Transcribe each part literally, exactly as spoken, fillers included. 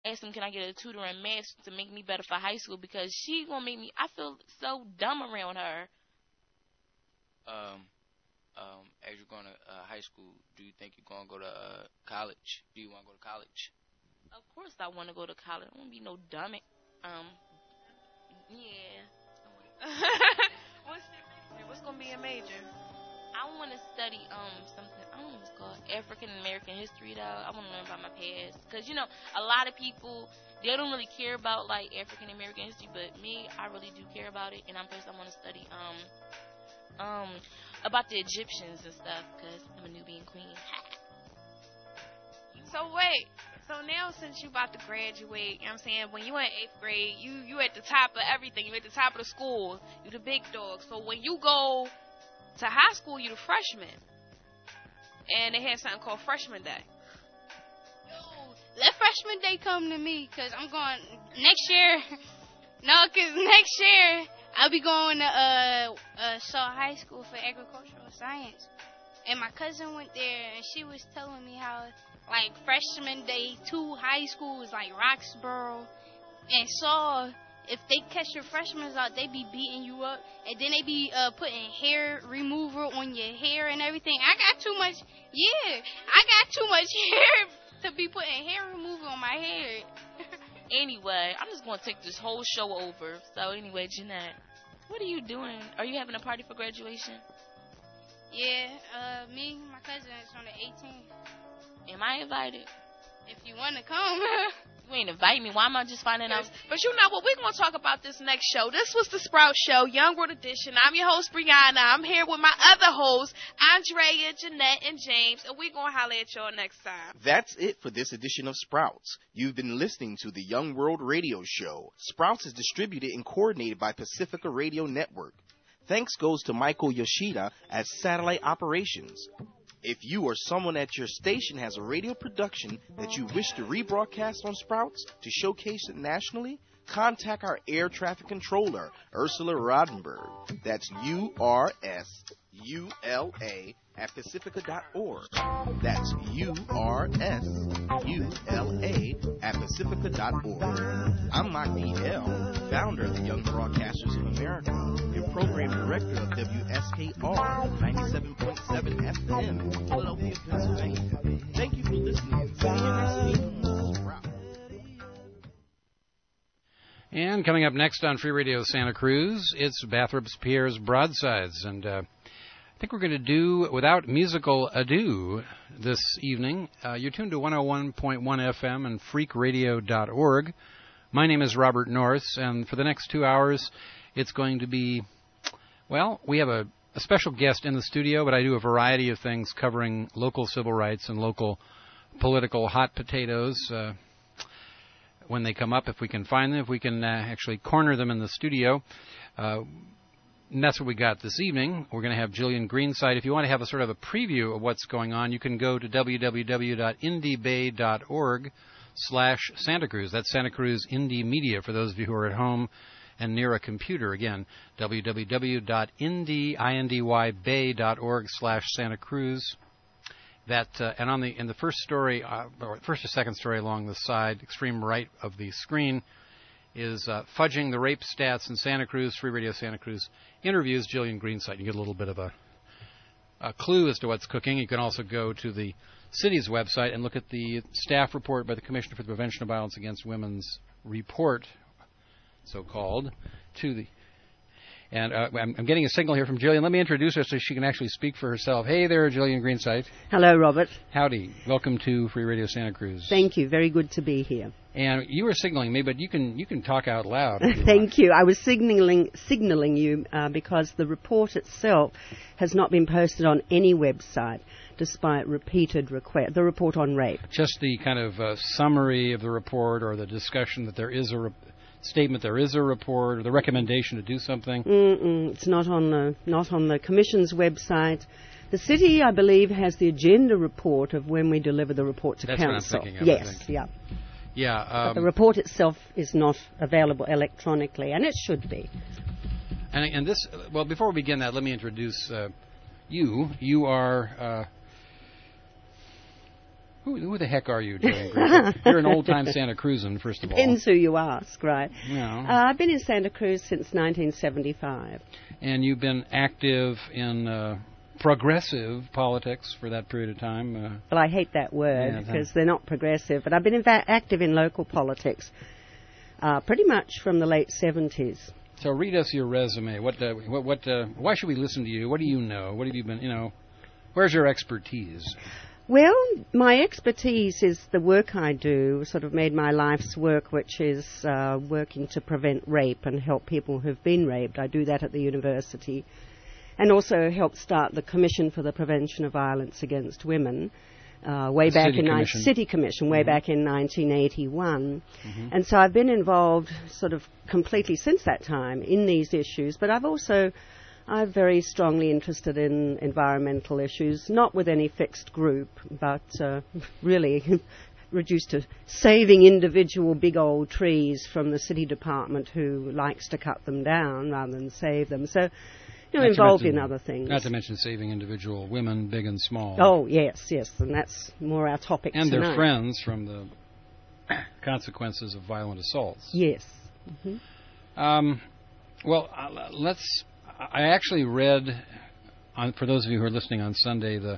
asked him, can I get a tutor in math to make me better for high school because she gonna make me. I feel so dumb around her. Um, um, as you're going to uh, high school, do you think you're gonna go to uh, college? Do you want to go to college? Of course, I want to go to college. I don't want to be no dummy. Um, yeah. What's your major? What's gonna be your major? I want to study um something. I don't know what's called African American history though. I want to learn about my past because you know a lot of people they don't really care about like African American history, but me I really do care about it. And I'm first I want to study um um about the Egyptians and stuff because I'm a Nubian queen. So wait. So now since you about to graduate, you know what I'm saying, when you in eighth grade, you you at the top of everything. You at the top of the school. You the big dog. So when you go to high school, you the freshman. And they had something called Freshman Day. Yo, let Freshman Day come to me, because I'm going next year. No, because next year, I'll be going to uh, uh, Shaw High School for agricultural science. And my cousin went there, and she was telling me how, like, Freshman Day, two high schools, like Roxborough and Shaw, if they catch your freshmen out, they be beating you up, and then they be uh, putting hair remover on your hair and everything. I got too much, yeah, I got too much hair to be putting hair remover on my hair. Anyway, I'm just going to take this whole show over. So anyway, Jeanette, what are you doing? Are you having a party for graduation? Yeah, uh, me and my cousin is on the eighteenth. Am I invited? If you want to come. You ain't invite me. Why am I just finding out? But you know what? We're going to talk about this next show. This was the Sprout Show, Young World Edition. I'm your host, Brianna. I'm here with my other hosts, Andrea, Jeanette, and James. And we're going to holler at y'all next time. That's it for this edition of Sprouts. You've been listening to the Young World Radio Show. Sprouts is distributed and coordinated by Pacifica Radio Network. Thanks goes to Michael Yoshida at Satellite Operations. If you or someone at your station has a radio production that you wish to rebroadcast on Sprouts to showcase it nationally, contact our air traffic controller, Ursula Rodenberg. That's U R S U L A at Pacifica dot org. That's U R S U L A at Pacifica dot org. I'm Mike D. L., founder of the Young Broadcasters of America, and program director of W S K R ninety-seven point seven F M, Philadelphia, Pennsylvania. Thank you for listening. See you next week. Sprout. And coming up next on Free Radio Santa Cruz, it's Bathrop Pierre's Broadsides. And uh, I think we're going to do, without musical ado this evening, uh, you're tuned to one oh one point one F M and freak radio dot org. My name is Robert North, and for the next two hours, it's going to be, well, we have a, a special guest in the studio, but I do a variety of things covering local civil rights and local political hot potatoes. Uh, when they come up, if we can find them, if we can uh, actually corner them in the studio. Uh, and that's what we got this evening. We're going to have Jillian Greenside. If you want to have a sort of a preview of what's going on, you can go to w w w dot indie bay dot org slash Santa Cruz. That's Santa Cruz Indie Media for those of you who are at home and near a computer. Again, w w w dot indie bay dot org slash Santa Cruz. That uh, and on the in the first story, uh, or first or second story along the side, extreme right of the screen, is uh, fudging the rape stats in Santa Cruz. Free Radio Santa Cruz interviews Jillian Greenside. You get a little bit of a, a clue as to what's cooking. You can also go to the city's website and look at the staff report by the Commissioner for the Prevention of Violence Against Women's report, so-called, to the... And uh, I'm, I'm getting a signal here from Jillian. Let me introduce her so she can actually speak for herself. Hey there, Jillian Greenside. Hello, Robert. Howdy. Welcome to Free Radio Santa Cruz. Thank you. Very good to be here. And you were signaling me, but you can you can talk out loud. You Thank want. you. I was signaling signaling you uh, because the report itself has not been posted on any website, despite repeated requests. The report on rape. Just the kind of uh, summary of the report, or the discussion that there is a re- statement, there is a report, or the recommendation to do something. Mm-mm, it's not on the not on the Commission's website. The city, I believe, has the agenda report of when we deliver the report to That's council. What I'm thinking of, yes, I think. yeah. Yeah, um, but the report itself is not available electronically, and it should be. And, and this, well, before we begin that, let me introduce uh, you. You are uh, Who, who the heck are you, Jillian Griffith? You're an old-time Santa Cruzan, first of all. Depends who you ask, right? Yeah. Uh, I've been in Santa Cruz since nineteen seventy-five. And you've been active in uh, progressive politics for that period of time. Uh, well, I hate that word yeah, because they're not progressive, but I've been in va- active in local politics uh, pretty much from the late seventies. So read us your resume. What? Uh, what? what uh, why should we listen to you? What do you know? What have you been? You know, where's your expertise? Well, my expertise is the work I do, sort of made my life's work, which is uh, working to prevent rape and help people who've been raped. I do that at the university. And also help start the Commission for the Prevention of Violence Against Women, uh, way the back City in Commission. Ni- City Commission, way Mm-hmm. back in nineteen eighty-one. Mm-hmm. And so I've been involved sort of completely since that time in these issues, but I've also I'm very strongly interested in environmental issues, not with any fixed group, but uh, really reduced to saving individual big old trees from the city department who likes to cut them down rather than save them. So, you know, Not to involved mention- in other things. Not to mention saving individual women, big and small. Oh, yes, yes, and that's more our topic And tonight. their friends from the consequences of violent assaults. Yes. hmm Um, well, uh, let's. I actually read, on, for those of you who are listening on Sunday, the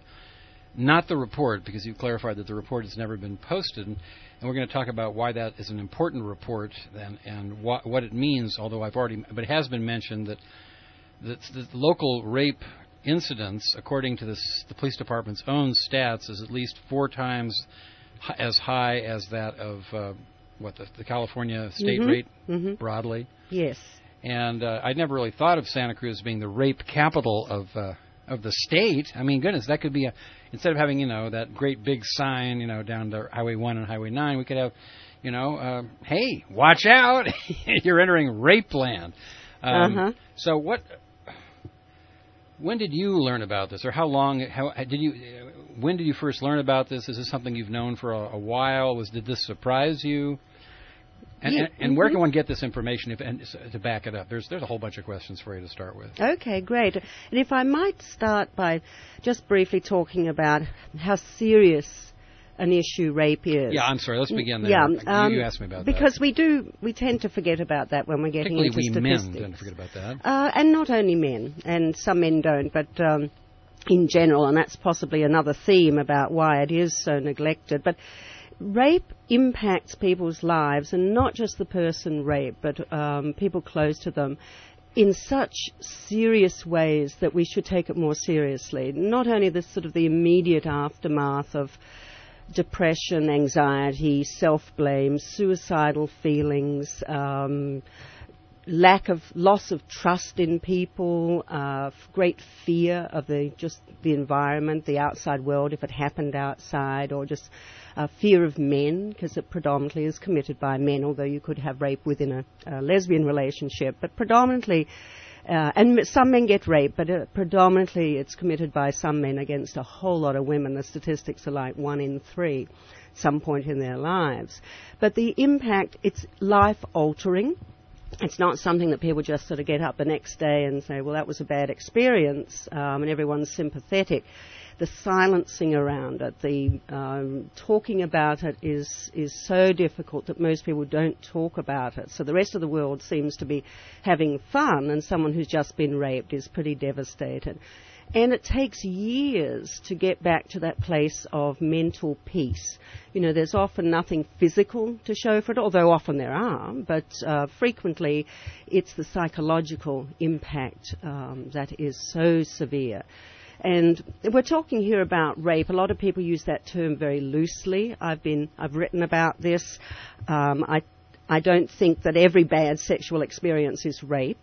not the report, because you clarified that the report has never been posted, and, and we're going to talk about why that is an important report and, and what, what it means. Although I've already, but it has been mentioned that the, the local rape incidents, according to this, the police department's own stats, is at least four times hi- as high as that of uh, what the, the California state Mhm. rate hmm broadly. Yes. And uh, I'd never really thought of Santa Cruz being the rape capital of uh, of the state. I mean, goodness, that could be a instead of having you know that great big sign you know down to Highway One and Highway Nine, we could have you know, uh, hey, watch out, you're entering rape land. Um, Uh-huh. So what? When did you learn about this, or how long? How did you? Uh, when did you first learn about this? Is this something you've known for a, a while? Was did this surprise you? And, Yeah, and, and where mhm. can one get this information if, and, s- to back it up? There's there's a whole bunch of questions for you to start with. Okay, great. And if I might start by just briefly talking about how serious an issue rape is. Yeah, I'm sorry. Let's begin there. Yeah, You- um, you asked me about because that. we do, we tend to forget about that when we're getting Particularly into we men statistics. tend to forget about that. Uh, and not only men, and some men don't, but um, in general, and that's possibly another theme about why it is so neglected. But rape impacts people's lives, and not just the person raped, but um, people close to them, in such serious ways that we should take it more seriously. Not only the sort of the immediate aftermath of depression, anxiety, self-blame, suicidal feelings, um, lack of loss of trust in people, uh, great fear of the just the environment, the outside world, if it happened outside, or just uh, fear of men, because it predominantly is committed by men, although you could have rape within a, a lesbian relationship, but predominantly. Uh, and some men get raped, but uh, predominantly it's committed by some men against a whole lot of women. The statistics are like one in three, some point in their lives. But the impact, it's life-altering. It's not something that people just sort of get up the next day and say, well, that was a bad experience, um, and everyone's sympathetic. The silencing around it, the um, talking about it is is so difficult that most people don't talk about it. So the rest of the world seems to be having fun, and someone who's just been raped is pretty devastated. And it takes years to get back to that place of mental peace. You know, there's often nothing physical to show for it, although often there are, but uh, frequently it's the psychological impact um, that is so severe. And we're talking here about rape. A lot of people use that term very loosely. I've been, I've written about this. Um, I, I don't think that every bad sexual experience is rape.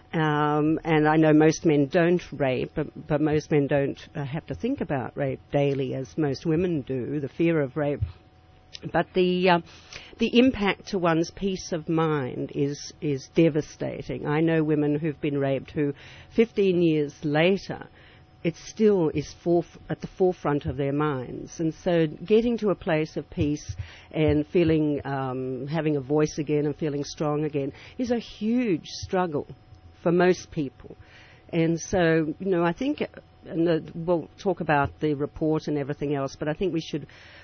Um, and I know most men don't rape, but, but most men don't uh, have to think about rape daily as most women do, the fear of rape. But the uh, the impact to one's peace of mind is is devastating. I know women who've been raped who, fifteen years later, it still is foref- at the forefront of their minds. And so getting to a place of peace and feeling, um, having a voice again and feeling strong again is a huge struggle for most people. And so, you know, I think, and the, we'll talk about the report and everything else, but I think we should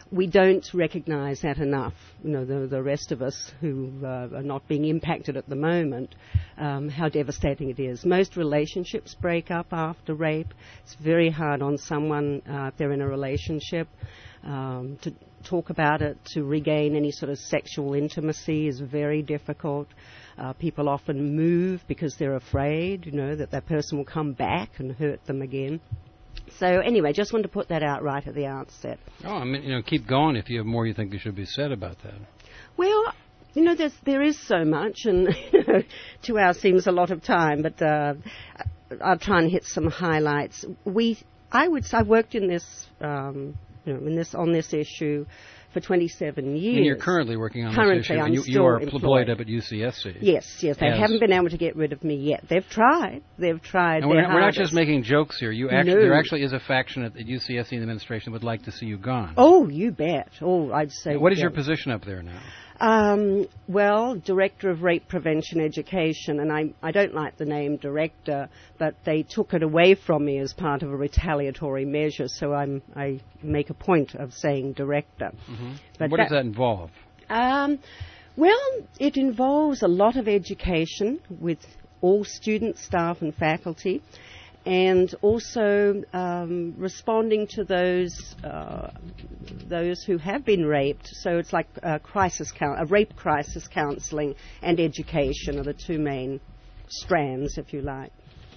we don't recognise that enough. You know, the, the rest of us who uh, are not being impacted at the moment, um, how devastating it is. Most relationships break up after rape. It's very hard on someone uh, if they're in a relationship um, to talk about it, to regain any sort of sexual intimacy is very difficult. Uh, people often move because they're afraid, you know, that that person will come back and hurt them again. So anyway, just wanted to put that out right at the outset. Oh, I mean, you know, keep going if you have more you think there should be said about that. Well, you know, there's, there is so much, and you know, two hours seems a lot of time, but uh, I'll try and hit some highlights. We, I would, I worked in this, um, you know, in this on this issue for twenty-seven years. And you're currently working on currently, this issue, I'm and you, still you are employed. employed up at U C S C. Yes, yes, they As haven't been able to get rid of me yet. They've tried. They've tried. And we're their not, we're not hardest. just making jokes here. You actually, No. there actually is a faction at the U C S C administration that would like to see you gone. Oh, you bet. Oh, I'd say. What is yeah. your position up there now? Um, well, Director of Rape Prevention Education, and I, I don't like the name Director, but they took it away from me as part of a retaliatory measure, so I'm, I make a point of saying Director. Mm-hmm. But what that, does that involve? Um, well, it involves a lot of education with all students, staff and faculty, and also um, responding to those uh, those who have been raped. So it's like a crisis, coun- a rape crisis counselling and education are the two main strands, if you like.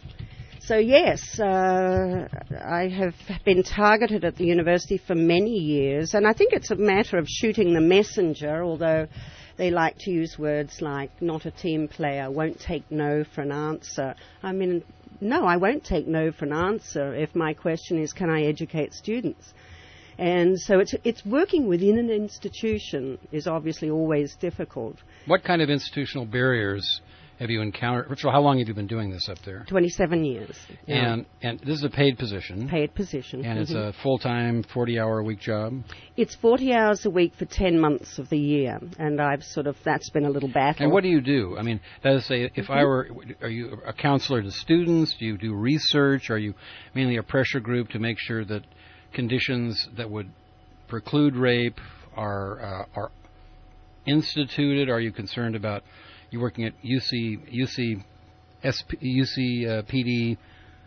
So yes, uh, I have been targeted at the university for many years, and I think it's a matter of shooting the messenger, although they like to use words like not a team player, won't take no for an answer. I mean, no, I won't take no for an answer if my question is, can I educate students? And so it's, it's working within an institution is obviously always difficult. What kind of institutional barriers have you encountered? First of all, how long have you been doing this up there? twenty-seven years. Yeah. And and this is a paid position. Paid position. And mm-hmm. it's a full-time, forty-hour-a-week job? It's forty hours a week for ten months of the year, and I've sort of, that's been a little battle. And what do you do? I mean, that is to say, if I were, are you a counselor to students? Do you do research? Are you mainly a pressure group to make sure that conditions that would preclude rape are uh, are instituted? Are you concerned about you working at U C U C S P, U C uh, P D,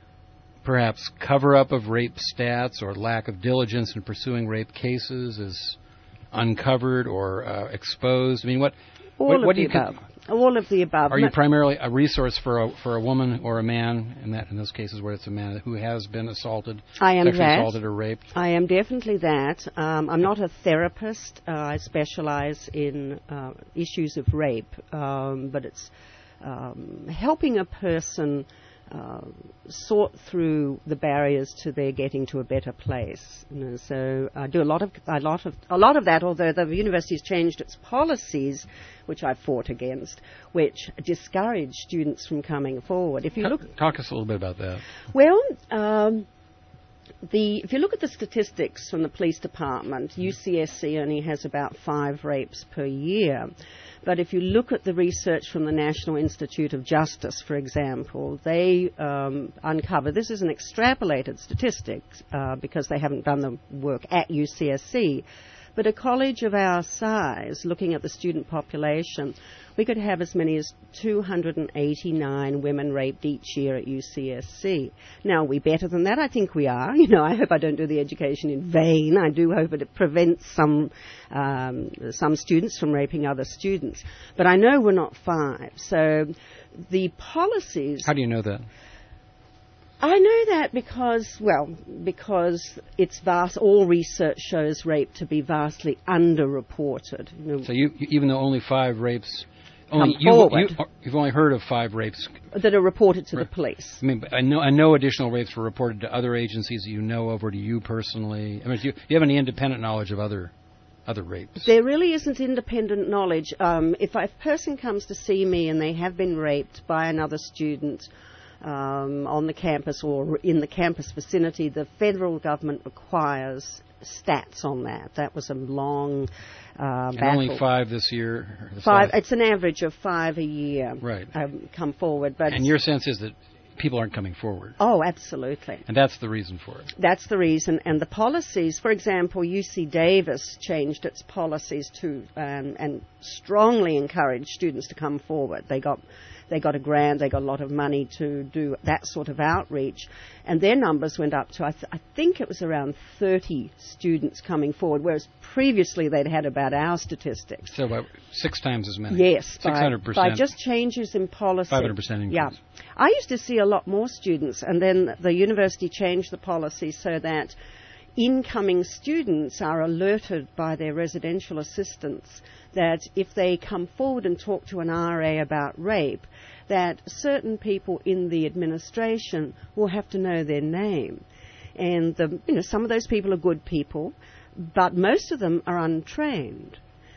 perhaps cover-up of rape stats or lack of diligence in pursuing rape cases is uncovered or uh, exposed? I mean, what all what, of what the do you above. con- all of the above. Are you primarily a resource for a for a woman or a man in that in those cases where it's a man who has been assaulted, I am sexually that. assaulted or raped? I am definitely that. Um, I'm not a therapist. Uh, I specialize in uh, issues of rape, um, but it's um, helping a person uh, sort through the barriers to their getting to a better place. You know, so I do a lot of a lot of a lot of that. Although the university has changed its policies, which I fought against, which discourage students from coming forward. If you Talk, look, talk us a little bit about that. well. Um, The, if you look at the statistics from the police department, U C S C only has about five rapes per year. But if you look at the research from the National Institute of Justice, for example, they um, uncover, this is an extrapolated statistic uh, because they haven't done the work at U C S C, but a college of our size, looking at the student population, we could have as many as two hundred eighty-nine women raped each year at U C S C. Now, are we better than that? I think we are. You know, I hope I don't do the education in vain. I do hope it prevents some um, some students from raping other students. But I know we're not five. So the policies... How do you know that? I know that because, well, because it's vast. All research shows rape to be vastly underreported. You know, So you, you even though only five rapes, Come only you, forward. you you've only heard of five rapes. that are reported to Right. the police. I mean, I know I know additional rapes were reported to other agencies that you know of, or to you personally. I mean, do you, do you have any independent knowledge of other other rapes? There really isn't independent knowledge. Um, if a person comes to see me and they have been raped by another student um, on the campus or in the campus vicinity, the federal government requires stats on that. That was a long uh, And battle. only five this year. Five. It's an average of five a year. Right. Um, come forward, but And your sense is that people aren't coming forward. Oh, absolutely. And that's the reason for it. That's the reason. And the policies, for example, U C Davis changed its policies to um, and strongly encouraged students to come forward. They got they got a grant, they got a lot of money to do that sort of outreach, and their numbers went up to, I, th- I think it was around thirty students coming forward, whereas previously they'd had about our statistics. So about six times as many. Yes, six hundred percent. By, by just changes in policy. five hundred percent increase. Yeah. I used to see a lot more students, and then the university changed the policy so that incoming students are alerted by their residential assistants that if they come forward and talk to an R A about rape, that certain people in the administration will have to know their name. And the, you know, some of those people are good people, but most of them are untrained.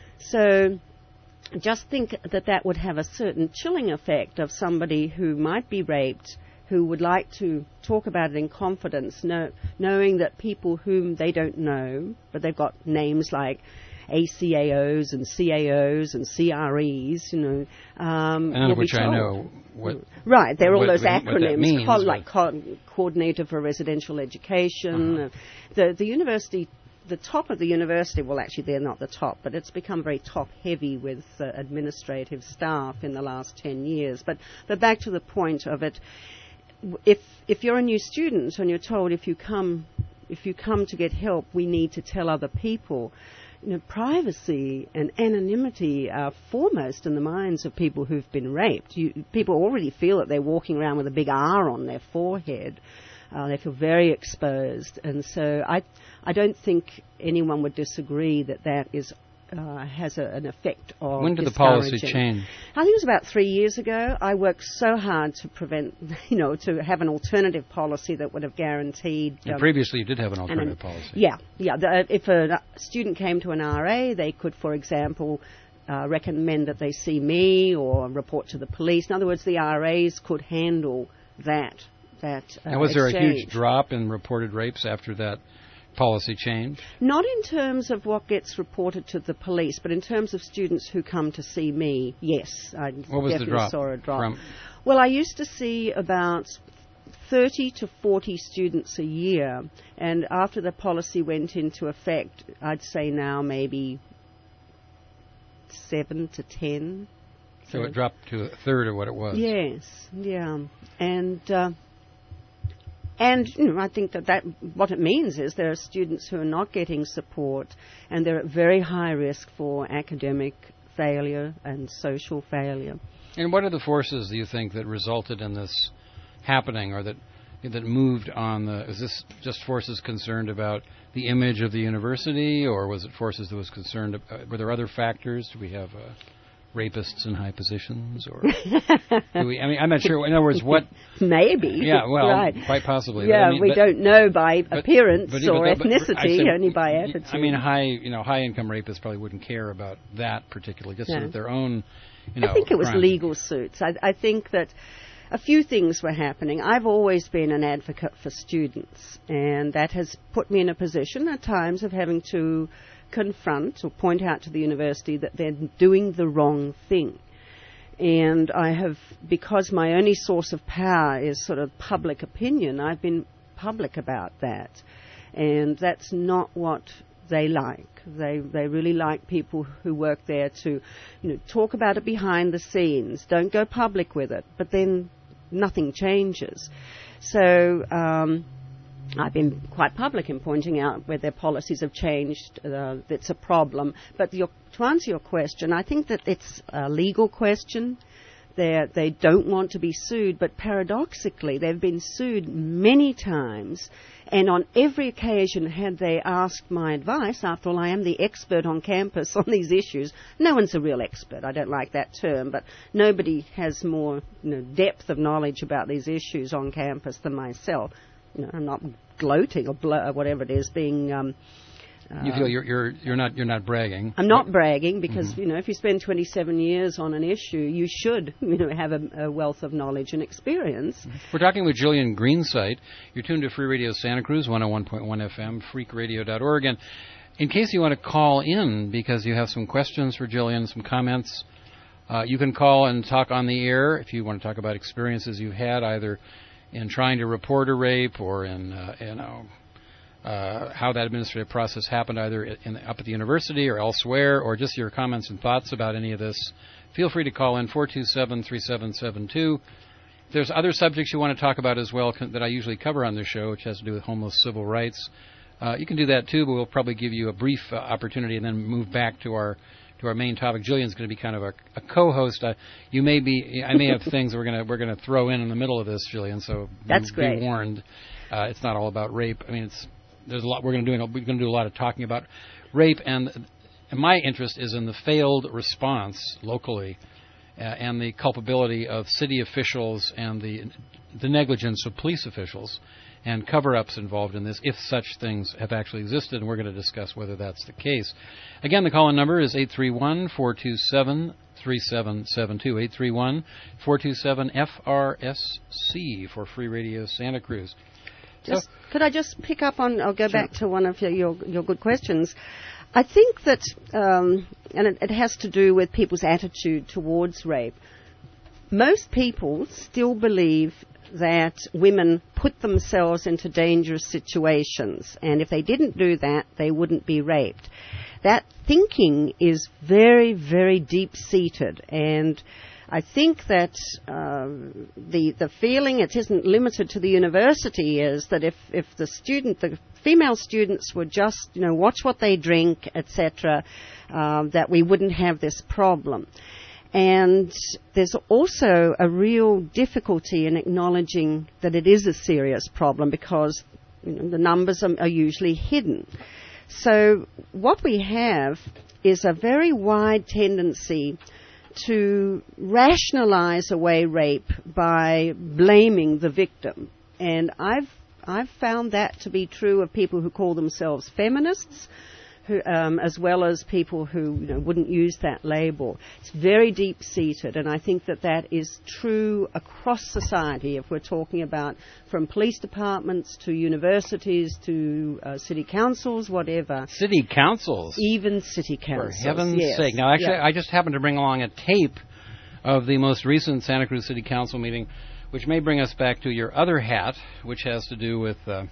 So just think that that would have a certain chilling effect of somebody who might be raped, who would like to talk about it in confidence, know, knowing that people whom they don't know, but they've got names like A C A Os and C A Os and C R Es, you know. Um, None of which I know what. Right, they're all what, those what acronyms, means, co- like co- Coordinator for Residential Education. Uh-huh. Uh, the the university, the top of the university, well, actually they're not the top, but it's become very top-heavy with uh, administrative staff in the last ten years. But but back to the point of it, if if you're a new student and you're told if you come if you come to get help, we need to tell other people. You know, privacy and anonymity are foremost in the minds of people who've been raped. You, people already feel that they're walking around with a big R on their forehead. Uh, they feel very exposed, and so I, I don't think anyone would disagree that that is uh, has a, an effect of. When did the policy change? I think it was about three years ago. I worked so hard to prevent, you know, to have an alternative policy that would have guaranteed. And um, previously, you did have an alternative an, policy. Yeah, yeah. The, if a student came to an R A, they could, for example, uh, recommend that they see me or report to the police. In other words, the R As could handle that. That. Uh, and was there exchange. a huge drop in reported rapes after that policy change? Not in terms of what gets reported to the police, but in terms of students who come to see me, yes. I what was definitely the drop? saw a drop. From? Well, I used to see about thirty to forty students a year, and after the policy went into effect, I'd say now maybe seven to ten. So, so it dropped to a third of what it was. Yes, yeah. And... Uh, And you know, I think that, that what it means is there are students who are not getting support, and they're at very high risk for academic failure and social failure. And what are the forces, do you think, that resulted in this happening, or that that moved on the? Is this just forces concerned about the image of the university, or was it forces that was concerned? About, were there other factors? Do we have uh, rapists in high positions, or do we? I mean, I'm not sure. In other words, what? Maybe. Yeah, well, right. quite possibly. Yeah, but I mean, we but, don't know by but, appearance but, or but, but, ethnicity, said, only by attitude. I mean, high, you know, high-income rapists probably wouldn't care about that particularly, just no. sort of their own, you know. I think it was crime. legal suits. I, I think that a few things were happening. I've always been an advocate for students, and that has put me in a position at times of having to confront or point out to the university that they're doing the wrong thing. And I have, because my only source of power is sort of public opinion, I've been public about that. And that's not what they like. They they really like people who work there to, you know, talk about it behind the scenes. Don't go public with it. But then nothing changes. So um, I've been quite public in pointing out where their policies have changed. Uh, it's a problem. But your, to answer your question, I think that it's a legal question. They're, they don't want to be sued, but paradoxically, they've been sued many times. And on every occasion, had they asked my advice, after all, I am the expert on campus on these issues. No one's a real expert. I don't like that term, but nobody has more, you know, depth of knowledge about these issues on campus than myself. You know, I'm not gloating or blo- whatever it is, being. Um, uh, you feel you're you're you're not you're not bragging. I'm not bragging because mm-hmm. you know if you spend twenty-seven years on an issue, you should you know have a, a wealth of knowledge and experience. We're talking with Jillian Greensight. You're tuned to Free Radio Santa Cruz, one oh one point one F M, freak radio dot org. And in case you want to call in because you have some questions for Jillian, some comments, uh, you can call and talk on the air if you want to talk about experiences you've had either in trying to report a rape or in, uh, you know, uh, how that administrative process happened either in, up at the university or elsewhere, or just your comments and thoughts about any of this, feel free to call in four two seven, three seven seven two. If there's other subjects you want to talk about as well that I usually cover on this show, which has to do with homeless civil rights, uh, you can do that too, but we'll probably give you a brief uh, opportunity and then move back to our to our main topic. Jillian's going to be kind of a, a co-host. Uh, you may be, I may have things we're going to we're going to throw in in the middle of this, Jillian. So that's be, great. Be warned. Uh, it's not all about rape. I mean, it's there's a lot we're going to do. We're going to do a lot of talking about rape, and, and my interest is in the failed response locally, uh, and the culpability of city officials and the the negligence of police officials and cover-ups involved in this, if such things have actually existed, and we're going to discuss whether that's the case. Again, the call-in number is eight three one, four two seven, three seven seven two, eight three one, four two seven, F R S C for Free Radio Santa Cruz. Just, so, could I just pick up on, I'll go sure. back to one of your, your, your good questions. I think that, um, and it, it has to do with people's attitude towards rape. Most people still believe that women put themselves into dangerous situations, and if they didn't do that, they wouldn't be raped. That thinking is very, very deep-seated, and I think that uh, the the feeling, it isn't limited to the university, is that if, if the student, the female students would just, you know, watch what they drink, et cetera, uh, that we wouldn't have this problem. And there's also a real difficulty in acknowledging that it is a serious problem because, you know, the numbers are, are usually hidden. So what we have is a very wide tendency to rationalize away rape by blaming the victim. And I've I've found that to be true of people who call themselves feminists, who, um, as well as people who, you know, wouldn't use that label. It's very deep-seated, and I think that that is true across society, if we're talking about from police departments to universities to uh, city councils, whatever. City councils? Even city councils, For heaven's yes. sake. Now, actually, yeah. I just happened to bring along a tape of the most recent Santa Cruz City Council meeting, which may bring us back to your other hat, which has to do with uh,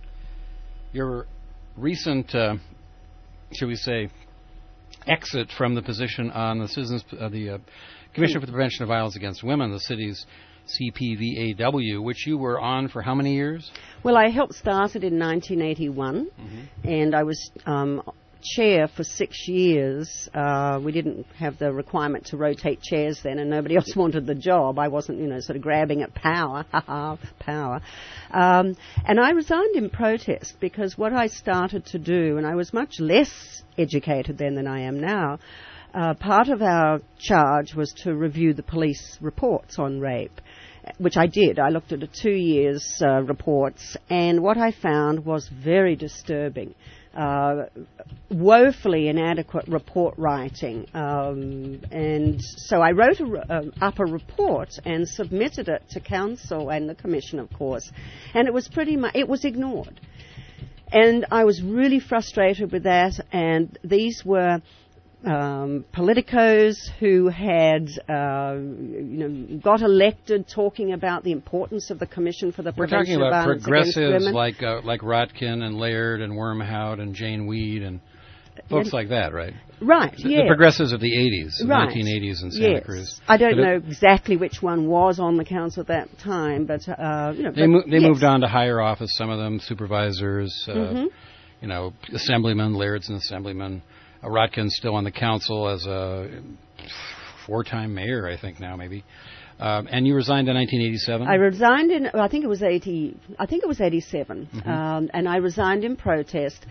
your recent... Uh, shall we say, exit from the position on the Citizens, uh, the uh, Commission for the Prevention of Violence Against Women, the city's C P V A W, which you were on for how many years? Well, I helped start it in nineteen eighty-one, mm-hmm. and I was um, chair for six years. Uh, we didn't have the requirement to rotate chairs then, and nobody else wanted the job. I wasn't, you know, sort of grabbing at power, power. Um, and I resigned in protest because what I started to do, and I was much less educated then than I am now, uh, part of our charge was to review the police reports on rape, which I did. I looked at a two years uh, reports, and what I found was very disturbing. Uh, woefully inadequate report writing, um, and so I wrote a, uh, up a report and submitted it to council and the commission, of course, and it was pretty much it was ignored, and I was really frustrated with that. And these were um, politicos who had, uh, you know, got elected talking about the importance of the Commission for the We're Prevention talking of about Violence Against progressives Women. like uh, like Rotkin and Laird and Wormhout and Jane Weed and folks and, like that, right? Right, the, yeah. The progressives of the eighties, the right. nineteen eighties in Santa yes. Cruz. I don't but know it, exactly which one was on the council at that time, but, uh, you know. They, but, mo- they yes. moved on to higher office, some of them supervisors, uh, mm-hmm. you know, assemblymen, Laird's an assemblyman. Uh, Rotkin's still on the council as a four-time mayor, I think now, maybe. Um, and you resigned in nineteen eighty-seven? I resigned in, I think it was eighty, I think it was eighty-seven, mm-hmm. um, and I resigned in protest.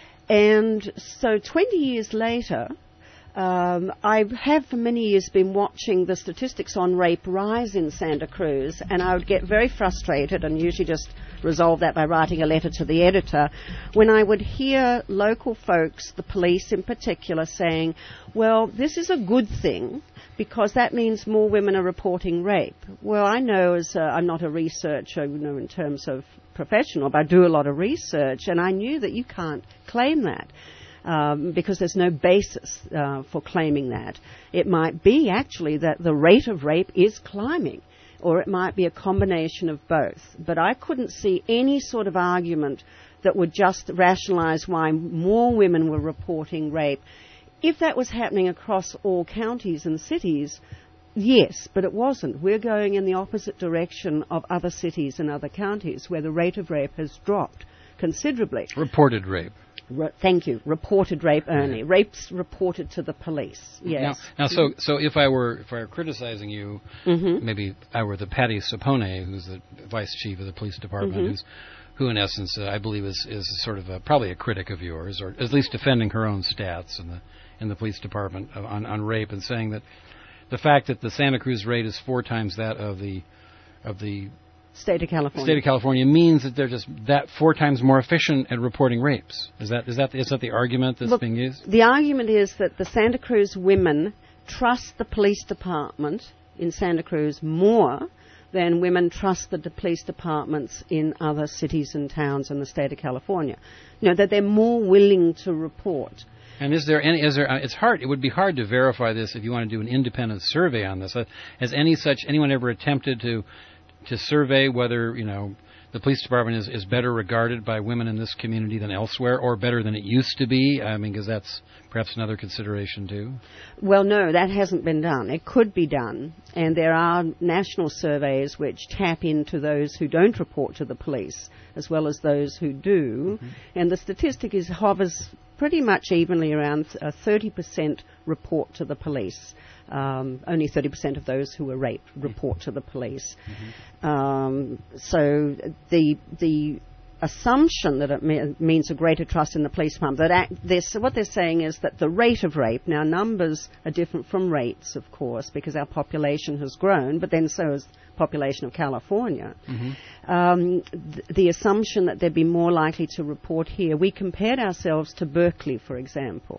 And so twenty years later, um, I have for many years been watching the statistics on rape rise in Santa Cruz, and I would get very frustrated and usually just resolve that by writing a letter to the editor, when I would hear local folks, the police in particular, saying, well, this is a good thing because that means more women are reporting rape. Well, I know as a, I'm not a researcher, you know, in terms of professional, but I do a lot of research, and I knew that you can't claim that. Um, because there's no basis uh, for claiming that. It might be actually that the rate of rape is climbing. or it might be a combination of both. But I couldn't see any sort of argument that would just rationalize why more women were reporting rape. If that was happening across all counties and cities, yes, but it wasn't. We're going in the opposite direction of other cities and other counties where the rate of rape has dropped considerably. Reported rape. Re- thank you. Reported rape only. Yeah. Rapes reported to the police. Yes. Now, now so so if I were if I were criticizing you, Mm-hmm. maybe I were the Patty Sapone, who's the vice chief of the police department, Mm-hmm. who's who in essence uh, I believe is is sort of a, probably a critic of yours, or at least defending her own stats in the in the police department on on rape, and saying that the fact that the Santa Cruz rate is four times that of the of the State of California. State of California means that they're just that four times more efficient at reporting rapes. Is that is that is that the argument that's Look, being used? The argument is that the Santa Cruz women trust the police department in Santa Cruz more than women trust the de- police departments in other cities and towns in the state of California. You know, that they're more willing to report. And is there any? Is there? Uh, it's hard. It would be hard to verify this if you want to do an independent survey on this. Uh, has any such anyone ever attempted to to survey whether you know the police department is, is better regarded by women in this community than elsewhere, or better than it used to be? I mean, because that's perhaps another consideration too. Well, no, that hasn't been done. It could be done, and there are national surveys which tap into those who don't report to the police as well as those who do, mm-hmm. and the statistic is hovers pretty much evenly around uh, thirty percent report to the police. Um, only thirty percent of those who were raped report to the police. Mm-hmm. Um, so the the assumption that it me- means a greater trust in the police department, that act, they're, what they're saying is that the rate of rape, now numbers are different from rates, of course, because our population has grown, but then so has the population of California. Mm-hmm. Um, th- the assumption that they'd be more likely to report here, we compared ourselves to Berkeley, for example.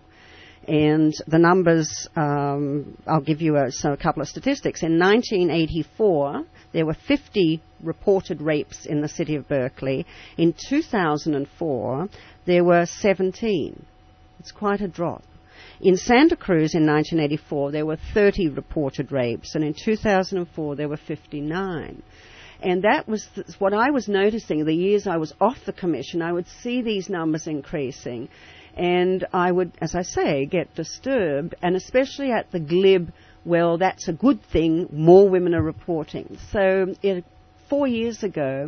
And the numbers, um, I'll give you a, so a couple of statistics. In nineteen eighty-four, there were fifty reported rapes in the city of Berkeley. In two thousand four, there were seventeen. It's quite a drop. In Santa Cruz in nineteen eighty-four, there were thirty reported rapes, and in two thousand four, there were fifty-nine. And that was th- what I was noticing the years I was off the commission. I would see these numbers increasing. And I would, as I say, get disturbed, and especially at the glib, well, that's a good thing, more women are reporting. So it, four years ago,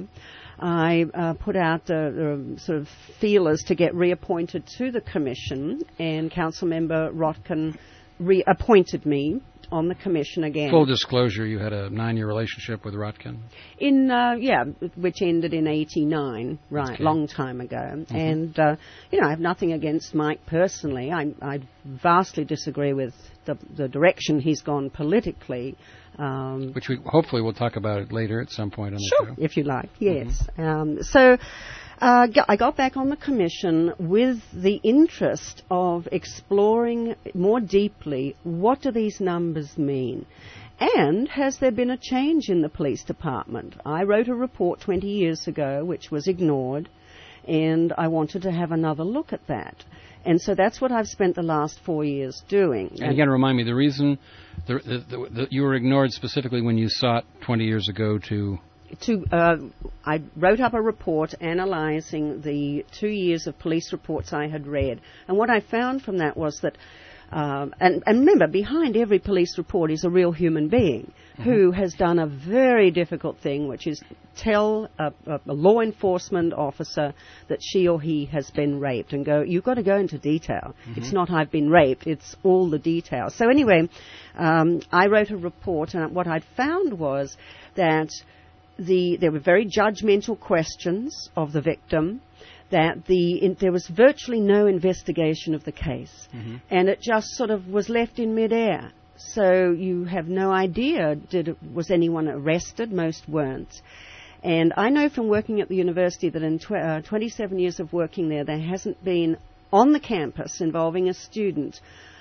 I uh, put out uh, uh, sort of feelers to get reappointed to the commission, and Councilmember Rotkin reappointed me on the commission again. Full disclosure, you had a nine-year relationship with Rotkin? In, uh, yeah, which ended in eighty-nine, right, okay. long time ago. Mm-hmm. And, uh, you know, I have nothing against Mike personally. I, I vastly disagree with the, the direction he's gone politically. Um, Which we hopefully we'll talk about it later at some point on the sure, show. if you like, yes. Mm-hmm. Um, so... Uh, I got back on the commission with the interest of exploring more deeply what do these numbers mean, and has there been a change in the police department? I wrote a report twenty years ago which was ignored, and I wanted to have another look at that. And so that's what I've spent the last four years doing. And, and again, remind me, the reason the, the, the, the, you were ignored specifically when you sought twenty years ago to... To, uh, I wrote up a report analysing the two years of police reports I had read. And what I found from that was that, um, and, and remember, behind every police report is a real human being mm-hmm. who has done a very difficult thing, which is tell a, a, a law enforcement officer that she or he has been raped and go, you've got to go into detail. Mm-hmm. It's not I've been raped, it's all the details. So anyway, um, I wrote a report, and what I'd found was that The, there were very judgmental questions of the victim, that the in, there was virtually no investigation of the case, mm-hmm. and it just sort of was left in midair. So you have no idea, did it, was anyone arrested? Most weren't. And I know from working at the university that in tw- uh, twenty-seven years of working there, there hasn't been on the campus involving a student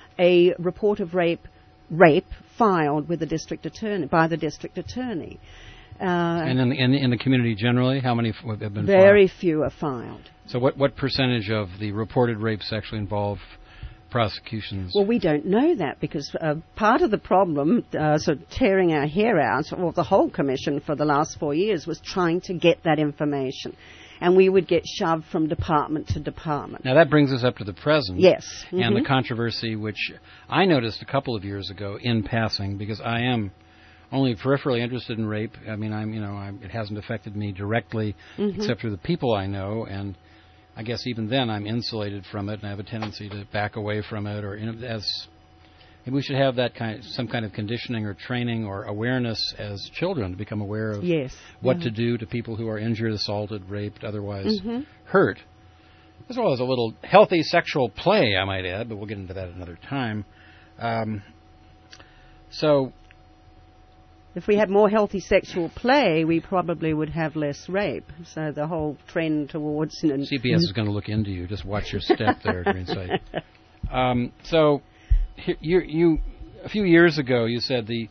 a report of rape rape filed with the district attorney by the district attorney. Uh, and in the, in, in the community generally, how many f- have been very filed? few are filed. So what, what percentage of the reported rapes actually involve prosecutions? Well, we don't know that because uh, part of the problem, uh, sort of tearing our hair out, or the whole commission for the last four years, was trying to get that information. And we would get shoved from department to department. Now, that brings us up to the present. Yes. And mm-hmm. the controversy, which I noticed a couple of years ago in passing, because I am only peripherally interested in rape. I mean, I'm, you know, I'm, it hasn't affected me directly, mm-hmm. except through the people I know, and I guess even then I'm insulated from it, and I have a tendency to back away from it, or you know, as maybe we should have that kind, of, some kind of conditioning or training or awareness as children to become aware of yes. what yeah. to do to people who are injured, assaulted, raped, otherwise mm-hmm. hurt, as well as a little healthy sexual play, I might add, but we'll get into that another time. Um, so. If we had more healthy sexual play, we probably would have less rape. So the whole trend towards... You know, C P S is going to look into you. Just watch your step there, Greenside. Um, so, you, you, a few years ago, you said the...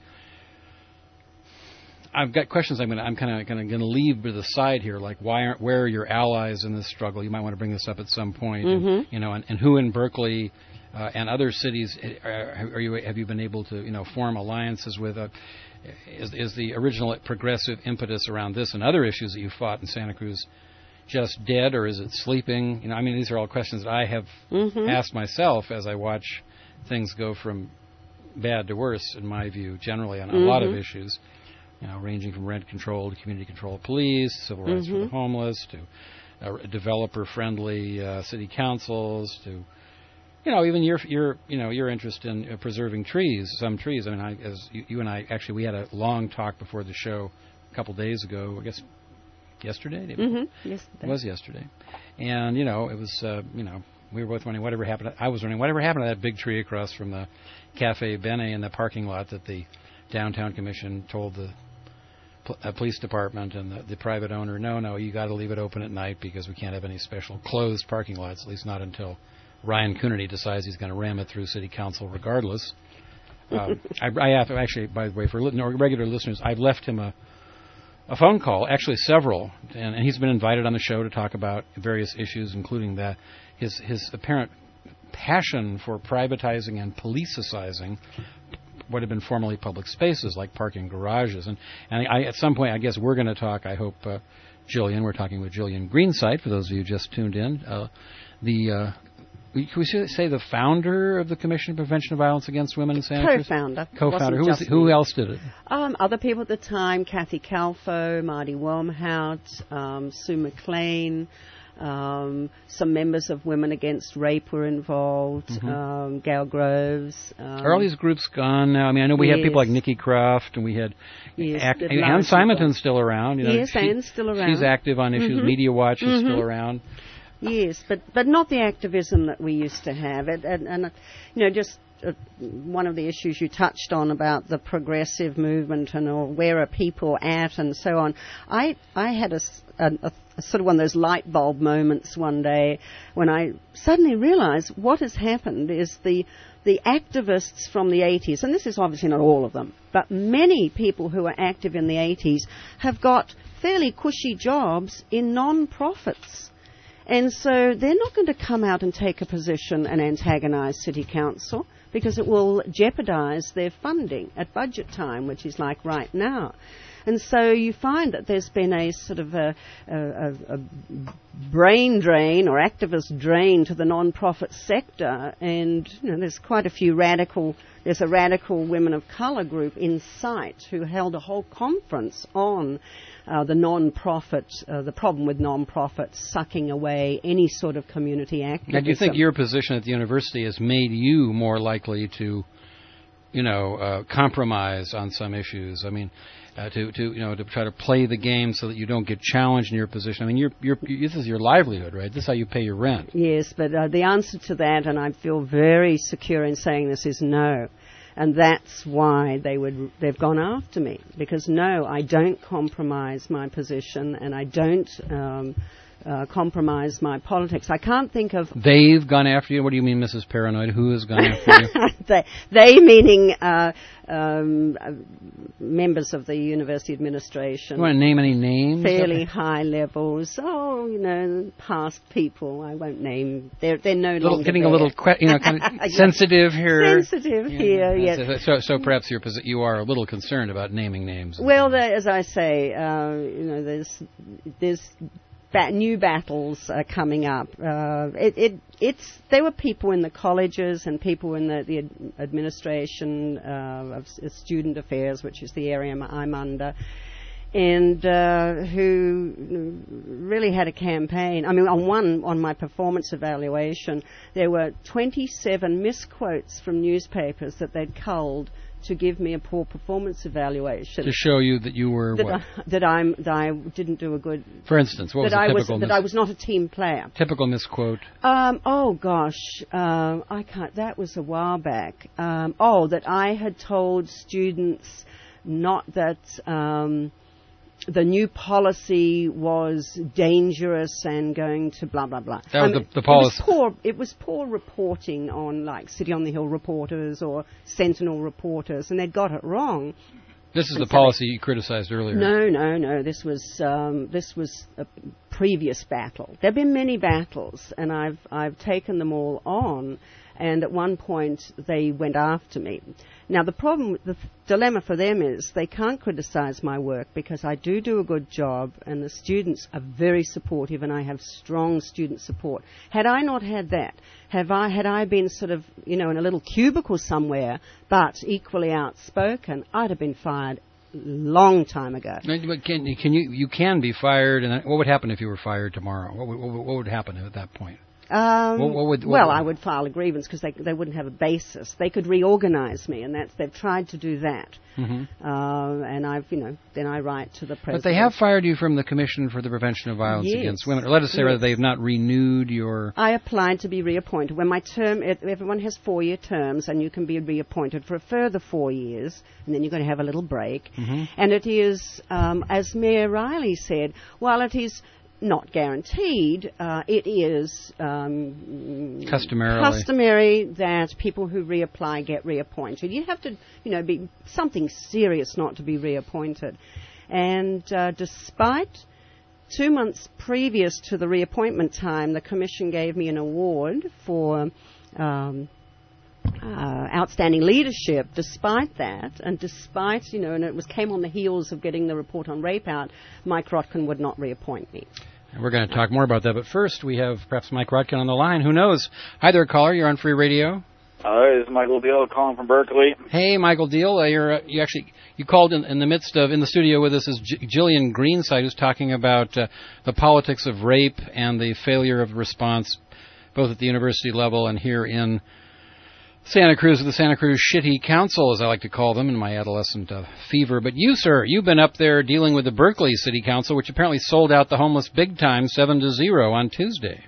I've got questions I'm going to I'm kind of going to leave to the side here, like why aren't where are your allies in this struggle? You might want to bring this up at some point. Mm-hmm. And, you know, and, and who in Berkeley uh, and other cities are, are you have you been able to you know form alliances with? Uh, Is, is the original progressive impetus around this and other issues that you fought in Santa Cruz just dead, or is it sleeping? You know, I mean, these are all questions that I have mm-hmm. asked myself as I watch things go from bad to worse, in my view, generally on a mm-hmm. lot of issues, you know, ranging from rent control to community control of police, civil rights mm-hmm. for the homeless, to uh, developer-friendly uh, city councils, to You know, even your your you know your interest in uh, preserving trees, some trees. I mean, I, as you, you and I actually we had a long talk before the show a couple days ago. I guess yesterday. Maybe? Mm-hmm. Yesterday. It was yesterday, and you know it was uh, you know we were both wondering whatever happened. I was wondering whatever happened to that big tree across from the Cafe Bene in the parking lot that the downtown commission told the pl- uh, police department and the, the private owner, no, no, you got to leave it open at night because we can't have any special closed parking lots, at least not until Ryan Coonerty decides he's going to ram it through city council regardless. Um, I, I have to actually, by the way, for li- regular listeners, I've left him a, a phone call, actually several, and, and he's been invited on the show to talk about various issues, including that his his apparent passion for privatizing and politicizing what had been formerly public spaces like parking garages. And, and I, at some point, I guess we're going to talk, I hope, uh, Jillian, we're talking with Jillian Greenside, for those of you who just tuned in, uh, the... Uh, Can we say the founder of the Commission for Prevention of Violence Against Women in Santa Cruz? Co-founder. Co-founder. Who, was the, who else did it? Um, other people at the time, Kathy Calfo, Marty Wormhout, um, Sue McLean, um, some members of Women Against Rape were involved, Mm-hmm. um, Gail Groves. Um, Are all these groups gone now? I mean, I know we yes. had people like Nikki Croft, and we had yes, act- they've Ann largely Simonton's gone. still around. You know, yes, she, Ann's still around. She's active on issues. Mm-hmm. Media Watch is mm-hmm. still around. Yes, but but not the activism that we used to have. It, and, and, you know, just uh, one of the issues you touched on about the progressive movement and or where are people at and so on. I I had a, a, a sort of one of those light bulb moments one day when I suddenly realized what has happened is the the activists from the eighties, and this is obviously not all of them, but many people who were active in the eighties have got fairly cushy jobs in non-profits. And so they're not going to come out and take a position and antagonize City Council because it will jeopardize their funding at budget time, which is like right now. And so you find that there's been a sort of a, a, a, a brain drain or activist drain to the non-profit sector, and you know, there's quite a few radical, there's a radical women of colour group in sight who held a whole conference on uh, the non-profit, uh, the problem with non-profits sucking away any sort of community activism. Now, do you think your position at the university has made you more likely to, you know, uh, compromise on some issues? I mean, Uh, to, to you know to try to play the game so that you don't get challenged in your position. I mean, you're, you're, this is your livelihood, right? This is how you pay your rent. Yes, but uh, the answer to that, and I feel very secure in saying this, is no. And that's why they would they've gone after me, because no, I don't compromise my position, and I don't um, uh, compromise my politics. I can't think of... They've gone after you? What do you mean, Missus Paranoid? Who has gone after you? they, they meaning uh, um, uh, members of the university administration. You want to name any names? Fairly high levels. Oh, you know, past people. I won't name. They're they're no little, longer Getting there. a little, que- you know, kind of Yeah. sensitive here. Sensitive here, Yeah. yes. So, so perhaps you're, posi- you are a little concerned about naming names. Well, there, as I say, uh, you know, there's there's ba- new battles are coming up. Uh, it, it it's there were people in the colleges and people in the, the ad- administration uh, of s- student affairs, which is the area I'm, I'm under, and uh, who really had a campaign. I mean, on one, on my performance evaluation, there were twenty-seven misquotes from newspapers that they'd culled to give me a poor performance evaluation. To show you that you were that what? I, that I'm that I didn't do a good. For instance, what was that a I was typical that mis- I was not a team player. typical misquote? Um, oh gosh, um, I can't. That was a while back. Um, oh, that I had told students not that um, the new policy was dangerous and going to blah blah blah. That was I mean, the, the policy. It was poor. It was poor reporting on like City on the Hill reporters or Sentinel reporters, and they'd got it wrong. This is And the so policy you criticized earlier. No, no, no. This was um, this was a previous battle. There've been many battles, and I've I've taken them all on. And at one point, they went after me. Now, the problem, the dilemma for them is they can't criticize my work because I do do a good job, and the students are very supportive, and I have strong student support. Had I not had that, have I had I been sort of, you know, in a little cubicle somewhere, but equally outspoken, I'd have been fired long time ago. No, but can, can you you can be fired, and what would happen if you were fired tomorrow? What would, what would, what would happen at that point? Um, What- what would- what well, would- I would file a grievance because they they wouldn't have a basis. They could reorganize me, and that's they've tried to do that. Mm-hmm. Uh, and I've you know then I write to the president. But they have fired you from the Commission for the Prevention of Violence Yes. Against Women. Or let us say, Yes. rather, they have not renewed your... I applied to be reappointed. When my term, it- everyone has four-year terms, and you can be reappointed for a further four years, and then you're going to have a little break. Mhm. And it is, um, as Mayor Riley said, while it is not guaranteed, uh, it is um, Customarily. customary that people who reapply get reappointed. You have to, you know, be something serious not to be reappointed. And uh, despite two months previous to the reappointment time, the Commission gave me an award for um, uh, outstanding leadership. Despite that, and despite, you know, and it was came on the heels of getting the report on rape out, Mike Rotkin would not reappoint me. We're going to talk more about that, but first we have perhaps Mike Rotkin on the line. Who knows? Hi there, caller. You're on Free Radio. Hi, this is Michael Deal calling from Berkeley. Hey, Michael Deal. Uh, you're uh, you actually you called in, in the midst of in the studio with us is J- Jillian Greenside, who's talking about uh, the politics of rape and the failure of response, both at the university level and here in Santa Cruz, the Santa Cruz Shitty Council, as I like to call them in my adolescent uh, fever. But you, sir, you've been up there dealing with the Berkeley City Council, which apparently sold out the homeless big time seven to zero on Tuesday.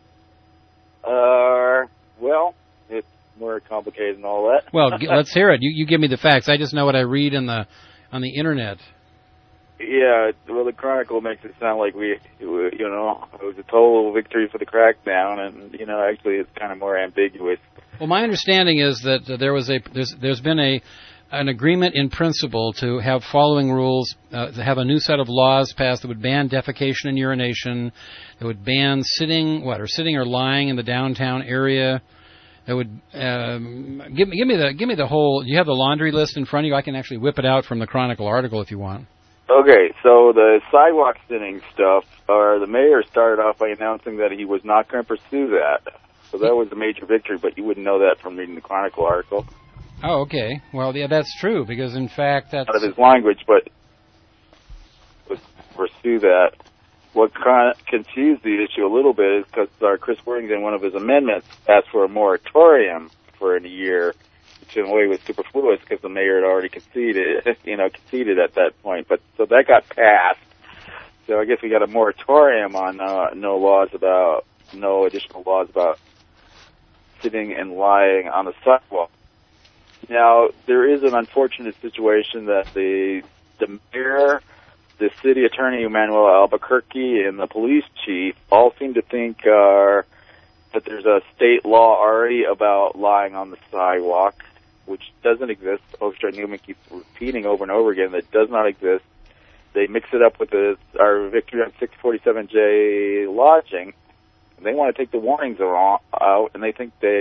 Uh, well, it's more complicated than all that. Well, g- let's hear it. You, you give me the facts. I just know what I read in the on the internet. Yeah, well, the Chronicle makes it sound like we, you know, it was a total victory for the crackdown, and, you know, actually it's kind of more ambiguous. Well, my understanding is that uh, there was a there's, there's been a an agreement in principle to have following rules, uh, to have a new set of laws passed that would ban defecation and urination, that would ban sitting what or sitting or lying in the downtown area. That would um, give me give me the give me the whole. You have the laundry list in front of you. I can actually whip it out from the Chronicle article if you want. Okay, so the sidewalk sitting stuff, or the mayor started off by announcing that he was not going to pursue that. So that was a major victory, but you wouldn't know that from reading the Chronicle article. Oh, okay. Well, yeah, that's true because in fact that's Out of his language, but was pursue that. What kind of confused the issue a little bit is because uh, Chris Worthington, one of his amendments, asked for a moratorium for a year, which in a way was superfluous because the mayor had already conceded, you know, conceded at that point. But so that got passed. So I guess we got a moratorium on uh, no laws about, no additional laws about sitting and lying on the sidewalk. Now, there is an unfortunate situation that the the mayor the city attorney, Manuel Albuquerque, and the police chief all seem to think uh, that there's a state law already about lying on the sidewalk, which doesn't exist. Oakstreet Newman keeps repeating over and over again that it does not exist. They mix it up with the, our victory on six forty-seven J lodging. And they want to take the warnings out, and they think they,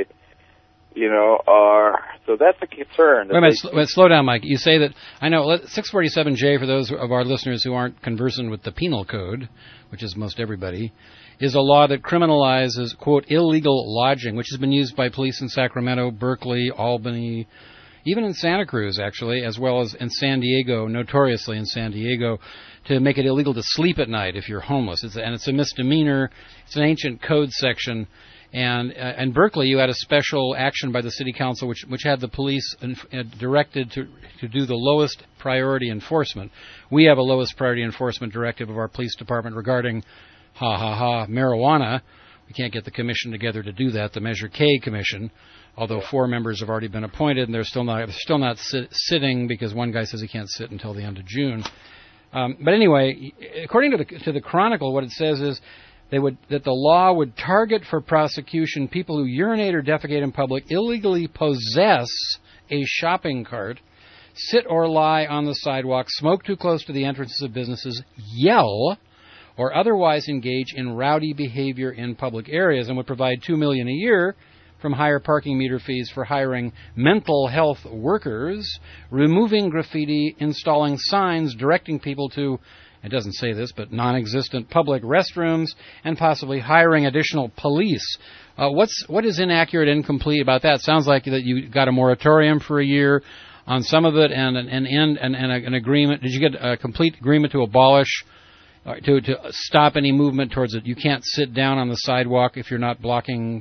you know, are... So that's a concern. Wait a minute, sl- wait, slow down, Mike. You say that... I know, six forty-seven J, for those of our listeners who aren't conversant with the penal code, which is most everybody, is a law that criminalizes, quote, illegal lodging, which has been used by police in Sacramento, Berkeley, Albany, even in Santa Cruz, actually, as well as in San Diego, notoriously in San Diego, to make it illegal to sleep at night if you're homeless. It's, and it's a misdemeanor. It's an ancient code section. And uh, in Berkeley, you had a special action by the city council, which which had the police inf- uh, directed to to do the lowest priority enforcement. We have a lowest priority enforcement directive of our police department regarding, ha ha ha, marijuana. We can't get the commission together to do that, the Measure K commission, although four members have already been appointed, and they're still not they're still not sit, sitting because one guy says he can't sit until the end of June. Um, but anyway, according to the to the Chronicle, what it says is they would that the law would target for prosecution people who urinate or defecate in public, illegally possess a shopping cart, sit or lie on the sidewalk, smoke too close to the entrances of businesses, yell, or otherwise engage in rowdy behavior in public areas, and would provide two million dollars a year from higher parking meter fees for hiring mental health workers, removing graffiti, installing signs directing people to, it doesn't say this, but non-existent public restrooms, and possibly hiring additional police. Uh, what's what is inaccurate and incomplete about that? Sounds like that you got a moratorium for a year on some of it, and an end and, and an agreement. Did you get a complete agreement to abolish, uh, to to stop any movement towards it? You can't sit down on the sidewalk if you're not blocking,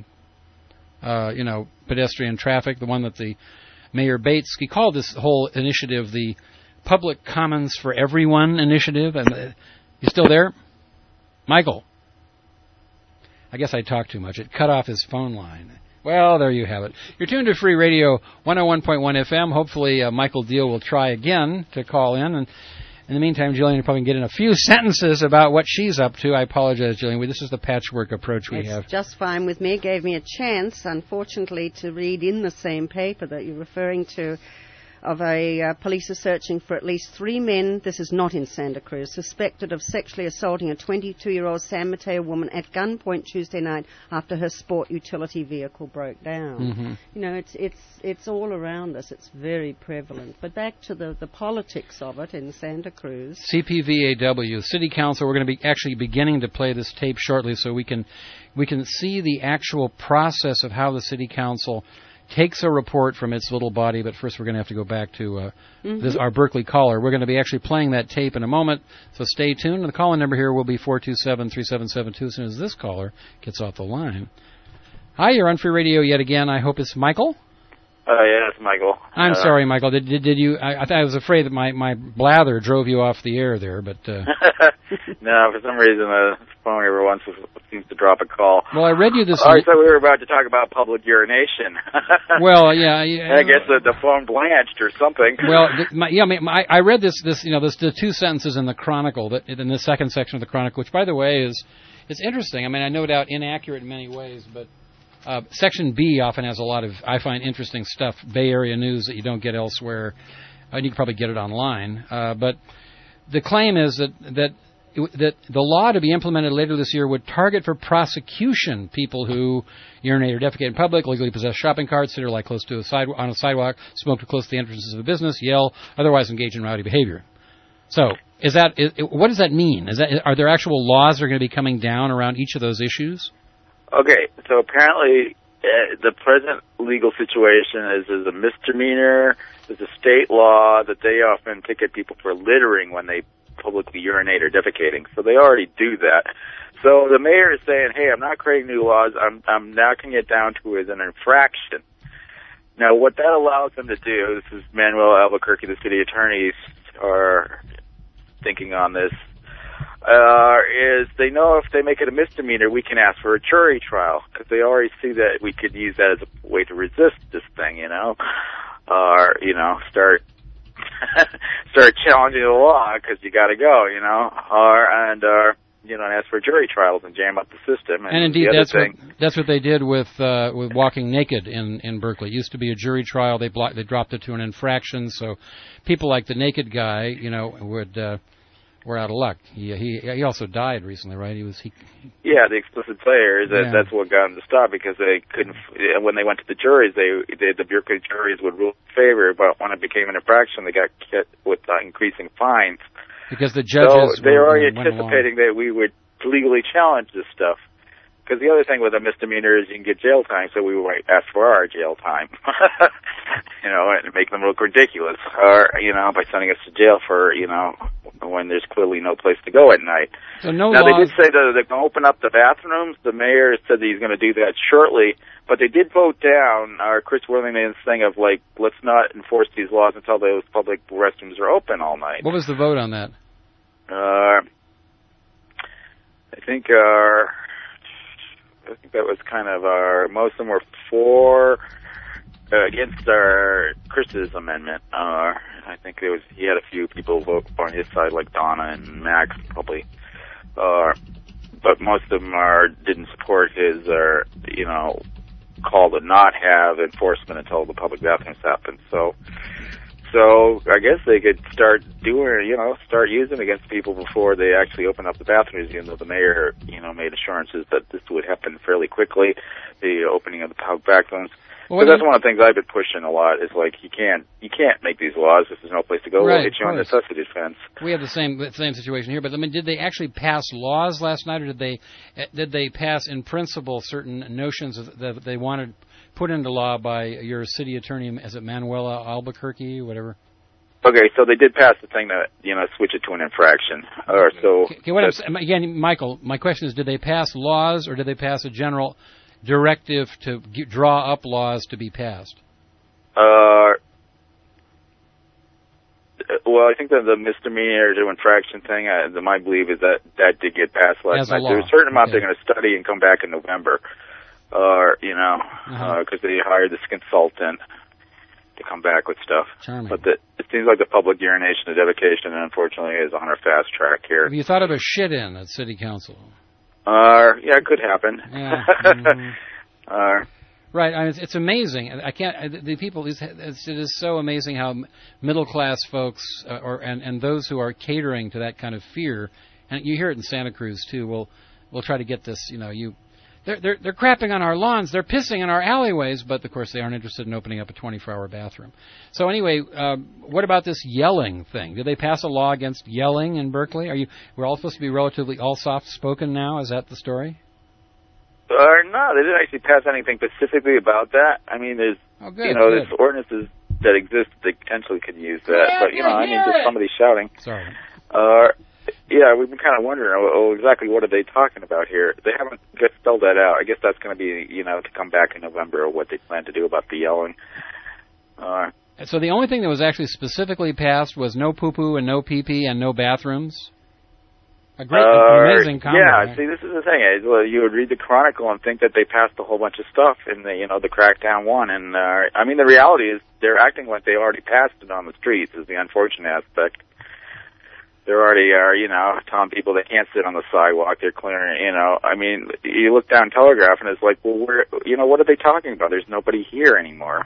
uh, you know, pedestrian traffic. The one that the Mayor Bates, he called this whole initiative the Public Commons for Everyone initiative. And uh, you still there, Michael? I guess I talked too much. It cut off his phone line. Well, there you have it. You're tuned to Free Radio one oh one point one F M. Hopefully, uh, Michael Deal will try again to call in. And in the meantime, Jillian will probably get in a few sentences about what she's up to. I apologize, Jillian. This is the patchwork approach we it's have. It's just fine with me. It gave me a chance, unfortunately, to read in the same paper that you're referring to of a uh, police are searching for at least three men, this is not in Santa Cruz, suspected of sexually assaulting a twenty-two-year-old San Mateo woman at gunpoint Tuesday night after her sport utility vehicle broke down. Mm-hmm. You know, it's it's it's all around us. It's very prevalent. But back to the, the politics of it in Santa Cruz. C P V A W, City Council, we're going to be actually beginning to play this tape shortly so we can we can see the actual process of how the City Council takes a report from its little body, but first we're going to have to go back to uh, mm-hmm. this, our Berkeley caller. We're going to be actually playing that tape in a moment, so stay tuned. And the call-in number here will be four two seven, three seven seven two as soon as this caller gets off the line. Hi, you're on Free Radio yet again. I hope it's Michael. Uh, yeah, it's Michael. I'm uh, sorry, Michael. Did did, did you? I, I was afraid that my, my blather drove you off the air there, but uh... no, for some reason the phone every once seems to drop a call. Well, I read you this. Oh, I thought we were about to talk about public urination. Well, yeah, yeah. I guess the, the phone blanched or something. Well, th- my, yeah, I, mean, my, I read this. This, you know, this the two sentences in the Chronicle that in the second section of the Chronicle, which, by the way, is it's interesting. I mean, I no doubt inaccurate in many ways, but. Uh, Section B often has a lot of, I find, interesting stuff, Bay Area news that you don't get elsewhere. And you can probably get it online. Uh, but the claim is that, that that the law to be implemented later this year would target for prosecution people who urinate or defecate in public, legally possess shopping carts, sit or lie close to a side, on a sidewalk, smoke too close to the entrances of a business, yell, otherwise engage in rowdy behavior. So, is that is, what does that mean? Is that are there actual laws that are going to be coming down around each of those issues? Okay, so apparently uh, the present legal situation is, is a misdemeanor. There's a state law that they often ticket people for littering when they publicly urinate or defecating. So they already do that. So the mayor is saying, hey, I'm not creating new laws. I'm, I'm knocking it down to as an infraction. Now, what that allows them to do, this is Manuel Albuquerque, the city attorneys are thinking on this, Uh, is they know if they make it a misdemeanor, we can ask for a jury trial, because they already see that we could use that as a way to resist this thing, you know, or, you know, start start challenging the law because you got to go, you know, or and uh, you know, and ask for jury trials and jam up the system. And, and indeed, the that's thing, what that's what they did with uh, with Walking Naked in, in Berkeley. It used to be a jury trial. They blocked, they dropped it to an infraction. So people like the Naked guy, you know, would uh, were out of luck. He he he also died recently, right? He was he. Yeah, the explicit players. That, Yeah. That's what got them to stop because they couldn't. When they went to the juries, they, they the Berkeley juries would rule in favor, but when it became an infraction, they got hit with uh, increasing fines. Because the judges so they were were, already went anticipating that we would legally challenge this stuff. Because the other thing with a misdemeanor is you can get jail time, so we would ask for our jail time, you know, and make them look ridiculous, or you know, by sending us to jail for you know when there's clearly no place to go at night. So no now laws. they did say that they're going to open up the bathrooms. The mayor said that he's going to do that shortly, but they did vote down our Chris Worthington's thing of like, let's not enforce these laws until those public restrooms are open all night. What was the vote on that? Uh, I think our, I think that was kind of our, most of them were for, uh, against our Chris's amendment. Uh, I think there was, he had a few people vote on his side, like Donna and Max, probably. Uh, but most of them are, didn't support his, uh, you know, call to not have enforcement until the public bathrooms happen. So, So I guess they could start doing, you know, start using against people before they actually open up the bathrooms, even though the mayor, you know, made assurances that this would happen fairly quickly, the opening of the public bathrooms. Well, Because that's one of the things I've been pushing a lot is like you can't you can't make these laws if there's no place to go. Right, We'll get you on of course. necessity defense. We have the same the same situation here, but I mean, did they actually pass laws last night, or did they uh, did they pass in principle certain notions of, that they wanted put into law by your city attorney? Is it Manuela Albuquerque, whatever? Okay, so they did pass the thing that you know switch it to an infraction, or so. Okay, what I'm, s- again, Michael, my question is: did they pass laws, or did they pass a general directive to g- draw up laws to be passed? Uh, well, I think that the misdemeanor to infraction thing, uh, the, my belief is that that did get passed last As a night. law. There's a certain amount Okay. they're going to study and come back in November, or you know, Uh-huh. because they hired this consultant to come back with stuff. Charming. But the, it seems like the public urination and dedication, unfortunately, is on our fast track here. Have you thought of a shit-in at city council? Uh, yeah, it could happen. Yeah. Mhm. uh, Right, I mean, it's, it's amazing. I can't. I, the people. It's, it's, it is so amazing how middle class folks, uh, or and, and those who are catering to that kind of fear, and you hear it in Santa Cruz too. Will will try to get this. You know, you they're they're they're crapping on our lawns. They're pissing in our alleyways. But of course, they aren't interested in opening up a twenty-four hour bathroom. So anyway, um, what about this yelling thing? Did they pass a law against yelling in Berkeley? Are you? We're all supposed to be relatively all soft spoken now. Is that the story? Or no, they didn't actually pass anything specifically about that. I mean, there's, Oh, good. you know, good. there's ordinances that exist that potentially could use that. Yeah, but, you know, I mean, hear just it. somebody shouting. Sorry. Uh, yeah, we've been kind of wondering, oh, oh, exactly what are they talking about here? They haven't just spelled that out. I guess that's going to be, you know, to come back in November or what they plan to do about the yelling. Uh, So the only thing that was actually specifically passed was no poo-poo and no pee-pee and no bathrooms? A great, Uh, amazing combo. Yeah, right? see, this is the thing. Is, well, you would read the Chronicle and think that they passed a whole bunch of stuff in the, you know, the crackdown one. And uh, I mean, the reality is they're acting like they already passed it on the streets. Is the unfortunate aspect. They already are, you know, telling people they can't sit on the sidewalk. They're clearing, you know. I mean, you look down Telegraph and it's like, well, where, you know, what are they talking about? There's nobody here anymore.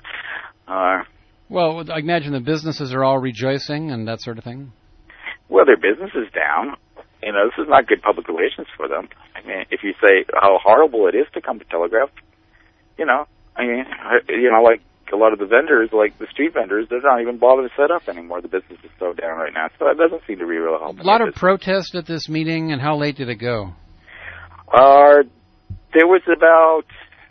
uh, Well, I imagine the businesses are all rejoicing and that sort of thing. Well, their business is down. You know, this is not good public relations for them. I mean, if you say how horrible it is to come to Telegraph, you know, I mean, you know, like a lot of the vendors, like the street vendors, they're not even bothered to set up anymore. The business is so down right now. So it doesn't seem to be real help. A lot of protest at this meeting, and how late did it go? Uh, there was about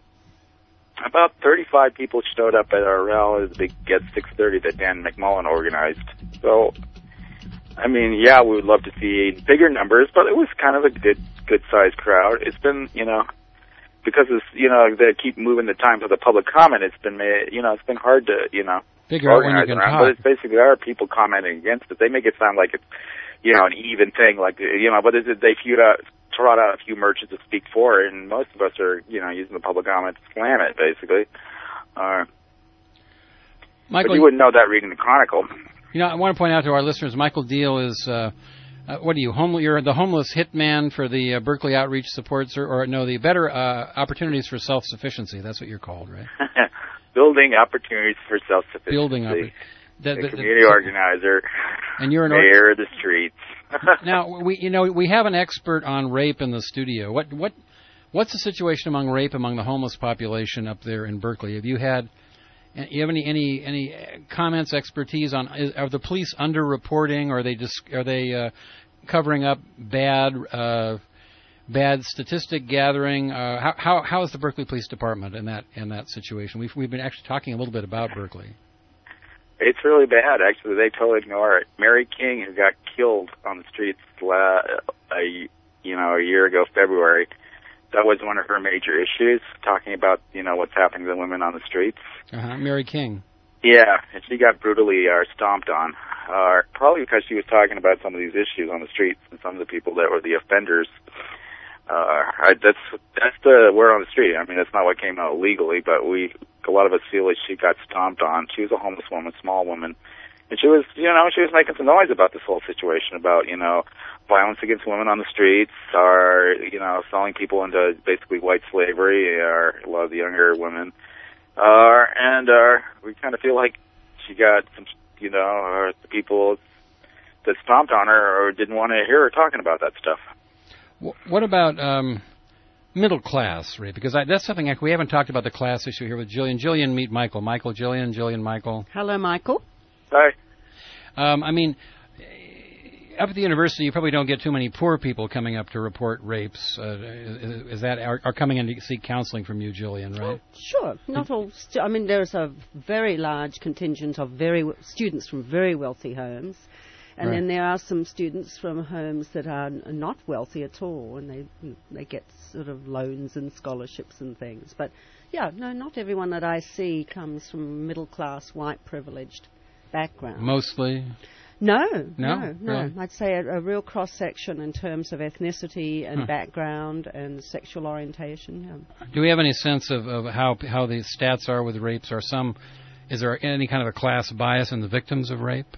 about thirty-five people showed up at our rally, the big Get six thirty that Dan McMullen organized. So, I mean, yeah, we would love to see bigger numbers, but it was kind of a good, good-sized crowd. It's been, you know, because it's, you know, they keep moving the time to the public comment. It's been, you know, it's been hard to, you know, Figure out when you organize can around. talk. But it's basically there are people commenting against it. They make it sound like it's, you know, an even thing, like, you know, but is it, they feud out, trot out a few merchants to speak for it, and most of us are, you know, using the public comment to slam it, basically. Uh, Michael, but you wouldn't know that reading the Chronicle. You know, I want to point out to our listeners, Michael Deal is, uh, uh, what are you, home, you're the homeless hitman for the uh, Berkeley Outreach Supports, or, or no, the Better uh, Opportunities for Self-Sufficiency. That's what you're called, right? Building opportunities for self-sufficiency. Building opportunities. The, the, the community the, organizer, and you're an mayor or- of the streets. Now, we, you know, we have an expert on rape in the studio. What, what, what's the situation among rape among the homeless population up there in Berkeley? Have you had, you have any, any, any comments, expertise on? Is, are the police underreporting? Or are they just, are they uh, covering up bad, uh, bad statistic gathering? Uh, how, how, how is the Berkeley Police Department in that, in that situation? We've, we've been actually talking a little bit about Berkeley. It's really bad, actually. They totally ignore it. Mary King, who got killed on the streets, la- a, you know, a year ago, February, that was one of her major issues, talking about, you know, what's happening to women on the streets. Uh-huh. Mary King. Yeah, and she got brutally uh, stomped on, uh, probably because she was talking about some of these issues on the streets and some of the people that were the offenders. Uh, I, that's that's the word on the street. I mean, that's not what came out legally, but we a lot of us feel like she got stomped on. She was a homeless woman, small woman, and she was, you know, she was making some noise about this whole situation, about, you know, violence against women on the streets, or, you know, selling people into basically white slavery, or a lot of the younger women. Uh, and uh, we kind of feel like she got some, you know, or the people that stomped on her or didn't want to hear her talking about that stuff. What about um, middle class rape? Because I, that's something like we haven't talked about the class issue here with Jillian. Jillian, meet Michael. Michael, Jillian, Jillian, Michael. Hello, Michael. Hi. Um, I mean, up at the university, you probably don't get too many poor people coming up to report rapes. Uh, is, is that are, are coming in to seek counseling from you, Jillian? Right? Oh, sure. Not all. Stu- I mean, there's a very large contingent of very w- students from very wealthy homes. And right. then there are some students from homes that are n- not wealthy at all, and they they get sort of loans and scholarships and things. But, yeah, no, not everyone that I see comes from middle-class, white, privileged background. Mostly? No, No? no, no. Really? I'd say a, a real cross-section in terms of ethnicity and Huh. background and sexual orientation. Yeah. Do we have any sense of, of how how the stats are with rapes? Are some, is there any kind of a class bias in the victims of rape?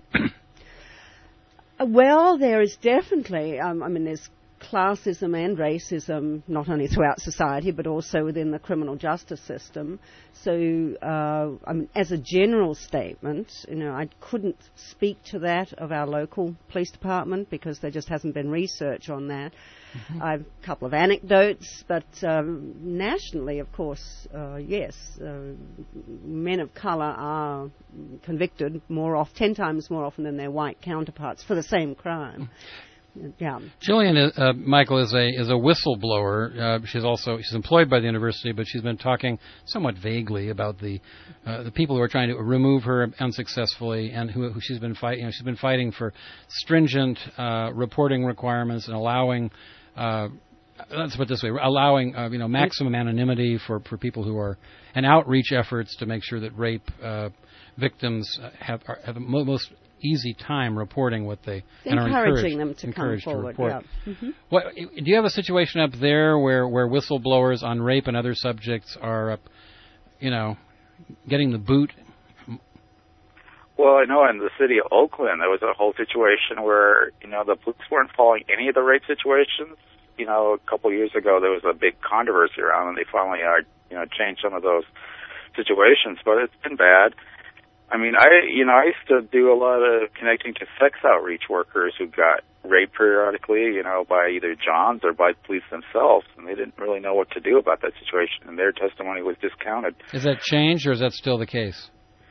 Well, there is definitely, um, I mean, there's classism and racism, not only throughout society, but also within the criminal justice system. So, uh, I mean, as a general statement, you know, I couldn't speak to that of our local police department because there just hasn't been research on that. Mm-hmm. I have a couple of anecdotes, but um, nationally, of course, uh, yes, uh, men of colour are convicted more often, ten times more often than their white counterparts for the same crime. Yeah. Jillian, uh, Michael, is a is a whistleblower. Uh, she's also she's employed by the university, but she's been talking somewhat vaguely about the uh, the people who are trying to remove her unsuccessfully, and who, who she's been fighting. You know, she's been fighting for stringent uh, reporting requirements and allowing. Uh, let's put it this way: allowing uh, you know maximum anonymity for, for people who are, and outreach efforts to make sure that rape uh, victims have are, have the most easy time reporting what they and are encouraging encouraged, them to encouraged come forward. to report. Yeah. Mm-hmm. What do you have a situation up there where, where whistleblowers on rape and other subjects are, up, you know, getting the boot? Well, I know in the city of Oakland there was a whole situation where, you know, the police weren't following any of the rape situations. You know, a couple of years ago there was a big controversy around, and they finally, uh, you know, changed some of those situations. But it's been bad. I mean, I, you know, I used to do a lot of connecting to sex outreach workers who got raped periodically, you know, by either Johns or by police themselves, and they didn't really know what to do about that situation, and their testimony was discounted. Has that changed, or is that still the case?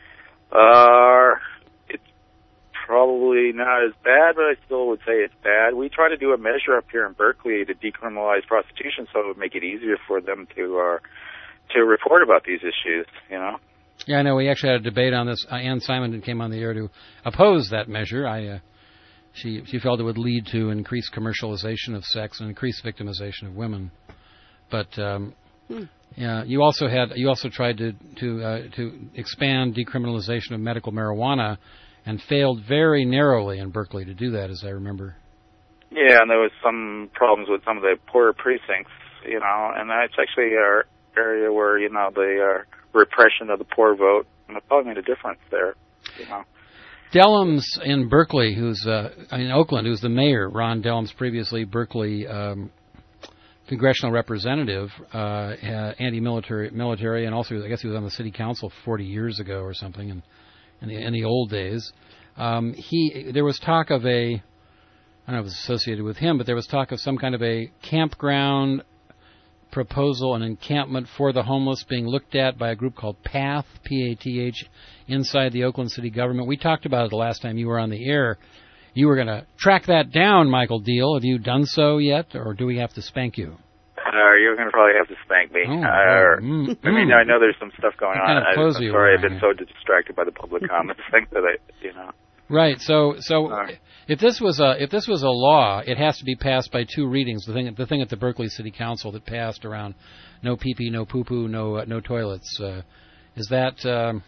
Uh, it's probably not as bad, but I still would say it's bad. We try to do a measure up here in Berkeley to decriminalize prostitution, so it would make it easier for them to, uh, to report about these issues, you know. Yeah, I know. We actually had a debate on this. Uh, Ann Simon came on the air to oppose that measure. I, uh, she she felt it would lead to increased commercialization of sex and increased victimization of women. But um, hmm. yeah, you also had you also tried to to uh, to expand decriminalization of medical marijuana, and failed very narrowly in Berkeley to do that, as I remember. Yeah, and there was some problems with some of the poorer precincts, you know, and that's actually our area where, you know, the uh, repression of the poor vote, and it probably made a difference there, you know. Dellums in Berkeley, who's uh, in Oakland, who's the mayor, Ron Dellums, previously Berkeley um, congressional representative, uh, anti-military, military, and also I guess he was on the city council forty years ago or something, in, in, the, in the old days. Um, he there was talk of a, I don't know if it was associated with him, but there was talk of some kind of a campground proposal, an encampment for the homeless being looked at by a group called PATH, P A T H, inside the Oakland city government. We talked about it the last time you were on the air. You were going to track that down, Michael Deal. Have you done so yet, or do we have to spank you? Uh, you're going to probably have to spank me. Oh, uh, mm, I mean, mm. I know there's some stuff going what on. Kind of I, I'm sorry, you I've been so distracted by the public comments thing that I, you know. Right. So, so uh, if this was a if this was a law, it has to be passed by two readings. The thing, the thing at the Berkeley City Council that passed around no pee pee, no poo poo, no uh, no toilets. Uh, is that um,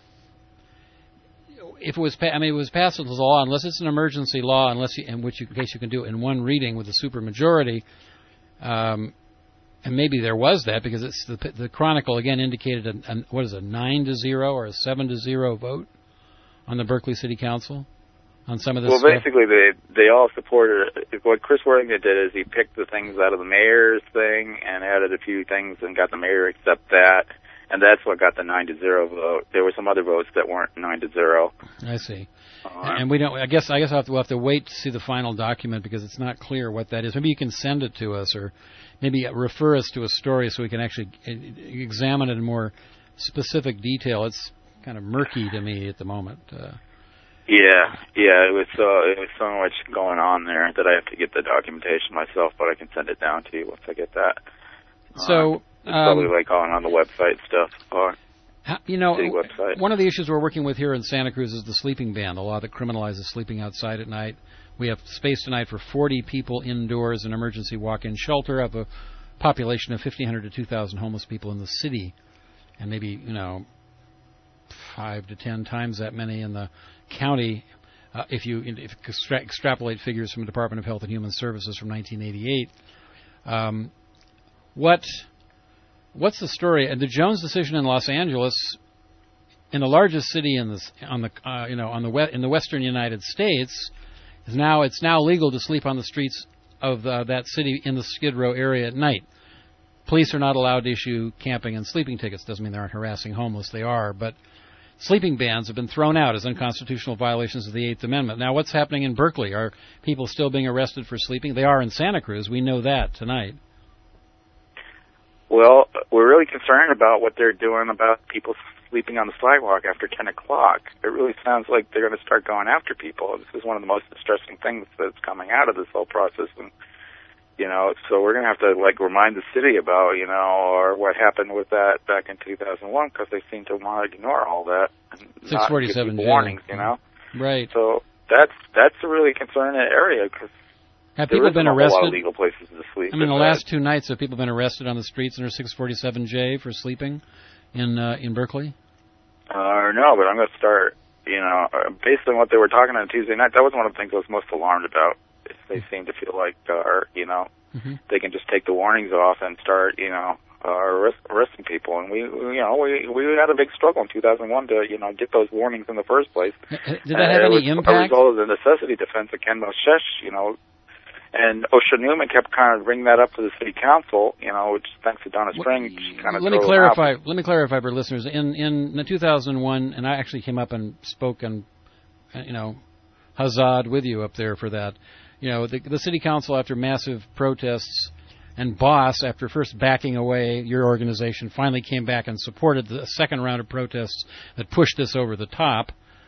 if it was? Pa- I mean, it was passed as a law unless it's an emergency law, unless you, in which you, in case you can do it in one reading with a supermajority. Um, and maybe there was that because it's the the Chronicle again indicated a, a what is it, a nine to zero or a seven to zero vote on the Berkeley City Council. On some of this well, stuff? basically, they they all supported it. What Chris Worthington did is he picked the things out of the mayor's thing and added a few things and got the mayor to accept that, and that's what got the nine to zero vote. There were some other votes that weren't nine to zero. I see. Uh, and we don't. I guess I guess I'll have to, we'll have to wait to see the final document because it's not clear what that is. Maybe you can send it to us, or maybe refer us to a story so we can actually examine it in more specific detail. It's kind of murky to me at the moment. Uh, Yeah, yeah, it was so it was so much going on there that I have to get the documentation myself, but I can send it down to you once I get that. So uh, it's probably um, like going on the website stuff. Or you know, city website. One of the issues we're working with here in Santa Cruz is the sleeping ban, the law that criminalizes sleeping outside at night. We have space tonight for forty people indoors, an emergency walk-in shelter of a population of fifteen hundred to two thousand homeless people in the city, and maybe you know five to ten times that many in the county, uh, if you if you extra- extrapolate figures from the Department of Health and Human Services from nineteen eighty-eight. Um, what what's the story? And the Jones decision in Los Angeles, in the largest city in the on the uh, you know on the we- in the western United States, is now it's now legal to sleep on the streets of uh, that city in the Skid Row area at night. Police are not allowed to issue camping and sleeping tickets. Doesn't mean they aren't harassing homeless. They are, but sleeping bans have been thrown out as unconstitutional violations of the Eighth Amendment. Now, what's happening in Berkeley? Are people still being arrested for sleeping? They are in Santa Cruz. We know that tonight. Well, we're really concerned about what they're doing about people sleeping on the sidewalk after ten o'clock. It really sounds like they're going to start going after people. This is one of the most distressing things that's coming out of this whole process. And, you know, so we're going to have to, like, remind the city about, you know, or what happened with that back in two thousand one, because they seem to want to ignore all that. six forty-seven warnings, you know? Right. So that's that's a really concerning area, because have people been arrested? A lot of legal places to sleep. I mean, the last two nights, have people been arrested on the streets under six forty-seven J for sleeping in uh, in Berkeley? Uh, no, but I'm going to start, you know, based on what they were talking on Tuesday night, that was one of the things I was most alarmed about. They seem to feel like, uh, you know, mm-hmm. they can just take the warnings off and start, you know, uh, arrest, arresting people. And we, we, you know, we we had a big struggle in two thousand one to, you know, get those warnings in the first place. Did that have uh, any it was impact? A result of the necessity defense of Ken Moshesh, you know. And Osha Newman kept kind of bringing that up to the city council, you know, which thanks to Donna Spring, she kind of let me clarify. Let me clarify for listeners. In in two thousand one, and I actually came up and spoke and, you know, huzzah'd with you up there for that. You know, the, the city council, after massive protests, and BOSS, after first backing away, your organization finally came back and supported the second round of protests that pushed this over the top.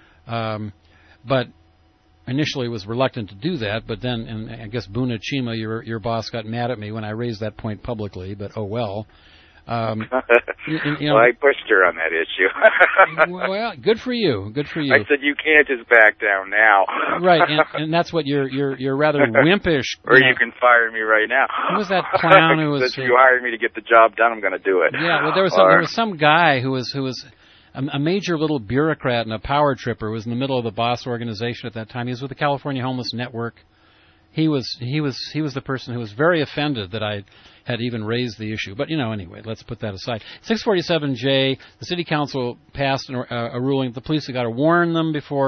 Um, but initially was reluctant to do that, but then, and I guess Buna Chima, your your boss, got mad at me when I raised that point publicly, but oh well. Um, you, you know, well, I pushed her on that issue. Well, good for you. Good for you. I said you can't just back down now. Right, and, and that's what you're you're you're rather wimpish. Or you, know. You can fire me right now. Who was that clown who was? Since you hired me to get the job done, I'm going to do it. Yeah, well, there was some, there was some guy who was who was a, a major little bureaucrat and a power tripper. Was in the middle of the BOSS organization at that time. He was with the California Homeless Network. He was he was he was the person who was very offended that I had even raised the issue. But, you know, anyway, let's put that aside. six forty-seven J, the city council passed an, uh, a ruling. The police have got to warn them before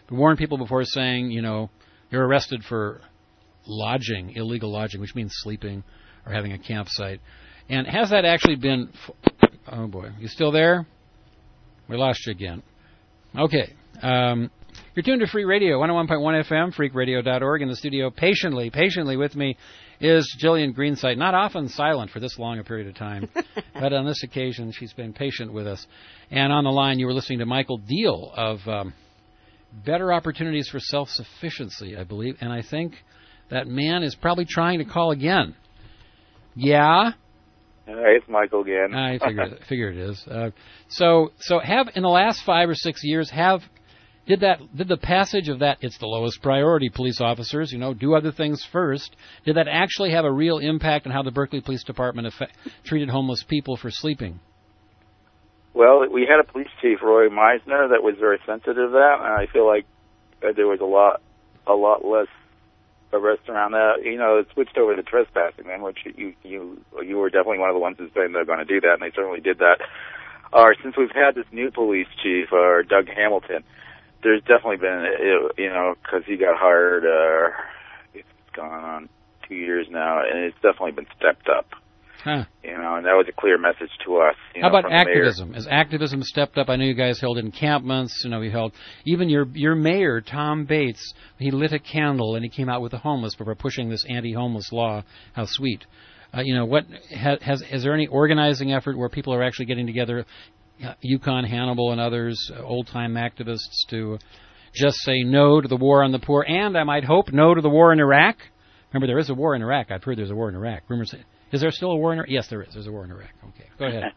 warn people before saying, you know, you're arrested for lodging, illegal lodging, which means sleeping or having a campsite. And has that actually been... F- oh, boy. You still there? We lost you again. Okay. Um, you're tuned to Free Radio, one oh one point one F M, freak radio dot org. In the studio, patiently, patiently with me is Jillian Greensight. Not often silent for this long a period of time, but on this occasion, she's been patient with us. And on the line, you were listening to Michael Deal of um, Better Opportunities for Self-Sufficiency, I believe. And I think that man is probably trying to call again. Yeah? Hey, it's Michael again. I figure, I figure it is. Uh, so, so have in the last five or six years, have did that did the passage of that? It's the lowest priority, police officers. You know, do other things first. Did that actually have a real impact on how the Berkeley Police Department effect, treated homeless people for sleeping? Well, we had a police chief, Roy Meisner, that was very sensitive to that, and I feel like uh, there was a lot, a lot less arrests around that. You know, it switched over to trespassing then, which you you you were definitely one of the ones who said they're going to do that, and they certainly did that. Or uh, since we've had this new police chief, or uh, Doug Hamilton, there's definitely been, you know, because he got hired, uh, it's gone on two years now, and it's definitely been stepped up. Huh. You know, and that was a clear message to us. You How know, about from the mayor. activism? Has activism stepped up? I know you guys held encampments. You know, we held even your your mayor, Tom Bates. He lit a candle and he came out with the homeless before pushing this anti-homeless law. How sweet! Uh, you know, what has, has is there any organizing effort where people are actually getting together? Uh, Yukon Hannibal and others, uh, old-time activists, to just say no to the war on the poor, and I might hope no to the war in Iraq. Remember, there is a war in Iraq. I've heard there's a war in Iraq. Rumors. Is there still a war in Iraq? Yes, there is. There's a war in Iraq. Okay, go ahead.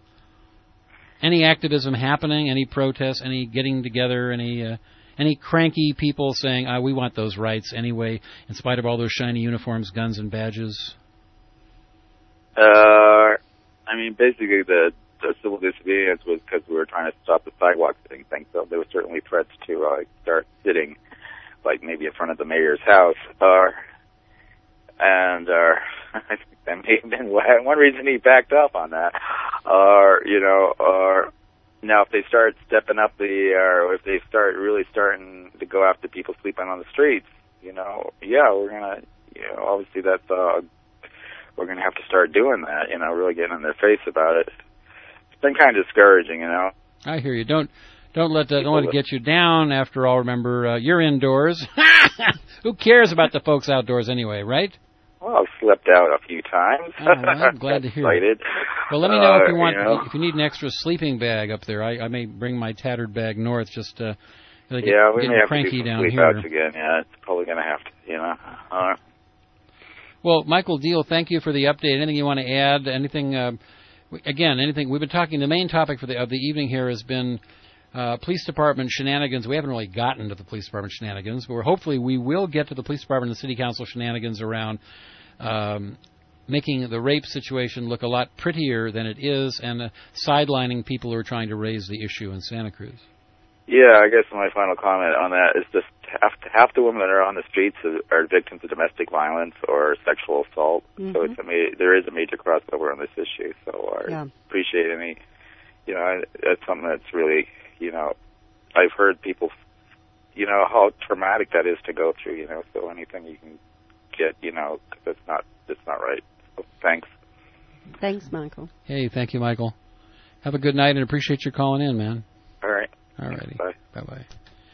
Any activism happening? Any protests? Any getting together? Any uh, any cranky people saying, ah, we want those rights anyway, in spite of all those shiny uniforms, guns, and badges? Uh, I mean, basically the, the civil disobedience was because we were trying to stop the sidewalk sitting thing, so there were certainly threats to uh, start sitting, like maybe in front of the mayor's house. Uh, and uh, I think that may have been one reason he backed up on that. Or, uh, you know, or uh, now if they start stepping up the, or if they start really starting to go after people sleeping on the streets, you know, yeah, we're going to, you know, obviously that's, uh, we're going to have to start doing that, you know, really getting in their face about it. It's been kind of discouraging, you know. I hear you. Don't don't let that, don't let it get you down. After all, remember, uh, you're indoors. Who cares about the folks outdoors anyway, right? Well, I've slept out a few times. Oh, well, I'm glad to hear it. Well, let me know uh, if you want, you know. if you need an extra sleeping bag up there. I, I may bring my tattered bag north. Just uh, get, yeah, we getting may have cranky to do some down sleep here. outs again. Yeah, it's probably going to have to, you know. Uh, well, Michael Deal, thank you for the update. Anything you want to add? Anything? Uh, again, anything? We've been talking. The main topic for the of the evening here has been uh, police department shenanigans. We haven't really gotten to the police department shenanigans, but we're, hopefully we will get to the police department and the city council shenanigans around um, making the rape situation look a lot prettier than it is, and uh, sidelining people who are trying to raise the issue in Santa Cruz. Yeah, I guess my final comment on that is just half, half the women that are on the streets are victims of domestic violence or sexual assault. Mm-hmm. So it's a ma- there is a major crossover on this issue. So I yeah. appreciate any, you know, that's something that's really, you know, I've heard people, you know, how traumatic that is to go through, you know, so anything you can get, you know, that's not, that's not right. So thanks. Thanks, Michael. Hey, thank you, Michael. Have a good night and appreciate your calling in, man. All right. All righty. Bye. Bye-bye.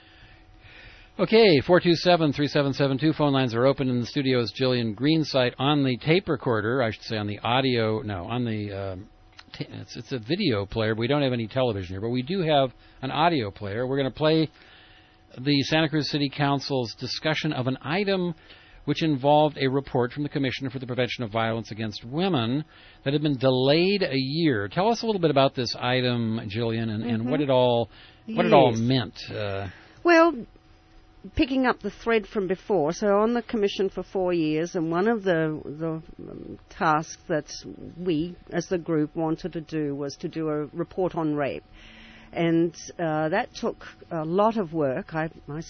Okay, four two seven, three seven seven two. Phone lines are open. In the studio is Jillian Greensight on the tape recorder. I should say on the audio. No, on the... Um, t- it's, it's a video player. But we don't have any television here, but we do have an audio player. We're going to play the Santa Cruz City Council's discussion of an item which involved a report from the Commissioner for the Prevention of Violence Against Women that had been delayed a year. Tell us a little bit about this item, Jillian, and, mm-hmm. and what it all what yes. it all meant. Uh, well, picking up the thread from before, so on the Commission for four years, and one of the, the um, tasks that we, as the group, wanted to do was to do a report on rape. And uh, that took a lot of work. I, I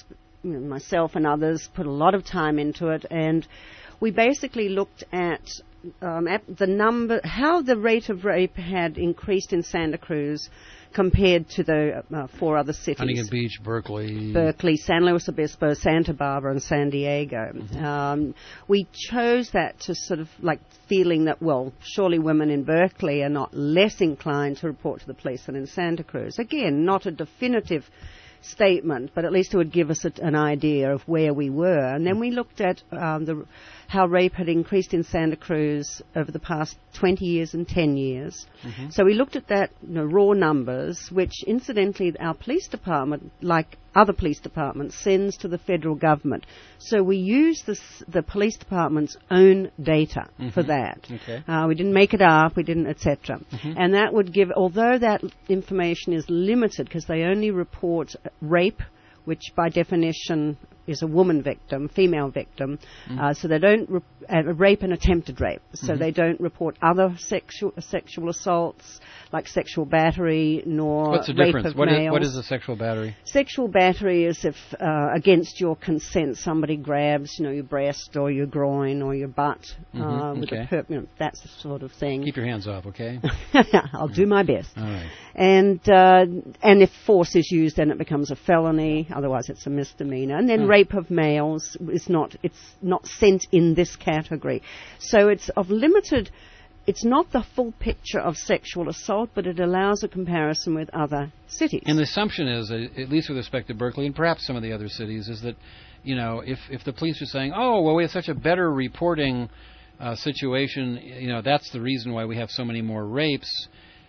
you know, myself and others put a lot of time into it, and we basically looked at, um, at the number, how the rate of rape had increased in Santa Cruz compared to the uh, four other cities. Huntington Beach, Berkeley. Berkeley, San Luis Obispo, Santa Barbara, and San Diego. Mm-hmm. Um, we chose that to sort of like feeling that, well, surely women in Berkeley are not less inclined to report to the police than in Santa Cruz. Again, not a definitive statement, but at least it would give us a, an idea of where we were. And then we looked at um, the, how rape had increased in Santa Cruz over the past twenty years and ten years. Mm-hmm. So we looked at that, you know, raw numbers, which incidentally our police department, like other police departments, sends to the federal government. So we used this, the police department's own data mm-hmm. for that. Okay. Uh, we didn't make it up, we didn't, et cetera. Mm-hmm. And that would give, although that information is limited because they only report rape, which by definition is a woman victim, female victim, mm-hmm. uh, so they don't re- uh, rape and attempted rape. So mm-hmm. they don't report other sexual sexual assaults like sexual battery nor What's the rape difference? of What males. is, what is a sexual battery? Sexual battery is if uh, against your consent somebody grabs, you know, your breast or your groin or your butt mm-hmm. uh, with okay. a perp, you know, that's the sort of thing. Keep your hands off, okay? I'll do my best. All right. And uh, and if force is used, then it becomes a felony. Otherwise, it's a misdemeanor. And then oh. rape of males is not. It's not sent in this category. So it's of limited. It's not the full picture of sexual assault, but it allows a comparison with other cities. And the assumption is, uh, at least with respect to Berkeley and perhaps some of the other cities, is that, you know, if if the police are saying, oh, well, we have such a better reporting uh, situation, you know, that's the reason why we have so many more rapes.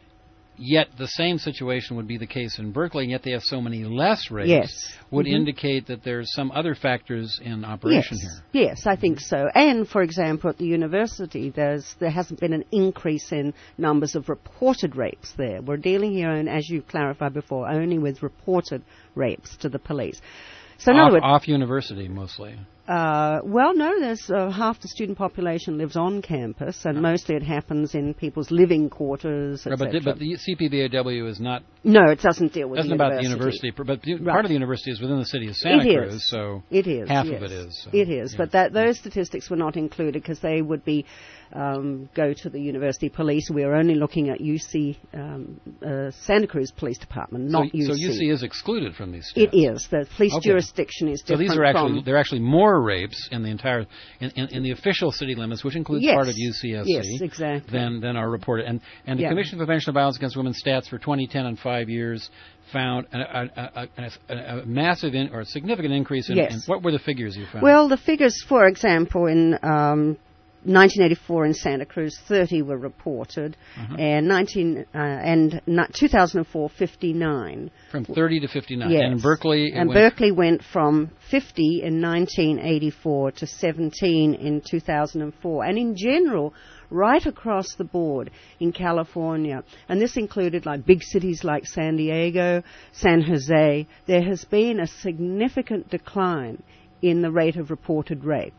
Yet the same situation would be the case in Berkeley, and yet they have so many less rapes, yes. would mm-hmm. indicate that there's some other factors in operation yes. here. Yes, I think so. And, for example, at the university, there's there hasn't been an increase in numbers of reported rapes there. We're dealing here, and as you clarified before, only with reported rapes to the police. So in off, other words, off university, mostly. Uh, well, no, there's uh, half the student population lives on campus, and mostly it happens in people's living quarters, et right, but, the, cetera. but the C P B A W is not... No, it doesn't deal with doesn't the about university. the university, but the, right. part of the university is within the city of Santa it Cruz, is. so it is, half yes. of it is. So, it is, yeah. but that those statistics were not included because they would be um, go to the university police. We are only looking at U C um, uh, Santa Cruz Police Department, not so, U C. So U C is excluded from these stats. It is. The police okay. jurisdiction is different. So these are actually from there are actually more rapes in the entire in, in, in the official city limits, which includes yes. part of U C S C. Yes, exactly. Than than are reported, and and the yeah. Commission for Prevention of Violence Against Women stats for twenty ten and five years found a, a, a, a, a massive in, or a significant increase in, yes. in. What were the figures you found? Well, the figures, for example, in um, nineteen eighty-four in Santa Cruz, thirty were reported, uh-huh. and nineteen uh, and two thousand four, fifty-nine. From thirty to fifty-nine. Yes. And Berkeley. And went Berkeley went from fifty in nineteen eighty-four to seventeen in two thousand four. And in general, right across the board in California, and this included like big cities like San Diego, San Jose, there has been a significant decline in the rate of reported rape.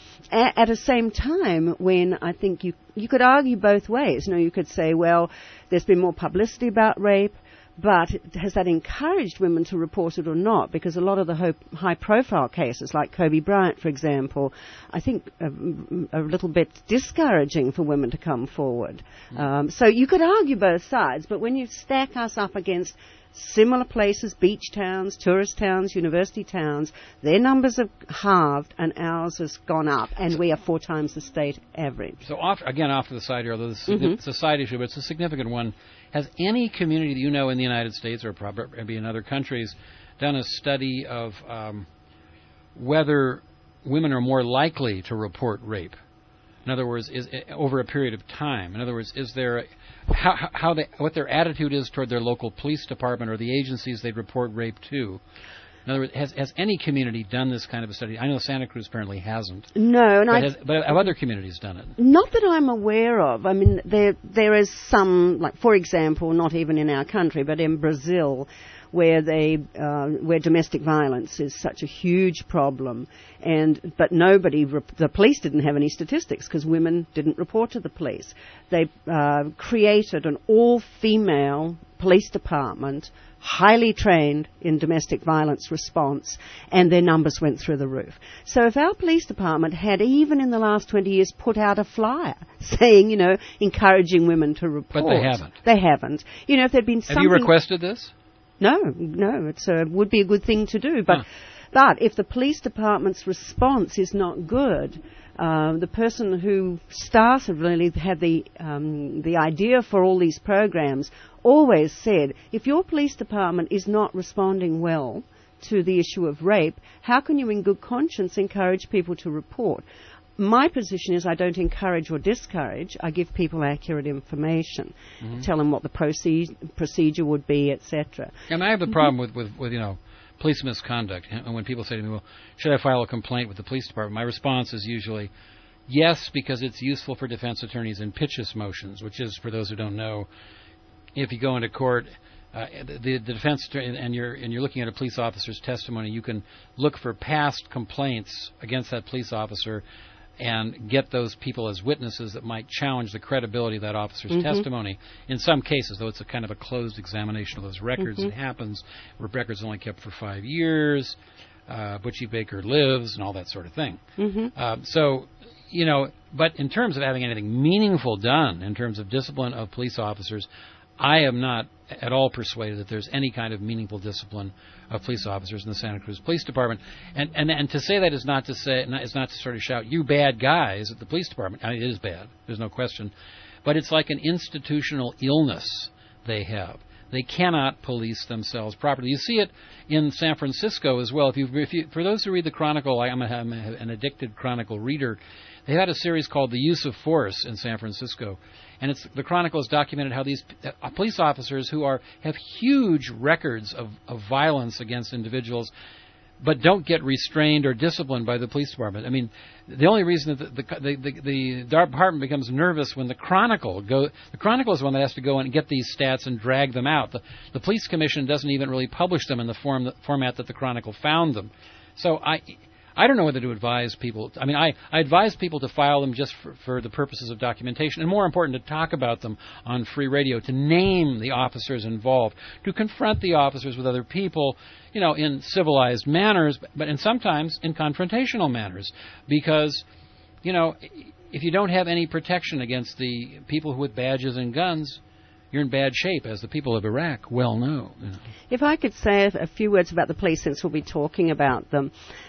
A- at the same time, when I think you you could argue both ways. You know, you could say, well, there's been more publicity about rape, but has that encouraged women to report it or not? Because a lot of the ho- high-profile cases, like Kobe Bryant, for example, I think are a little bit discouraging for women to come forward. Mm. Um, so you could argue both sides, but when you stack us up against similar places, beach towns, tourist towns, university towns, their numbers have halved and ours has gone up, and we are four times the state average. So off, again, off to the side here, although this mm-hmm. it's a side issue, but it's a significant one. Has any community that you know in the United States or probably in other countries done a study of um, whether women are more likely to report rape? In other words, is over a period of time. In other words, is there how how they what their attitude is toward their local police department or the agencies they report rape to? In other words, has has any community done this kind of a study? I know Santa Cruz apparently hasn't. No, and but I. Has, but have other communities done it? Not that I'm aware of. I mean, there there is some, like for example, not even in our country, but in Brazil, where they uh, where domestic violence is such a huge problem, and but nobody, rep- the police didn't have any statistics because women didn't report to the police. They uh, created an all-female police department, highly trained in domestic violence response, and their numbers went through the roof. So if our police department had, even in the last twenty years, put out a flyer saying, you know, encouraging women to report. But they haven't. They haven't. You know, if there'd been Have something... you requested this? No, no, it uh, would be a good thing to do. But, Huh. but if the police department's response is not good, uh, the person who started really had the um, the idea for all these programs always said, if your police department is not responding well to the issue of rape, how can you in good conscience encourage people to report? My position is I don't encourage or discourage. I give people accurate information, mm-hmm. tell them what the proce- procedure would be, et cetera. And I have the problem with, with, with, you know, police misconduct. And when people say to me, well, should I file a complaint with the police department? My response is usually, yes, because it's useful for defense attorneys in pitches motions, which is, for those who don't know, if you go into court, uh, the, the defense attorney, and you're and you're looking at a police officer's testimony, you can look for past complaints against that police officer and get those people as witnesses that might challenge the credibility of that officer's mm-hmm. testimony. In some cases, though, it's a kind of a closed examination of those records. Mm-hmm. It happens. Records only kept for five years. Uh, Butchie Baker lives, and all that sort of thing. Mm-hmm. Uh, so, you know, but in terms of having anything meaningful done in terms of discipline of police officers, I am not at all persuaded that there's any kind of meaningful discipline of police officers in the Santa Cruz Police Department. And and, and to say that is not to say not, is not to sort of shout, you bad guys at the police department. I mean, it is bad. There's no question. But it's like an institutional illness they have. They cannot police themselves properly. You see it in San Francisco as well. If you, if you, for those who read the Chronicle, I'm, a, I'm a, an addicted Chronicle reader. They had a series called The Use of Force in San Francisco. And it's, the Chronicle has documented how these uh, police officers who are have huge records of, of violence against individuals but don't get restrained or disciplined by the police department. I mean, the only reason that the, the, the, the department becomes nervous when the Chronicle go, the Chronicle is the one that has to go and get these stats and drag them out. The, the police commission doesn't even really publish them in the form, the format that the Chronicle found them. So I... I don't know whether to advise people. I mean, I, I advise people to file them just for, for the purposes of documentation, and more important, to talk about them on free radio, to name the officers involved, to confront the officers with other people, you know, in civilized manners, but and sometimes in confrontational manners, because, you know, if you don't have any protection against the people with badges and guns, you're in bad shape, as the people of Iraq well know. You know. If I could say a few words about the police, since we'll be talking about them.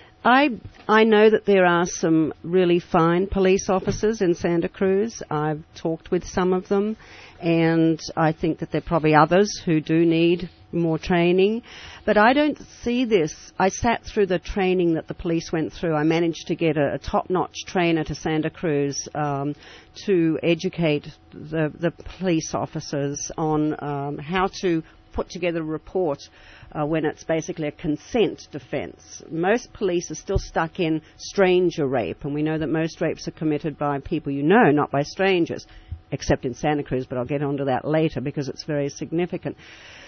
I I know that there are some really fine police officers in Santa Cruz. I've talked with some of them, and I think that there are probably others who do need more training. But I don't see this. I sat through the training that the police went through. I managed to get a, a top-notch trainer to Santa Cruz um, to educate the, the police officers on um, how to put together a report uh, when it's basically a consent defence. Most police are still stuck in stranger rape, and we know that most rapes are committed by people you know, not by strangers, except in Santa Cruz, but I'll get onto that later because it's very significant.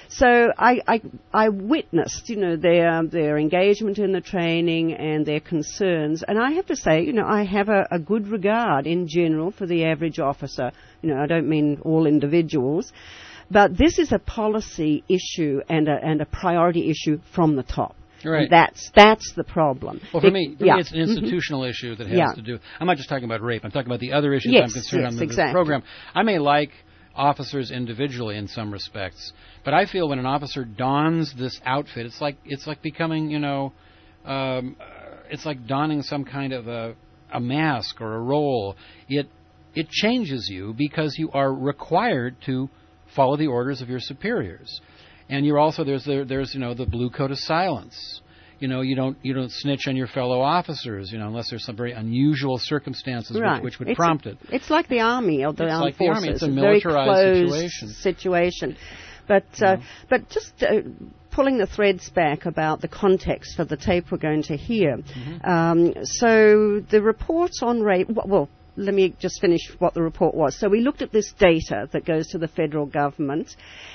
So I, I, I witnessed, you know, their their engagement in the training and their concerns, and I have to say, you know, I have a, a good regard in general for the average officer. You know, I don't mean all individuals. But this is a policy issue and a, and a priority issue from the top. Right. And that's that's the problem. Well, for, it, me, for yeah. me, it's an institutional mm-hmm. issue that has yeah. to do. I'm not just talking about rape. I'm talking about the other issues yes, I'm concerned yes, on the, exactly. this program. I may like officers individually in some respects, but I feel when an officer dons this outfit, it's like it's like becoming, you know, um, it's like donning some kind of a, a mask or a role. It it changes you because you are required to follow the orders of your superiors, and you're also there's there, there's you know the blue code of silence. You know you don't you don't snitch on your fellow officers. You know unless there's some very unusual circumstances right. which, which would it's prompt a, it. It's like the army or the it's armed like forces. The army. It's a very militarized closed situation. situation. But uh, yeah. but just uh, pulling the threads back about the context for the tape we're going to hear. Mm-hmm. Um, so the reports on rape. Well. Let me just finish what the report was. So we looked at this data that goes to the federal government,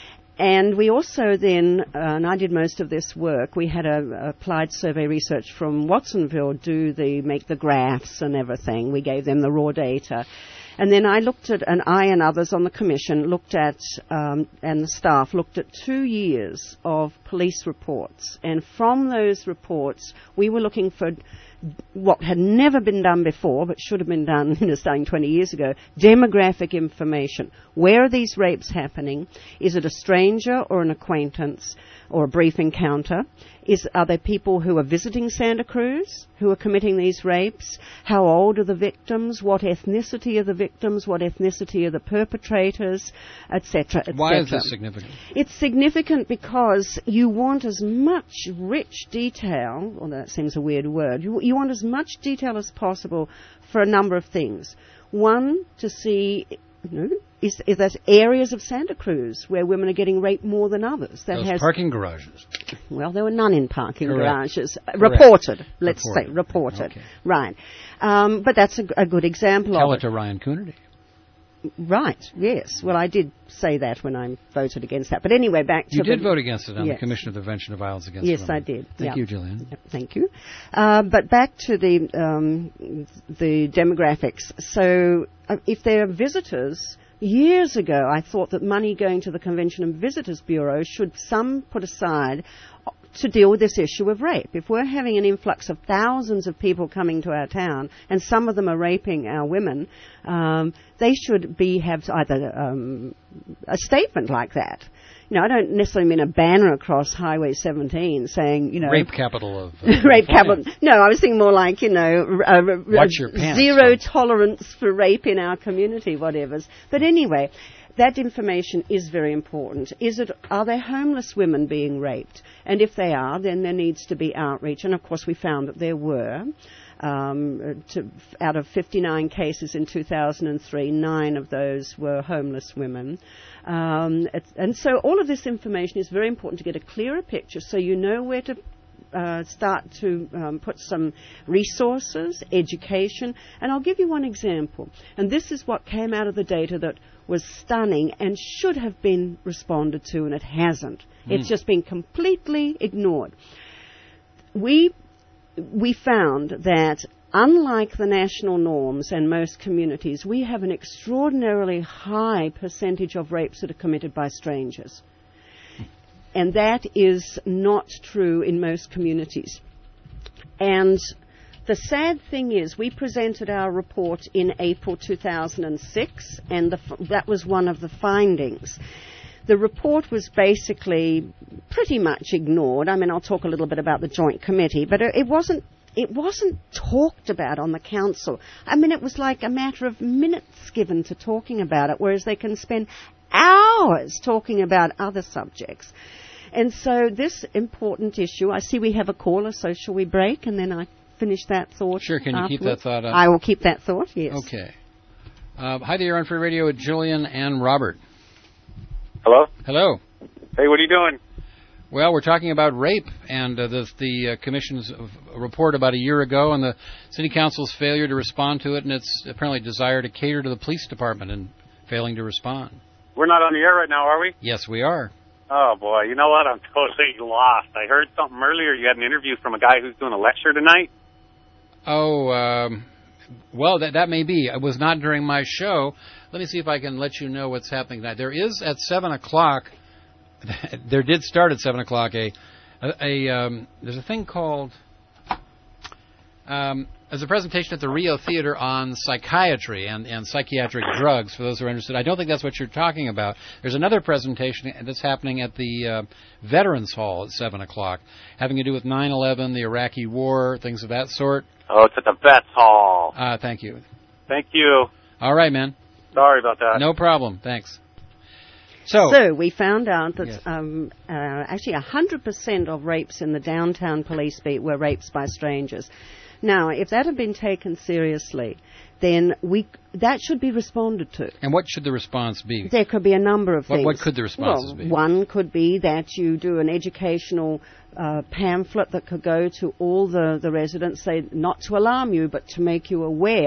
and we also then, uh, and I did most of this work, we had a, applied survey research from Watsonville do the, make the graphs and everything. We gave them the raw data. And then I looked at, and I and others on the commission looked at, um, and the staff looked at two years of police reports. And from those reports, we were looking for what had never been done before, but should have been done, you know, starting twenty years ago, demographic information. Where are these rapes happening? Is it a stranger or an acquaintance or a brief encounter? Is, are there people who are visiting Santa Cruz who are committing these rapes? How old are the victims? What ethnicity are the victims? What ethnicity are the perpetrators? Et cetera, et Why cetera. is this significant? It's significant because you want as much rich detail, although that seems a weird word, you, you want as much detail as possible for a number of things. One, to see, you know, is, is that areas of Santa Cruz where women are getting raped more than others. That Those has parking garages. Well, there were none in parking Correct. garages. Uh, Correct. Reported, let's Reported. say, reported. Okay. Right. Um, but that's a, a good example Tell of it to Ryan Coonerty. Right, yes. Well, I did say that when I voted against that. But anyway, back to You did the, vote against it on yes. the Commission of the Prevention of Violence Against Yes, Women. I did. Thank yeah. you, Gillian. Yep, thank you. Uh, but back to the um, the demographics. So, uh, if there are visitors, years ago I thought that money going to the Convention and Visitors Bureau should some put aside to deal with this issue of rape. If we're having an influx of thousands of people coming to our town, and some of them are raping our women, um, they should be have either um, a statement like that. You know, I don't necessarily mean a banner across Highway seventeen saying, you know, rape capital of uh, rape California. capital. No, I was thinking more like, you know, uh, uh, Watch your pants, zero folks. tolerance for rape in our community, whatever's. But anyway, that information is very important. Is it, are there homeless women being raped? And if they are, then there needs to be outreach. And of course, we found that there were. Um, to, out of fifty-nine cases in two thousand three, nine of those were homeless women. Um, it, and so all of this information is very important to get a clearer picture so you know where to uh, start to um, put some resources, education. And I'll give you one example. And this is what came out of the data that was stunning and should have been responded to, and it hasn't. Mm. It's just been completely ignored. We We found that, unlike the national norms and most communities, we have an extraordinarily high percentage of rapes that are committed by strangers. And that is not true in most communities. And the sad thing is, we presented our report in April two thousand six, and the, that was one of the findings. The report was basically pretty much ignored. I mean, I'll talk a little bit about the Joint Committee, but it wasn't it wasn't talked about on the Council. I mean, it was like a matter of minutes given to talking about it, whereas they can spend hours talking about other subjects. And so this important issue, I see we have a caller, so shall we break and then I finish that thought? Sure, can you keep that thought up? I will keep that thought, yes. Okay. Uh, hi there, you're on Free Radio with Jillian and Robert. Hello? Hello. Hey, what are you doing? Well, we're talking about rape and uh, the, the uh, Commission's report about a year ago and the City Council's failure to respond to it and its apparently desire to cater to the police department and failing to respond. We're not on the air right now, are we? Yes, we are. Oh, boy. You know what? I'm totally lost. I heard something earlier. You had an interview from a guy who's doing a lecture tonight. Oh, um, well, that that may be. It was not during my show. Let me see if I can let you know what's happening tonight. There is at seven o'clock, there did start at seven o'clock, a, a, a um, there's a thing called, um, there's a presentation at the Rio Theater on psychiatry and, and psychiatric drugs, for those who are interested. I don't think that's what you're talking about. There's another presentation that's happening at the uh, Veterans Hall at seven o'clock, having to do with nine eleven, the Iraqi War, things of that sort. Oh, it's at the Vets Hall. Uh, thank you. Thank you. All right, man. Sorry about that. No problem. Thanks. So, so we found out that yes. um, uh, actually one hundred percent of rapes in the downtown police beat were rapes by strangers. Now, if that had been taken seriously, then we that should be responded to. And what should the response be? There could be a number of what, things. What could the responses well, be? One could be that you do an educational uh, pamphlet that could go to all the, the residents, say not to alarm you, but to make you aware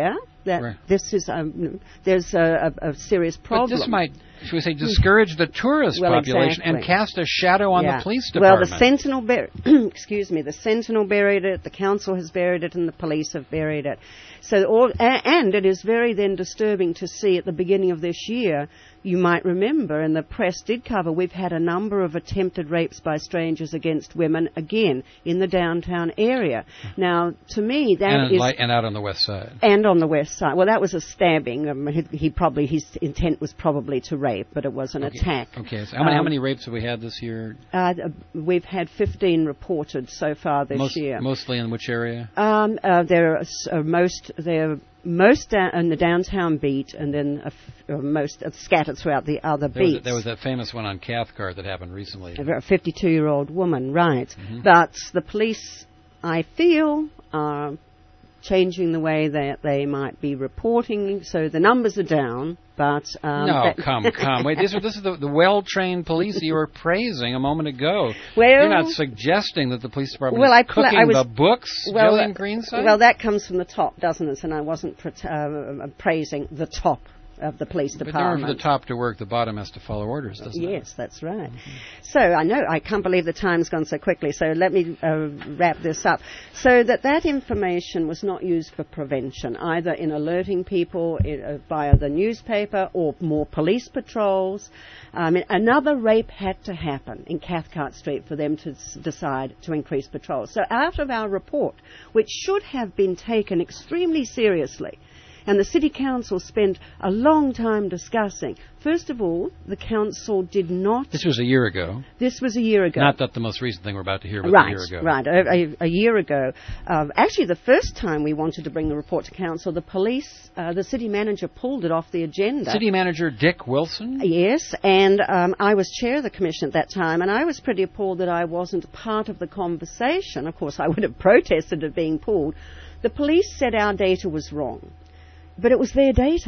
that Right. this is um, there's a, a, a serious problem. But this might, should we say, discourage the tourist Well, population exactly. and cast a shadow on Yeah. the police Well, department. the Sentinel, bur- excuse me, the Sentinel buried it, the council has buried it, and the police have buried it. So, all, a- and it is very then disturbing to see at the beginning of this year. You might remember, and the press did cover, we've had a number of attempted rapes by strangers against women, again, in the downtown area. Now, to me, that and, is... li- and out on the west side. And on the west side. Well, that was a stabbing. Um, he, he probably, his intent was probably to rape, but it was an Okay. attack. Okay, so how many, how Um, many rapes have we had this year? Uh, we've had fifteen reported so far this Most, year. Mostly in which area? Um, uh, there are s- uh, most they're most down in the downtown beat, and then a f- uh, most uh, scattered throughout the other There was, beats. there was that famous one on Cathcart that happened recently. A fifty-two-year-old woman, right? Mhm. But the police, I feel, are changing the way that they might be reporting, so the numbers are down. But um, no, that come, come. Wait, this, this is the, the well-trained police you were praising a moment ago. Well, You're not suggesting that the police department well, is I pla- cooking I was, the books, well, Gillian Greenside? Well, that comes from the top, doesn't it? And I wasn't pret- uh, praising the top of the police but in department. order for the top to work, the bottom has to follow orders, doesn't it? Yes, that's right. So I know I can't believe the time's gone so quickly. So let me uh, wrap this up. So that that information was not used for prevention, either in alerting people in, uh, via the newspaper or more police patrols. Um, another rape had to happen in Cathcart Street for them to s- decide to increase patrols. So out of our report, which should have been taken extremely seriously, and the City Council spent a long time discussing. First of all, the Council did not... This was a year ago. This was a year ago. Not that the most recent thing we're about to hear, but right, a year ago. Right, a, a, a year ago. Um, actually, the first time we wanted to bring the report to Council, the police, uh, the City Manager pulled it off the agenda. City Manager Dick Wilson? Yes, and um, I was chair of the commission at that time, and I was pretty appalled that I wasn't part of the conversation. Of course, I would have protested it being pulled. The police said our data was wrong. But it was their data.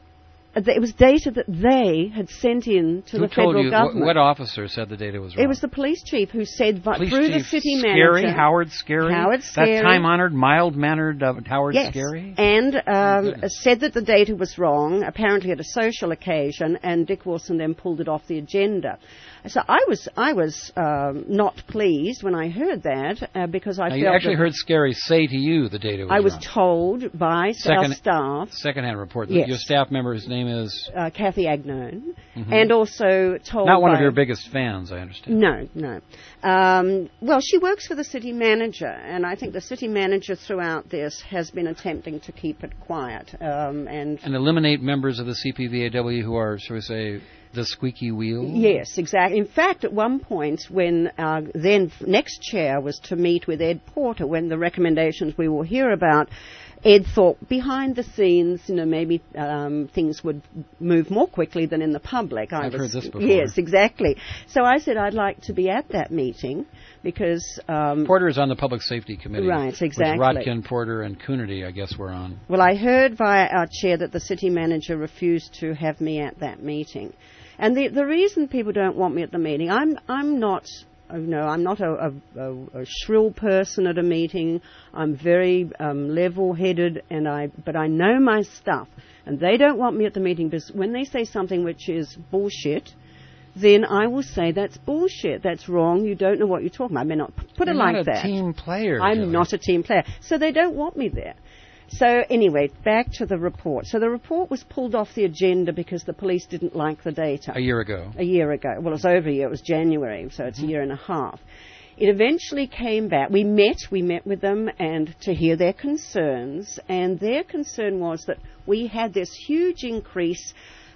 It was data that they had sent in to Who the told federal you, government. What, what officer said the data was wrong? It was the police chief who said vi- Police through chief the city Scary, manager. Howard Scary? Howard Scary. That time-honored, mild-mannered uh, Howard Yes, Scary? and um, goodness. said that the data was wrong, apparently at a social occasion, and Dick Wilson then pulled it off the agenda. So I was I was um, not pleased when I heard that uh, because I now, felt you actually that heard Scary say to you the data was I was wrong. told by our Second- staff, Second-hand report. that Yes. Your staff member, his name is... uh, Kathy Agnone, Mhm. and also told Not one by of your biggest fans, I understand. No, no. Um, well, she works for the city manager, and I think the city manager throughout this has been attempting to keep it quiet. Um, and And eliminate members of the C P V A W who are, shall we say, the squeaky wheel? yes, exactly. In fact, at one point, when our then next chair was to meet with Ed Porter, when the recommendations we will hear about, Ed thought behind the scenes, you know, maybe um, things would move more quickly than in the public. I I've was, heard this before. Yes, exactly. So I said I'd like to be at that meeting because... Um, Porter is on the Public Safety Committee. Right, exactly. Which Rodkin, Porter, and Coonerty, I guess, were on. Well, I heard via our chair that the city manager refused to have me at that meeting. And the the reason people don't want me at the meeting, I'm I'm not... No, I'm not a, a, a, a shrill person at a meeting. I'm very um, level-headed, and I but I know my stuff. And they don't want me at the meeting because when they say something which is bullshit, then I will say that's bullshit. That's wrong. You don't know what you're talking about. I may not p- put You're it like not a that. team player. I'm Julie. not a team player. So they don't want me there. So anyway, back to the report. So the report was pulled off the agenda because the police didn't like the data. A year ago. A year ago. Well, it was over a year. It was January, so it's Mm-hmm. a year and a half. It eventually came back. We met. We met with them and to hear their concerns. And their concern was that we had this huge increase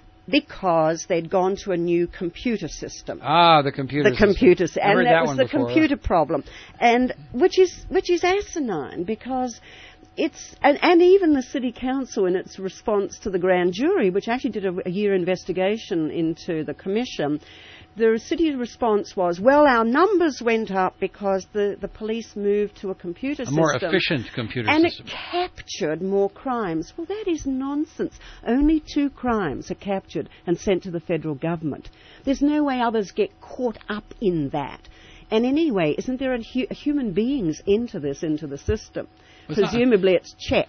because they'd gone to a new computer system. Ah, the computer The computer, system. I've and heard that, that was one the before. computer problem, and which is which is asinine because it's and, and even the city council in its response to the grand jury, which actually did a, a year investigation into the commission. The city's response was, well, our numbers went up because the, the police moved to a computer A system. more efficient computer and system. it captured more crimes. Well, that is nonsense. Only two crimes are captured and sent to the federal government. There's no way others get caught up in that. And anyway, isn't there a, hu- a human beings into this, into the system? Well, it's not- Presumably it's checked.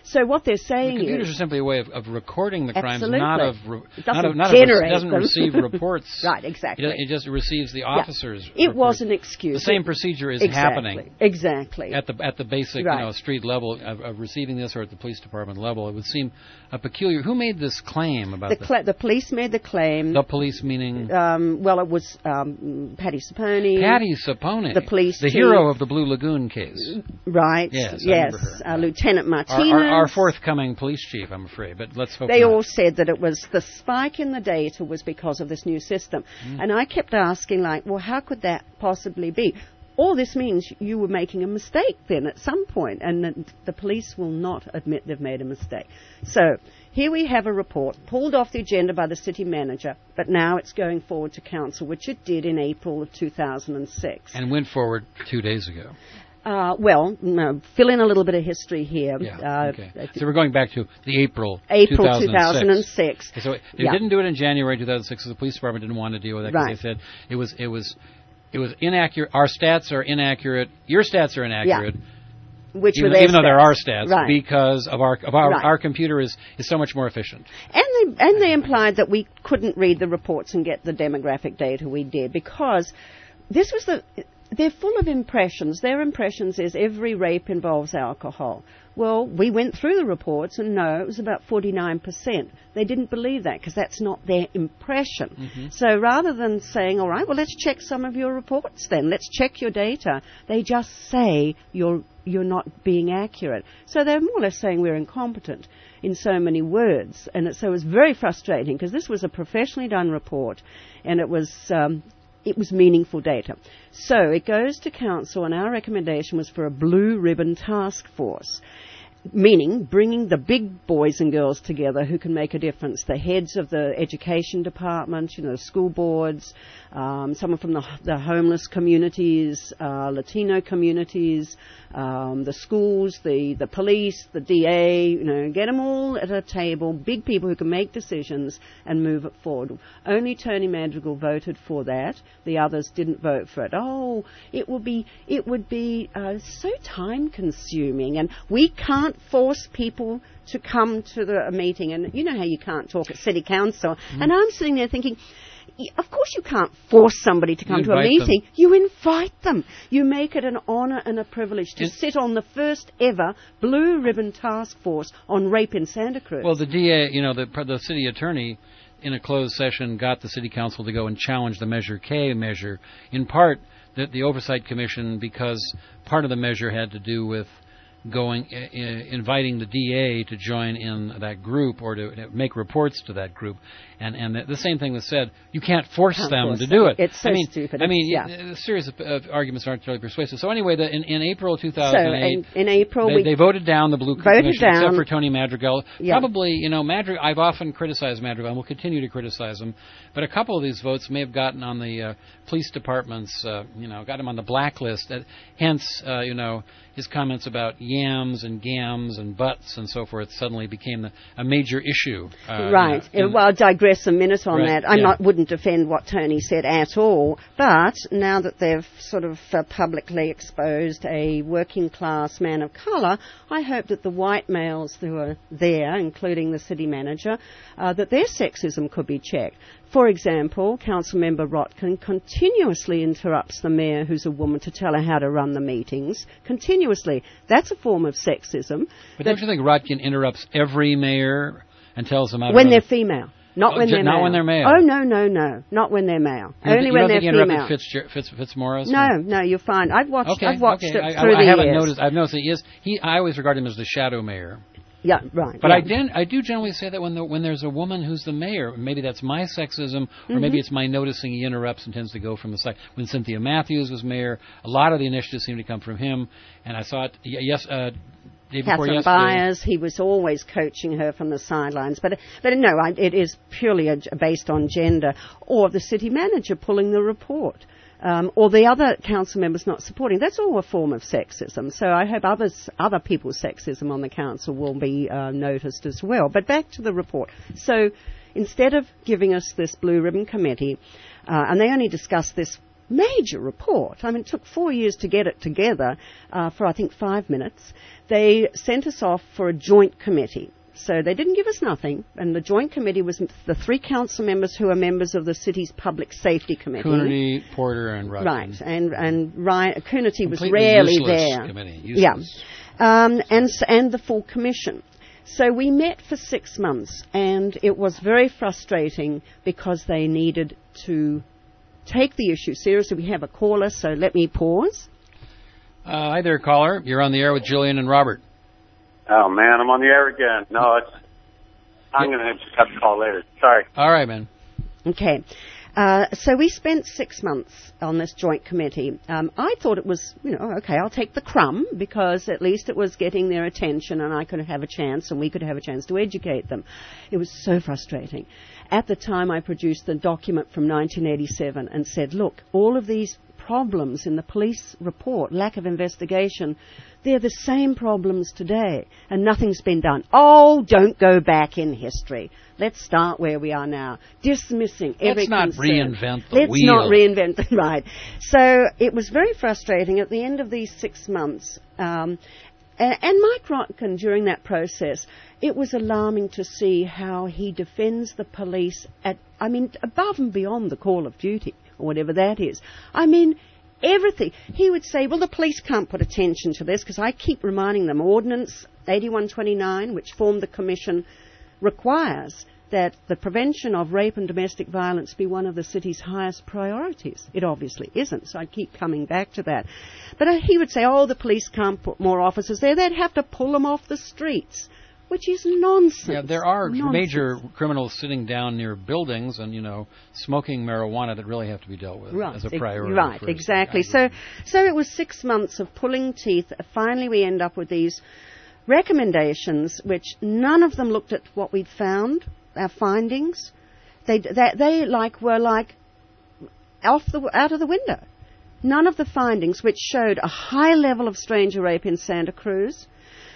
So what they're saying the computers is... are simply a way of, of recording the crimes, absolutely. not of... Re- it doesn't not of, not generate of, it doesn't them. receive reports. Right, exactly. It, it just receives the officers' yeah. It reports. was an excuse. The same procedure is exactly. happening. Exactly. At the at the basic, right. you know, street level of, of receiving this, or at the police department level. It would seem a peculiar... Who made this claim about the this? Cl- the police made the claim. The police meaning... Um, well, it was um, Patty Sapone. Patty Sapone. The police The chief. hero of the Blue Lagoon case. Right. Yes, yes. Uh, Lieutenant Martinez. Our, our, our forthcoming police chief, I'm afraid, but let's hope They not. all said that it was the spike in the data was because of this new system. Mm. And I kept asking, like, well, how could that possibly be? All this means you were making a mistake then at some point, and the, the police will not admit they've made a mistake. So here we have a report pulled off the agenda by the city manager, but now it's going forward to council, which it did in April of two thousand six. And went forward two days ago. Uh, well, no, fill in a little bit of history here. Yeah, uh, okay. So we're going back to the April April two thousand six. Okay, so they yeah. didn't do it in January two thousand six because the police department didn't want to deal with that because right. they said it was it was it was inaccurate. Our stats are inaccurate. Your stats are inaccurate. Yeah. Which even, were their even though they're our stats, right. because of our of our, right. our computer is, is so much more efficient. And they and they implied that we couldn't read the reports and get the demographic data we did because this was the. They're full of impressions. Their impressions is every rape involves alcohol. Well, we went through the reports and no, it was about forty-nine percent. They didn't believe that because that's not their impression. Mm-hmm. So rather than saying, all right, well, let's check some of your reports then. Let's check your data. They just say you're you're not being accurate. So they're more or less saying we're incompetent in so many words. And it, so it was very frustrating because this was a professionally done report and it was... Um, It was meaningful data. So it goes to council, and our recommendation was for a blue ribbon task force, meaning bringing the big boys and girls together who can make a difference. The heads of the education department, you know, school boards, um, someone from the, the homeless communities, uh, Latino communities, um, the schools, the, the police, the D A, you know, get them all at a table, big people who can make decisions and move it forward. Only Tony Madrigal voted for that. The others didn't vote for it. Oh, it would be, it would be uh, so time consuming, and we can't force people to come to the a meeting. And you know how you can't talk at city council. Mm. And I'm sitting there thinking, of course you can't force somebody to come to a meeting. Them. You invite them. You make it an honour and a privilege to it, sit on the first ever Blue Ribbon Task Force on rape in Santa Cruz. Well, the D A, you know, the, the city attorney in a closed session got the city council to go and challenge the Measure K measure, in part the, the Oversight Commission, because part of the measure had to do with going, uh, inviting the D A to join in that group or to, to make reports to that group. And and the, the same thing was said, you can't force can't them force to them. do it. It's so I mean, stupid. I mean, yeah. a series of, of arguments aren't really persuasive. So anyway, the, in, in April two thousand eight, so in, in April they, we they voted down the Blue voted Commission, down, except for Tony Madrigal. Yeah. Probably, you know, Madrigal, I've often criticized Madrigal and will continue to criticize him, but a couple of these votes may have gotten on the uh, police department's, uh, you know, got him on the blacklist. Uh, hence, uh, you know, his comments about yams and gams and butts and so forth suddenly became the, a major issue. Uh, right. You know, well, I'll digress a minute on right, that. I yeah. not wouldn't defend what Tony said at all, but now that they've sort of uh, publicly exposed a working class man of colour, I hope that the white males who are there, including the city manager, uh, that their sexism could be checked. For example, Councilmember Rotkin continuously interrupts the mayor, who's a woman, to tell her how to run the meetings. Continuously. That's a form of sexism. But don't you think Rotkin interrupts every mayor and tells them how to when run they're the... female. Not oh, when ju- they're not male. when they're male. Oh, no, no, no. Not when they're male. You Only you when don't they're think he interrupted female. Fitz, Fitz, Fitzmaurice? No, no, you're fine. I've watched Okay, I've watched okay. it I, through I, I the haven't years. noticed. I've noticed that he is. He, I always regard him as the shadow mayor. Yeah, right. But yeah. I, did, I do generally say that when the, when there's a woman who's the mayor, maybe that's my sexism, or Mm-hmm. maybe it's my noticing he interrupts and tends to go from the side. When Cynthia Matthews was mayor, a lot of the initiatives seemed to come from him, and I saw it. Yes, uh, day before Catherine yesterday. Byers, he was always coaching her from the sidelines. But but no, I, it is purely a, based on gender, or the city manager pulling the report. Um, or the other council members not supporting. That's all a form of sexism. So I hope others, other people's sexism on the council will be uh, noticed as well. But back to the report. So instead of giving us this blue ribbon committee, uh, and they only discussed this major report. I mean, it took four years to get it together uh, for, I think, five minutes. They sent us off for a joint committee. So they didn't give us nothing, and the joint committee was the three council members who are members of the city's public safety committee. Coonerty, Porter, and Rutten. Right, and and Ryan, Coonerty was Completely rarely useless there. Committee. Yeah, Useless. um, and s- and the full commission. So we met for six months, and it was very frustrating because they needed to take the issue seriously. We have a caller, so let me pause. Uh, hi there, caller. You're on the air with Jillian and Robert. Oh, man, I'm on the air again. No, it's, I'm going to just have to call later. Sorry. All right, man. Okay. Uh, so we spent six months on this joint committee. Um, I thought it was, you know, okay, I'll take the crumb because at least it was getting their attention and I could have a chance and we could have a chance to educate them. It was so frustrating. At the time, I produced the document from nineteen eighty-seven and said, look, all of these problems in the police report, lack of investigation, they're the same problems today, and nothing's been done. Oh, don't go back in history. Let's start where we are now, dismissing every Let's not concern. reinvent the Let's wheel. not reinvent the right. So it was very frustrating at the end of these six months. Um, and, and Mike Rotkin, during that process, it was alarming to see how he defends the police at, I mean, above and beyond the call of duty, or whatever that is. I mean, everything. He would say, well, the police can't put attention to this because I keep reminding them, Ordinance eighty-one twenty-nine, which formed the commission, requires that the prevention of rape and domestic violence be one of the city's highest priorities. It obviously isn't, so I keep coming back to that. But uh, he would say, oh, the police can't put more officers there. They'd have to pull them off the streets, which is nonsense. Yeah, there are Nonsense. major criminals sitting down near buildings and, you know, smoking marijuana that really have to be dealt with Right, as a ex- priority. right, first. exactly. So, so it was six months of pulling teeth. Finally, we end up with these recommendations, which none of them looked at what we'd found, our findings. They, they, they like were like off the out of the window. None of the findings, which showed a high level of stranger rape in Santa Cruz.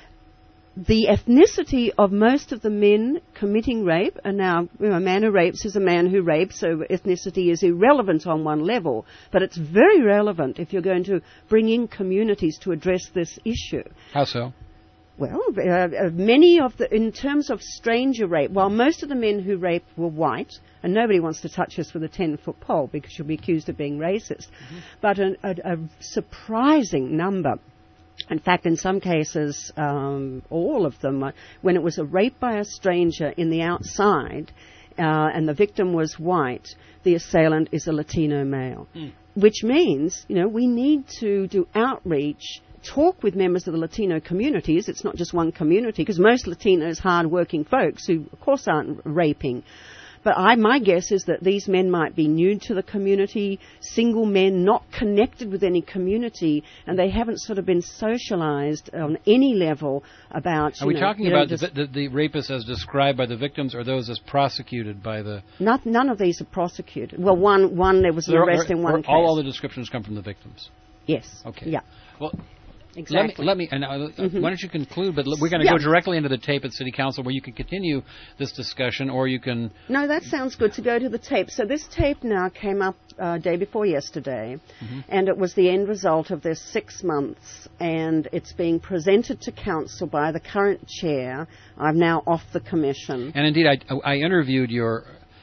The ethnicity of most of the men committing rape, and now, you know, a man who rapes is a man who rapes, so ethnicity is irrelevant on one level, but it's very relevant if you're going to bring in communities to address this issue. How so? Well, uh, uh, many of the, in terms of stranger rape, while most of the men who rape were white, and nobody wants to touch us with a ten-foot pole because you'll be accused of being racist, mm-hmm. but a, a, a surprising number. In fact, in some cases, um, all of them, uh, when it was a rape by a stranger in the outside uh, and the victim was white, the assailant is a Latino male. Mm. Which means, you know, we need to do outreach, talk with members of the Latino communities. It's not just one community, because most Latinos, hard-working folks who, of course, aren't raping. But I, my guess is that these men might be new to the community, single men, not connected with any community, and they haven't sort of been socialized on any level about. Are you we know, talking you know, about the, the, the rapists as described by the victims, or those as prosecuted by the? Not, none of these are prosecuted. Well, one, one there was an There- arrest there- in one all, case. all the descriptions come from the victims. Yes. Okay. Yeah. Well. Exactly. Let me, let me and uh, Mm-hmm. why don't you conclude? But l- we're going to Yeah. go directly into the tape at City Council, where you can continue this discussion, or you can. No, that sounds good, to go to the tape. So this tape now came up uh, day before yesterday, Mm-hmm. and it was the end result of this six months, and it's being presented to council by the current chair. I'm now off the commission. And indeed, I, I interviewed your.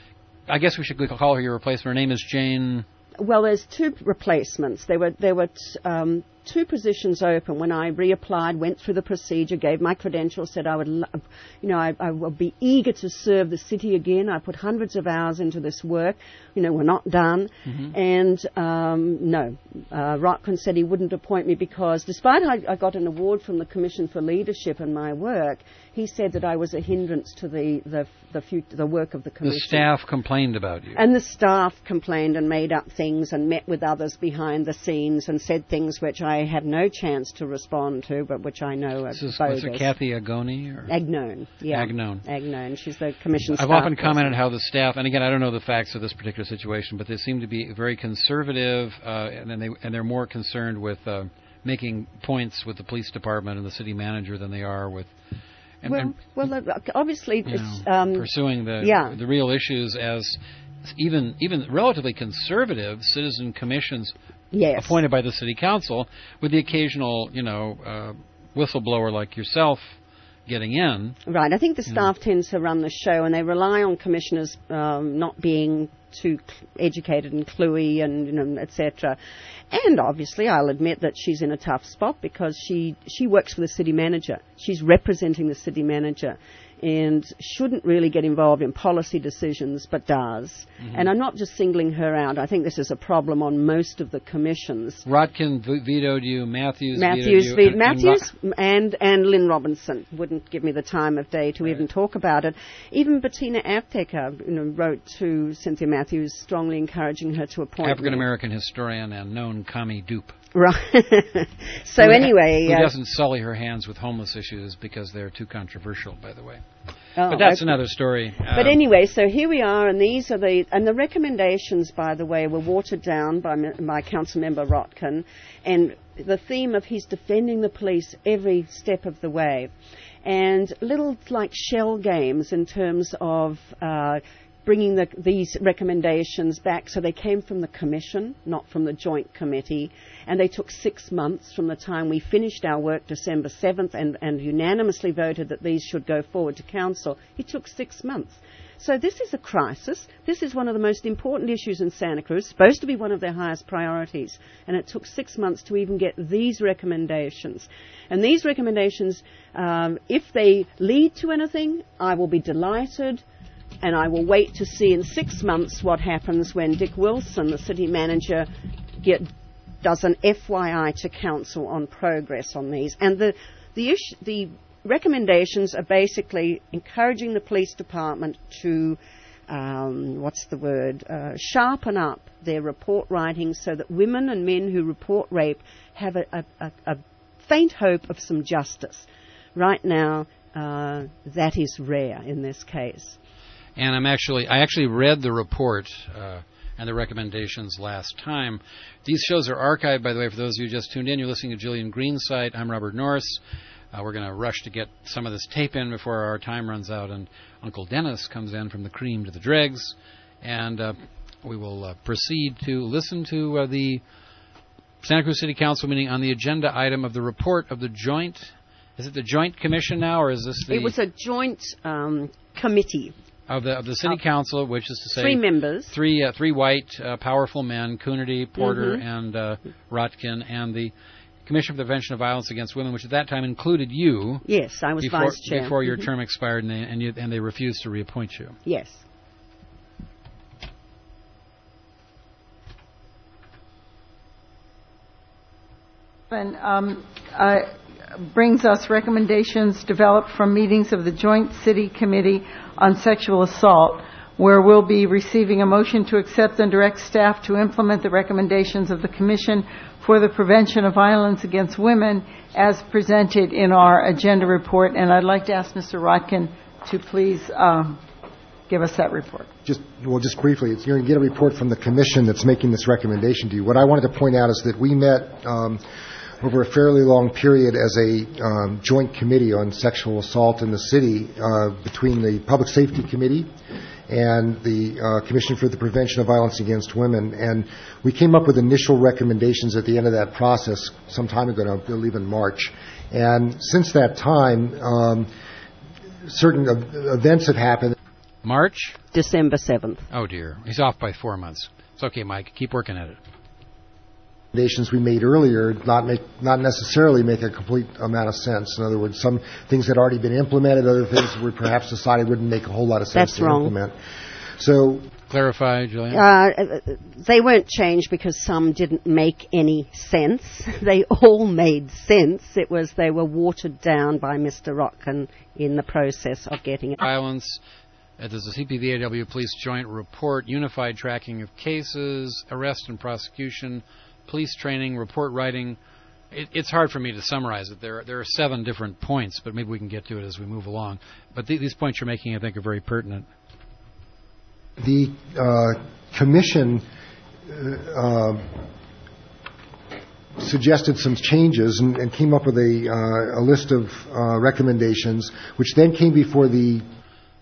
I guess we should call her your replacement. Her name is Jane. Well, there's two replacements. There were there were t- um, two positions open. When I reapplied, went through the procedure, gave my credentials, said I would, lo- you know, I, I would be eager to serve the city again. I put hundreds of hours into this work. You know, we're not done. Mm-hmm. And um, no, uh, Rotkin said he wouldn't appoint me because, despite I, I got an award from the Commission for Leadership in my work, he said that I was a hindrance to the the the, fut- the work of the commission. The staff complained about you. And the staff complained and made up things and met with others behind the scenes and said things which I had no chance to respond to, but which I know are This is, bogus. what's it, Kathy Agoni? Or? Agnone, yeah. Agnone. Agnone. She's the commission I've staff often person. commented how the staff, and again, I don't know the facts of this particular situation, but they seem to be very conservative, uh, and then they and they're more concerned with uh, making points with the police department and the city manager than they are with. And, well, and, well, look, obviously, you it's know, um, pursuing the yeah. the real issues as even even relatively conservative citizen commissions yes. appointed by the city council, with the occasional, you know, uh, whistleblower like yourself getting in. Right. I think the staff yeah. tends to run the show, and they rely on commissioners um, not being too educated and cluey and, you know, et cetera. And obviously, I'll admit that she's in a tough spot because she she works for the city manager. She's representing the city manager, and shouldn't really get involved in policy decisions, but does. Mm-hmm. And I'm not just singling her out. I think this is a problem on most of the commissions. Rotkin v- vetoed you, Matthews, Matthews vetoed you. And, Matthews and, and, and Lynn Robinson wouldn't give me the time of day to right. even talk about it. Even Bettina Apteker, you know, wrote to Cynthia Matthews strongly encouraging her to appoint African-American historian and known commie dupe. Right. so who, anyway... Who uh, doesn't sully her hands with homeless issues because they're too controversial, by the way. Oh, but that's okay. another story. But um, anyway, so here we are, and these are the... And the recommendations, by the way, were watered down by my council member, Rotkin, and the theme of he's defending the police every step of the way. And little, like, shell games in terms of... Uh, bringing the, these recommendations back. So they came from the commission, not from the joint committee, and they took six months from the time we finished our work, December seventh, and, and unanimously voted that these should go forward to council. It took six months. So this is a crisis. This is one of the most important issues in Santa Cruz, supposed to be one of their highest priorities, and it took six months to even get these recommendations. And these recommendations, um, if they lead to anything, I will be delighted. And I will wait to see in six months what happens when Dick Wilson, the city manager, get, does an F Y I to council on progress on these. And the the, issue, the recommendations are basically encouraging the police department to, um, what's the word, uh, sharpen up their report writing so that women and men who report rape have a, a, a, a faint hope of some justice. Right now, uh, that is rare in this case. And I'm actually, I actually read the report uh, and the recommendations last time. These shows are archived, by the way, for those of you who just tuned in. You're listening to Gillian Green's site. I'm Robert Norris. Uh, we're going to rush to get some of this tape in before our time runs out, and Uncle Dennis comes in from the cream to the dregs, and uh, we will uh, proceed to listen to uh, the Santa Cruz City Council meeting on the agenda item of the report of the joint. Is it the joint commission now, or is this the? It was a joint um, committee. Of the of the city council, which is to say three members, three uh, three white uh, powerful men, Coonerty, Porter, mm-hmm. and uh, Rotkin, and the Commission for the Prevention of Violence Against Women, which at that time included you. Yes, I was before, vice chair before your mm-hmm. term expired, and they and, you, and they refused to reappoint you. Yes. And um, uh, brings us recommendations developed from meetings of the Joint City Committee on Sexual Assault, where we'll be receiving a motion to accept and direct staff to implement the recommendations of the Commission for the Prevention of Violence Against Women as presented in our agenda report. And I'd like to ask Mister Rotkin to please um, give us that report. Just well, just briefly, it's, you're going to get a report from the Commission that's making this recommendation to you. What I wanted to point out is that we met um, over a fairly long period as a um, joint committee on sexual assault in the city uh, between the Public Safety Committee and the uh, Commission for the Prevention of Violence Against Women. And we came up with initial recommendations at the end of that process some time ago, I believe in March. And since that time, um, certain uh, events have happened. March? December seventh. Oh, dear. He's off by four months. It's okay, Mike. Keep working at it. Recommendations we made earlier not make not necessarily make a complete amount of sense. In other words, some things had already been implemented, other things we perhaps decided wouldn't make a whole lot of sense That's to wrong. implement. So clarify, Julian. Uh, they weren't changed because some didn't make any sense. They all made sense. It was they were watered down by Mister Rotkin in the process of getting it. Violence. Uh, there's a C P V A W Police Joint Report, unified tracking of cases, arrest and prosecution, police training, report writing. It, it's hard for me to summarize it. There, there are seven different points, but maybe we can get to it as we move along. But th- these points you're making, I think, are very pertinent. The uh, Commission uh, uh, suggested some changes and, and came up with a, uh, a list of uh, recommendations, which then came before the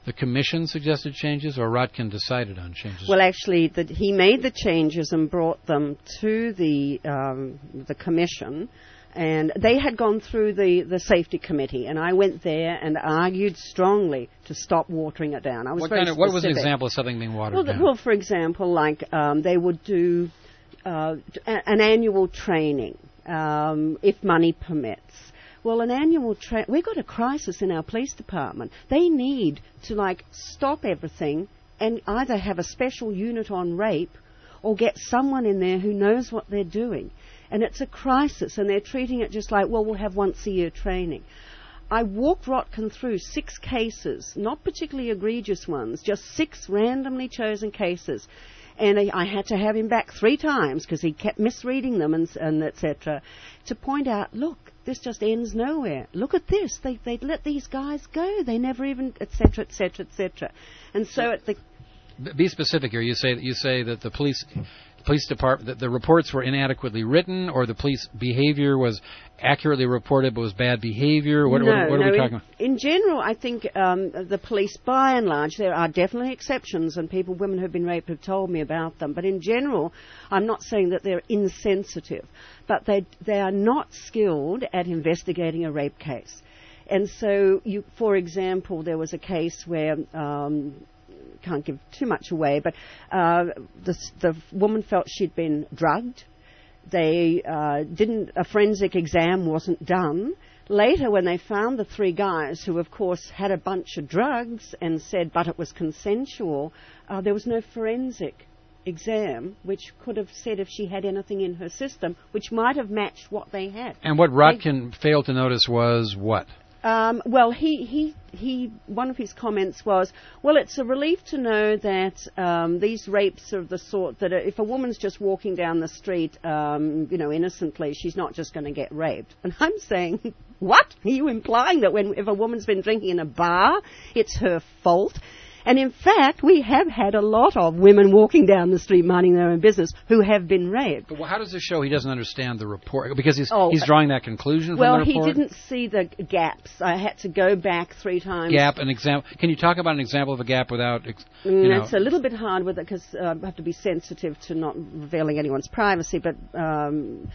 the commission suggested changes, or Rotkin decided on changes? Well, actually, the, he made the changes and brought them to the um, the commission, and they had gone through the, the safety committee, and I went there and argued strongly to stop watering it down. I was what very kind of, What was an specific. example of something being watered well, down? The, well, for example, like um, they would do uh, a- an annual training, um, if money permits. Well, an annual tra- we've got a crisis in our police department. They need to, like, stop everything and either have a special unit on rape or get someone in there who knows what they're doing. And it's a crisis, and they're treating it just like, well, we'll have once-a-year training. I walked Rotkin through six cases, not particularly egregious ones, just six randomly chosen cases. And I, I had to have him back three times because he kept misreading them and, and et cetera, to point out, look, this just ends nowhere. Look at this. They they let these guys go. They never even, et cetera, et cetera, et cetera. And so at the Be specific here. You say that you say that the police police department that the reports were inadequately written, or the police behavior was accurately reported but was bad behavior. What, no, what, what are no, we in, talking about? In general, I think um, the police, by and large, there are definitely exceptions, and people, women who've been raped, have told me about them. But in general, I'm not saying that they're insensitive, but they they are not skilled at investigating a rape case. And so, you, for example, there was a case where. Um, can't give too much away, but uh, the, the woman felt she'd been drugged. They uh, didn't, a forensic exam wasn't done. Later, when they found the three guys who, of course, had a bunch of drugs and said, but it was consensual, uh, there was no forensic exam which could have said if she had anything in her system which might have matched what they had. And what Rotkin they, failed to notice was what? Um, well, he, he, he, one of his comments was, well, it's a relief to know that um, these rapes are of the sort that if a woman's just walking down the street, um, you know, innocently, she's not just going to get raped. And I'm saying, what? Are you implying that when if a woman's been drinking in a bar, it's her fault? And in fact, we have had a lot of women walking down the street minding their own business who have been raped. But how does this show he doesn't understand the report? Because he's oh, he's drawing that conclusion well, from the report? Well, he didn't see the gaps. I had to go back three times. Gap, an example. Can you talk about an example of a gap without, you mm, know? It's a little bit hard with it because uh, I have to be sensitive to not revealing anyone's privacy, but um,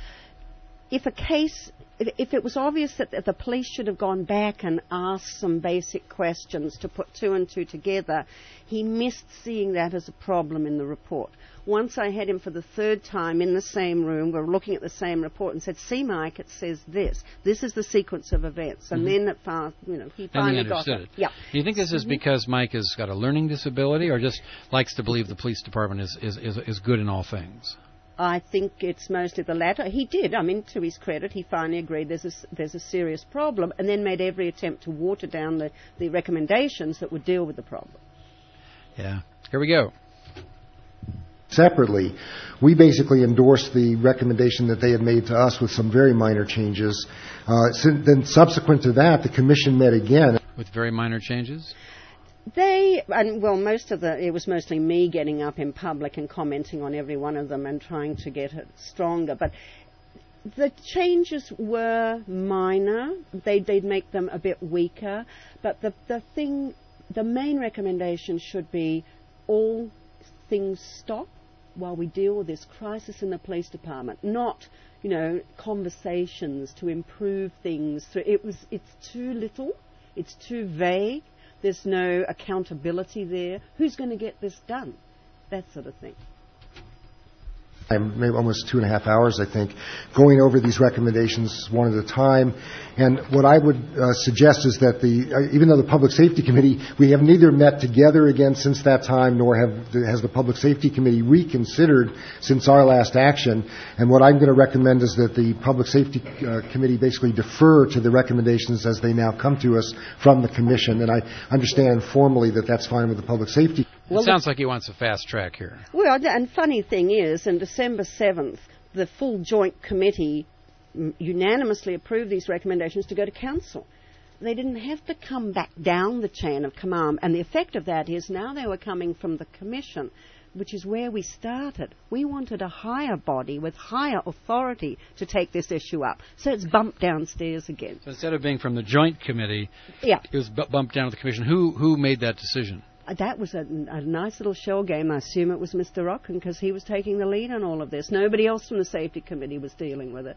if a case... If, if it was obvious that the police should have gone back and asked some basic questions to put two and two together, he missed seeing that as a problem in the report. Once I had him for the third time in the same room, we were looking at the same report and said, see, Mike, it says this. This is the sequence of events. And mm-hmm. then it found, you know, he and finally he got it. it. Yeah. Do you think this is mm-hmm. because Mike has got a learning disability or just likes to believe the police department is, is, is, is good in all things? I think it's mostly the latter. He did. I mean, to his credit, he finally agreed there's a, there's a serious problem and then made every attempt to water down the, the recommendations that would deal with the problem. Yeah. Here we go. Separately, we basically endorsed the recommendation that they had made to us with some very minor changes. Uh, so then subsequent to that, the commission met again. With very minor changes? They, and well, most of the, it was mostly me getting up in public and commenting on every one of them and trying to get it stronger. But the changes were minor. They, they'd make them a bit weaker. But the, the thing, the main recommendation should be all things stop while we deal with this crisis in the police department, not, you know, conversations to improve things. So it was, it's too little, it's too vague. There's no accountability there. Who's going to get this done? That sort of thing. I'm maybe almost two and a half hours, I think, going over these recommendations one at a time. And what I would uh, suggest is that the, uh, even though the Public Safety Committee, we have neither met together again since that time, nor have the, has the Public Safety Committee reconsidered since our last action. And what I'm going to recommend is that the Public Safety uh, Committee basically defer to the recommendations as they now come to us from the Commission. And I understand formally that that's fine with the Public Safety. Well, it sounds like he wants a fast track here. Well, and funny thing is, on December seventh, the full joint committee unanimously approved these recommendations to go to council. They didn't have to come back down the chain of command, and the effect of that is now they were coming from the commission. which is where we started. We wanted a higher body with higher authority to take this issue up. So it's bumped downstairs again. So instead of being from the Joint Committee, yeah. it was bu- bumped down to the Commission. Who who made that decision? Uh, that was a, a nice little shell game. I assume it was Mister Rockin because he was taking the lead on all of this. Nobody else from the Safety Committee was dealing with it.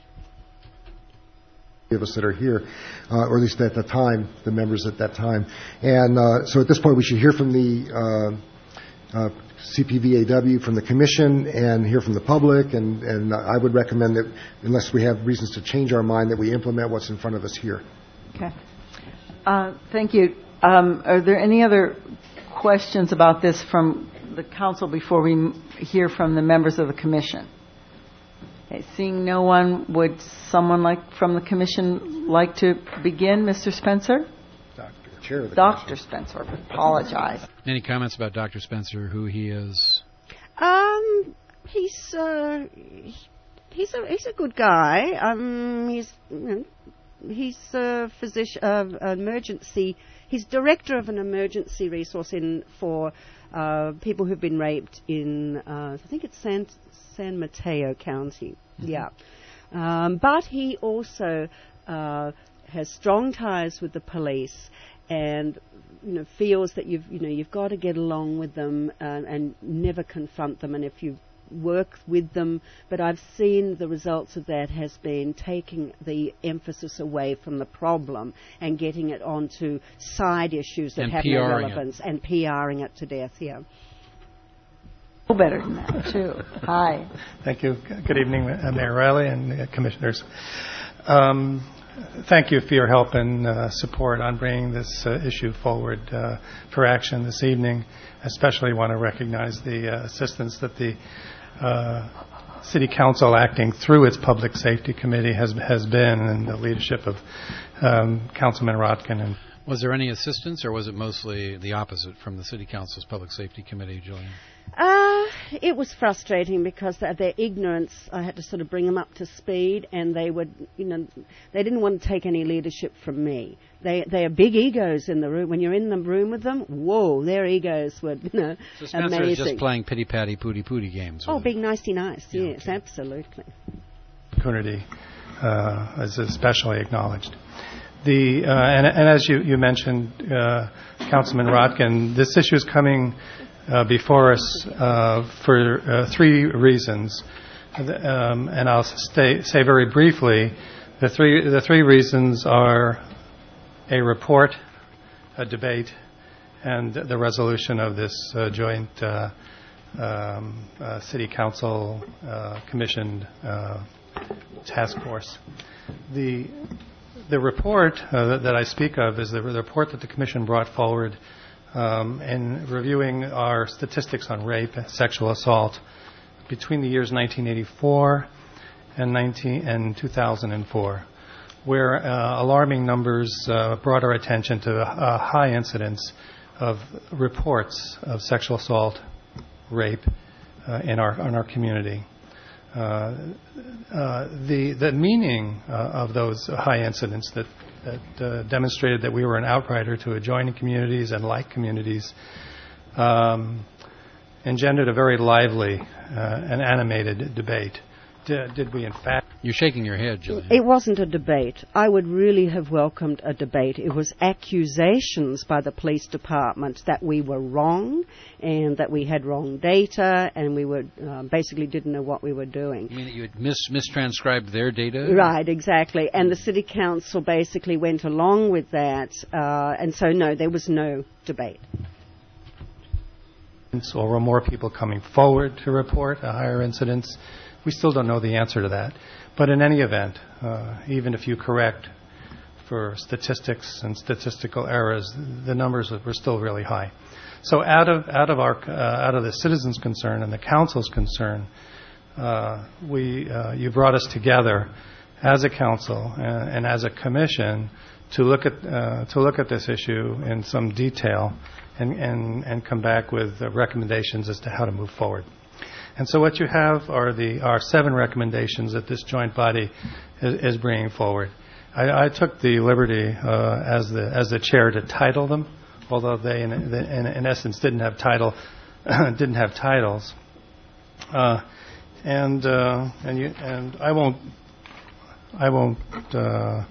Of us that are here, uh, or at least at the time, the members at that time. And uh, so at this point, we should hear from the uh, uh, C P V A W, from the Commission, and hear from the public. And, and I would recommend that, unless we have reasons to change our mind, that we implement what's in front of us here. Okay. Uh, thank you. Um, are there any other questions about this from the Council before we m- hear from the members of the Commission? Okay, seeing no one, would someone like from the Commission like to begin? Mister Spencer? Doctor Chair of the Doctor Spencer, apologize. Any comments about Doctor Spencer, who he is? Um, he's uh, he's a he's a good guy. Um, he's you know, he's a physician, uh, emergency. He's director of an emergency resource in for uh, people who've been raped in uh, I think it's San San Mateo County. Mm-hmm. Yeah, um, but he also uh, has strong ties with the police, and you know feels that you've you know you've got to get along with them uh, and never confront them, and if you work with them. But I've seen the results of that has been taking the emphasis away from the problem and getting it onto side issues that and have PRing no relevance it. and PRing it to death. Yeah. A little better than that too. Hi. Thank you. Good evening, uh, Mayor Riley and uh, Commissioners. Um, thank you for your help and uh, support on bringing this uh, issue forward uh, for action this evening. I especially want to recognize the uh, assistance that the uh, City Council, acting through its Public Safety Committee, has has been, and the leadership of um, Councilman Rotkin. And was there any assistance, or was it mostly the opposite from the City Council's Public Safety Committee, Julian? Uh, it was frustrating because of their ignorance. I had to sort of bring them up to speed, and they would, you know, they didn't want to take any leadership from me. They they are big egos in the room. When you're in the room with them, whoa, their egos were, you know, so Spencer amazing. is just playing pity patty pooty pooty games. Oh, being nicey nice, yeah, yes, okay. Absolutely. Opportunity uh, is especially acknowledged. The uh, and, and as you you mentioned, uh, Councilman Rotkin, this issue is coming Uh, before us uh, for uh, three reasons, um, and I'll stay, say very briefly. The three the three reasons are a report, a debate, and the resolution of this uh, joint uh, um, uh, City Council uh, commissioned uh, task force. The the report uh, that, that I speak of is the, the report that the Commission brought forward. Um, and reviewing our statistics on rape and sexual assault between the years nineteen eighty-four and, nineteen, and two thousand four, where uh, alarming numbers uh, brought our attention to a, a high incidence of reports of sexual assault, rape uh, in our in our community. Uh, uh, the the meaning uh, of those high incidents that that uh, demonstrated that we were an outrider to adjoining communities and like communities um, engendered a very lively uh, and animated debate. D- did we in fact... You're shaking your head, Julian. It wasn't a debate. I would really have welcomed a debate. It was accusations by the police department that we were wrong and that we had wrong data and we were uh, basically didn't know what we were doing. You mean that you had mis- mistranscribed their data? Right, exactly. And the City Council basically went along with that. Uh, and so, no, there was no debate. Or were more people coming forward to report a higher incidence? We still don't know the answer to that. But in any event, uh, even if you correct for statistics and statistical errors, the numbers were still really high. So out of out of our uh, out of the citizens' concern and the council's concern, uh, we uh, you brought us together as a council and, and as a commission to look at uh, to look at this issue in some detail and and, and come back with uh, recommendations as to how to move forward. And so what you have are the are seven recommendations that this joint body is, is bringing forward. I, I took the liberty uh, as the as the chair to title them, although they in, in, in essence didn't have title didn't have titles. Uh, and uh, and you, and I won't I won't uh,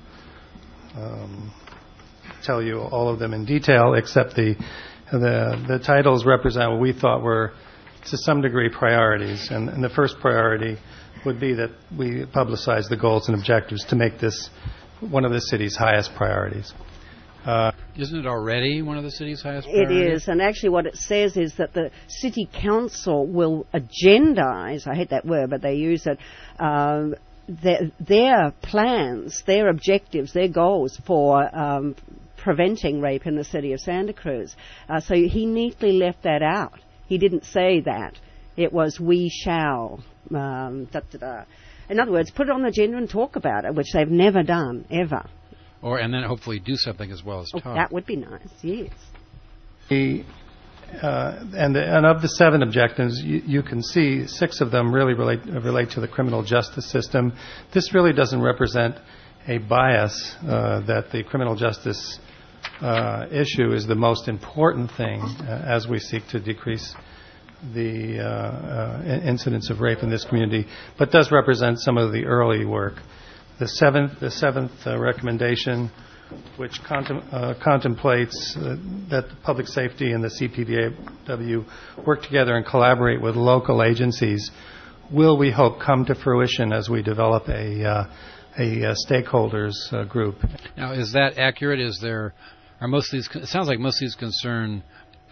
um, tell you all of them in detail, except the the the titles represent what we thought were, to some degree, priorities. And, and the first priority would be that we publicize the goals and objectives to make this one of the city's highest priorities. Uh, Isn't it already one of the city's highest It priorities? is, and actually what it says is that the city council will agendize, I hate that word, but they use it, um, their, their plans, their objectives, their goals for um, preventing rape in the city of Santa Cruz. Uh, so he neatly left that out. He didn't say that. It was we shall. Um, da, da, da. In other words, put it on the agenda and talk about it, which they've never done, ever. Or and then hopefully do something as well as Oh, talk. that would be nice, yes. The, uh, and, the, and of the seven objectives, you, you can see six of them really relate, relate to the criminal justice system. This really doesn't represent a bias uh, that the criminal justice uh, issue is the most important thing uh, as we seek to decrease the uh, uh, incidence of rape in this community, but does represent some of the early work. The seventh, the seventh uh, recommendation, which contem- uh, contemplates uh, that public safety and the C P D W work together and collaborate with local agencies, will, we hope, come to fruition as we develop a, uh, a uh, stakeholders uh, group. Now, is that accurate? Is there are most of these? It sounds like most of these concern.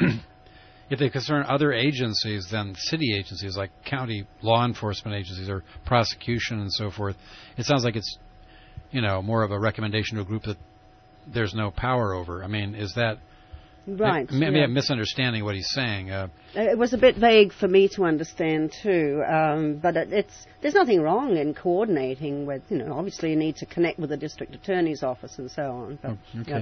If they concern other agencies than city agencies, like county law enforcement agencies or prosecution and so forth, it sounds like it's, you know, more of a recommendation to a group that there's no power over. I mean, is that... Right. Maybe yeah. I'm misunderstanding what he's saying. Uh, It was a bit vague for me to understand too, um, but it, it's there's nothing wrong in coordinating with, you know, obviously you need to connect with the district attorney's office and so on. But, oh, okay. Yeah.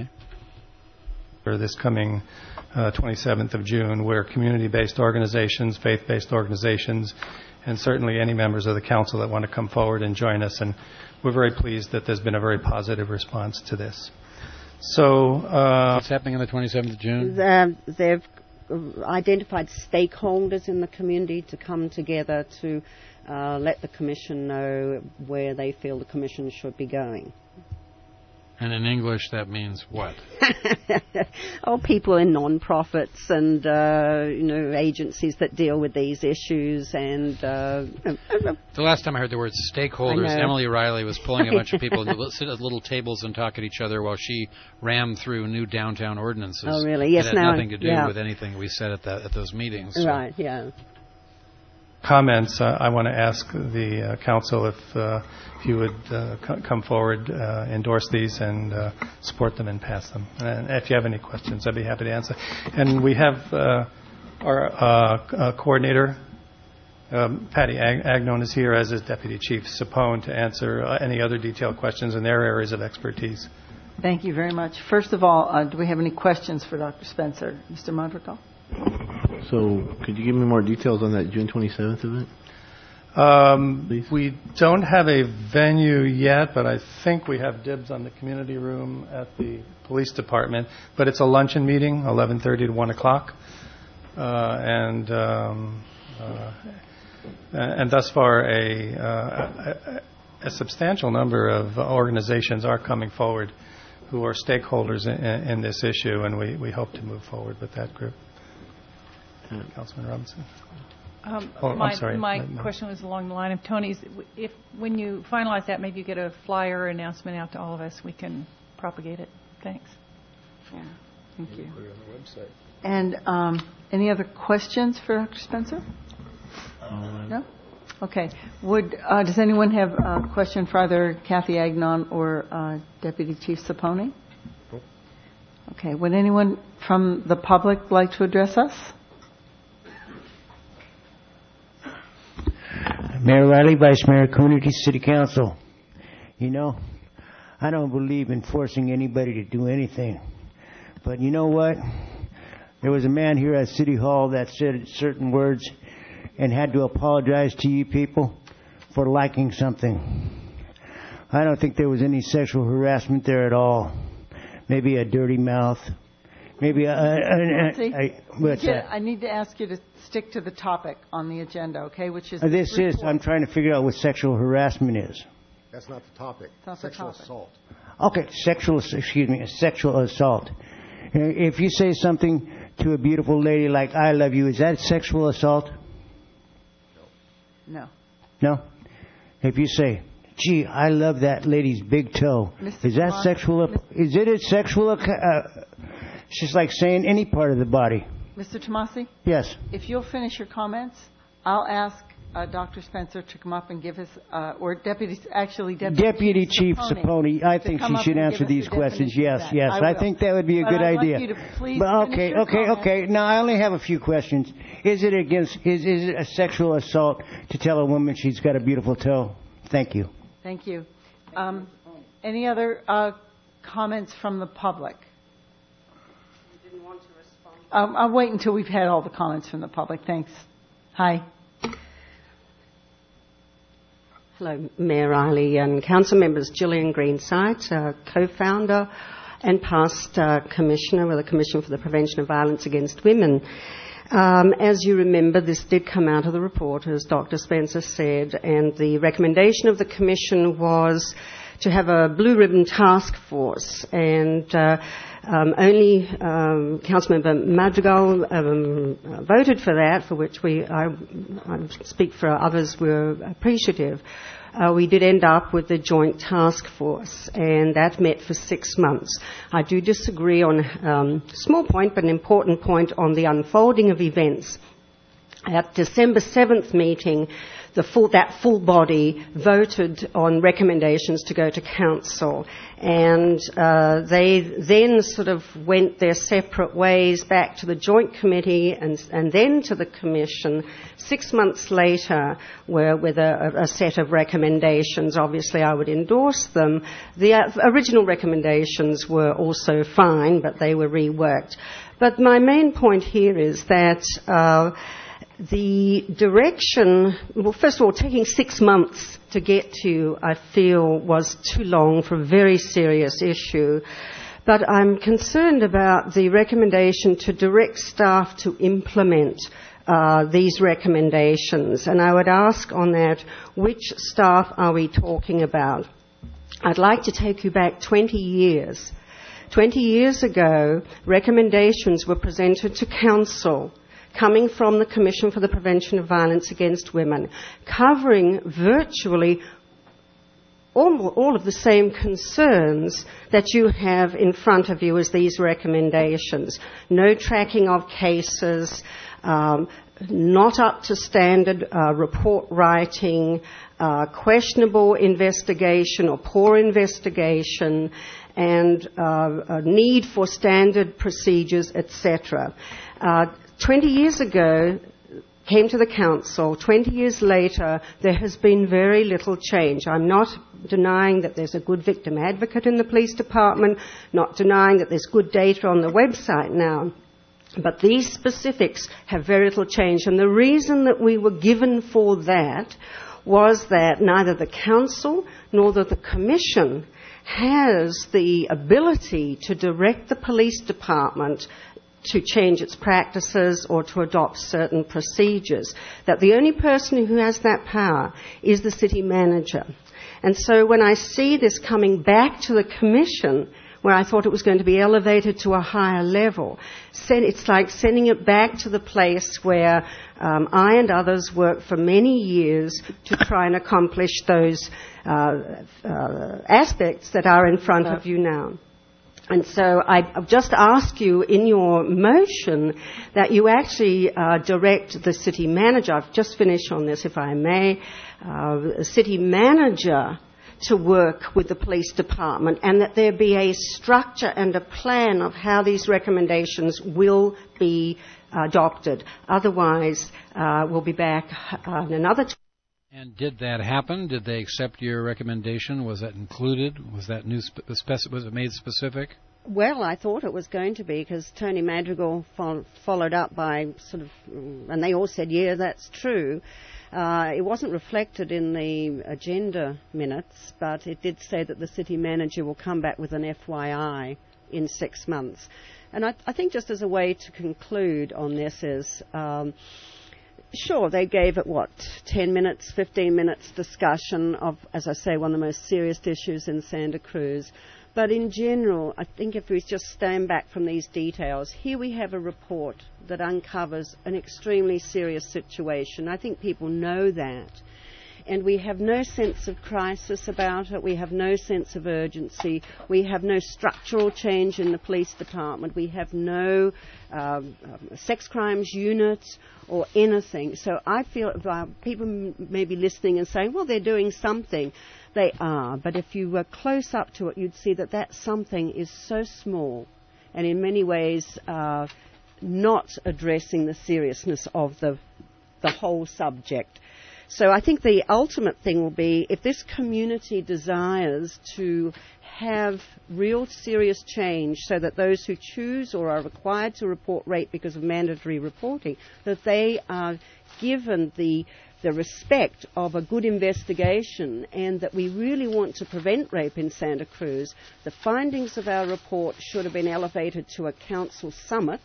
This coming uh, twenty-seventh of June, where community-based organizations, faith-based organizations, and certainly any members of the council that want to come forward and join us. And we're very pleased that there's been a very positive response to this. So, uh, what's happening on the twenty-seventh of June? Uh, they've identified stakeholders in the community to come together to uh, let the commission know where they feel the commission should be going. And in English, that means what? Oh, people in non-profits and, uh, you know, agencies that deal with these issues. And uh, the last time I heard the word stakeholders, Emily Riley was pulling a bunch of people to sit at little tables and talk at each other while she rammed through new downtown ordinances. Oh, really? Yes. It had now, nothing to do yeah. with anything we said at that at those meetings. So. Right. Yeah. Comments, uh, I want to ask the uh, council if, uh, if you would uh, c- come forward, uh, endorse these, and uh, support them and pass them. And if you have any questions, I'd be happy to answer. And we have uh, our uh, uh, coordinator, um, Patty Ag- Agnon, is here, as is Deputy Chief Sapone, to answer uh, any other detailed questions in their areas of expertise. Thank you very much. First of all, uh, do we have any questions for Doctor Spencer? Mister Mondragal? So, could you give me more details on that June twenty-seventh event? Um, we don't have a venue yet, but I think we have dibs on the community room at the police department. But it's a luncheon meeting, eleven thirty to one o'clock. Uh, and um, uh, and thus far, a, uh, a, a substantial number of organizations are coming forward who are stakeholders in, in this issue, and we, we hope to move forward with that group. Councilman Robinson. Um, oh, my, I'm sorry. My no. question was along the line of Tony's. If when you finalize that, maybe you get a flyer or announcement out to all of us. We can propagate it. Thanks. Yeah. Thank you. Put it on the website. And um, any other questions for Doctor Spencer? Um, No? Okay. Would uh, does anyone have a question for either Kathy Agnon or uh, Deputy Chief Sapone? Nope. Okay. Would anyone from the public like to address us? Mayor Riley, Vice Mayor Coonerty, City Council. You know, I don't believe in forcing anybody to do anything. But you know what? There was a man here at City Hall that said certain words and had to apologize to you people for liking something. I don't think there was any sexual harassment there at all. Maybe a dirty mouth, maybe uh, uh, See, uh, what's you- that? I need to ask you to stick to the topic on the agenda, okay? Which is Uh, this is, report. I'm trying to figure out what sexual harassment is. That's not the topic. It's not the Sexual topic. assault. Okay, sexual, excuse me, sexual assault. Uh, If you say something to a beautiful lady like, I love you, is that sexual assault? No. No? If you say, gee, I love that lady's big toe, Mister is that Tomas- sexual? Is it a sexual? Uh, it's just like saying any part of the body. Mister Tomasi, Yes. if you'll finish your comments, I'll ask uh, Doctor Spencer to come up and give us, uh, or Deputy, actually Deputy, Deputy Chief Saponi, I to think come she up should and answer give us these the questions. definition of Yes, that. yes. I I, will. think that would be a But good I'd like idea. you to please But finish okay, your okay, comments. okay. Now I only have a few questions. Is it against? Is is it a sexual assault to tell a woman she's got a beautiful toe? Thank you. Thank you. Um, any other uh, comments from the public? Um, I'll wait until we've had all the comments from the public. Thanks. Hi. Hello, Mayor Riley and Council members. Gillian Greenside, uh, co-founder and past uh, commissioner with the Commission for the Prevention of Violence Against Women. Um, as you remember, this did come out of the report, as Doctor Spencer said, and the recommendation of the Commission was to have a blue ribbon task force, and uh, um, only um, Councilmember Madrigal um, voted for that, for which we, I, I speak for others, were appreciative. Uh, we did end up with the joint task force, and that met for six months. I do disagree on a um, small point, but an important point on the unfolding of events. At December seventh meeting, the full, that full body voted on recommendations to go to council, and uh, they then sort of went their separate ways back to the joint committee and, and then to the commission six months later, where with a, a set of recommendations. Obviously, I would endorse them. The uh, original recommendations were also fine, but they were reworked. But my main point here is that uh, the direction, well, first of all, taking six months to get to, I feel, was too long for a very serious issue. But I'm concerned about the recommendation to direct staff to implement uh, these recommendations. And I would ask on that, which staff are we talking about? I'd like to take you back twenty years. twenty years ago, recommendations were presented to council coming from the Commission for the Prevention of Violence Against Women, covering virtually all, all of the same concerns that you have in front of you as these recommendations. No tracking of cases, um, not up to standard uh, report writing, uh, questionable investigation or poor investigation, and uh, a need for standard procedures, et cetera. Uh, Twenty years ago, came to the council. Twenty years later, there has been very little change. I'm not denying that there's a good victim advocate in the police department, not denying that there's good data on the website now. But these specifics have very little change. And the reason that we were given for that was that neither the council nor the commission has the ability to direct the police department to change its practices or to adopt certain procedures. That the only person who has that power is the city manager. And so when I see this coming back to the commission, where I thought it was going to be elevated to a higher level, it's like sending it back to the place where um, I and others worked for many years to try and accomplish those uh, uh, aspects that are in front of you now. And so I just ask you in your motion that you actually uh, direct the city manager, I've just finished on this if I may, uh, city manager to work with the police department, and that there be a structure and a plan of how these recommendations will be adopted. Otherwise, uh, we'll be back uh, in another time. And did that happen? Did they accept your recommendation? Was that included? Was that new? Spe- speci- was it made specific? Well, I thought it was going to be, because Tony Madrigal fo- followed up by sort of, and they all said, yeah, that's true. Uh, it wasn't reflected in the agenda minutes, but it did say that the city manager will come back with an F Y I in six months. And I, I think just as a way to conclude on this is, um, sure, they gave it, what, ten minutes, fifteen minutes discussion of, as I say, one of the most serious issues in Santa Cruz. But in general, I think if we just stand back from these details, here we have a report that uncovers an extremely serious situation. I think people know that. And we have no sense of crisis about it. We have no sense of urgency. We have no structural change in the police department. We have no um, um, sex crimes unit or anything. So I feel uh, people m- may be listening and saying, well, they're doing something. They are. But if you were close up to it, you'd see that that something is so small and in many ways uh, not addressing the seriousness of the the whole subject. So I think the ultimate thing will be, if this community desires to have real serious change so that those who choose or are required to report rape because of mandatory reporting, that they are given the the respect of a good investigation, and that we really want to prevent rape in Santa Cruz, the findings of our report should have been elevated to a council summit,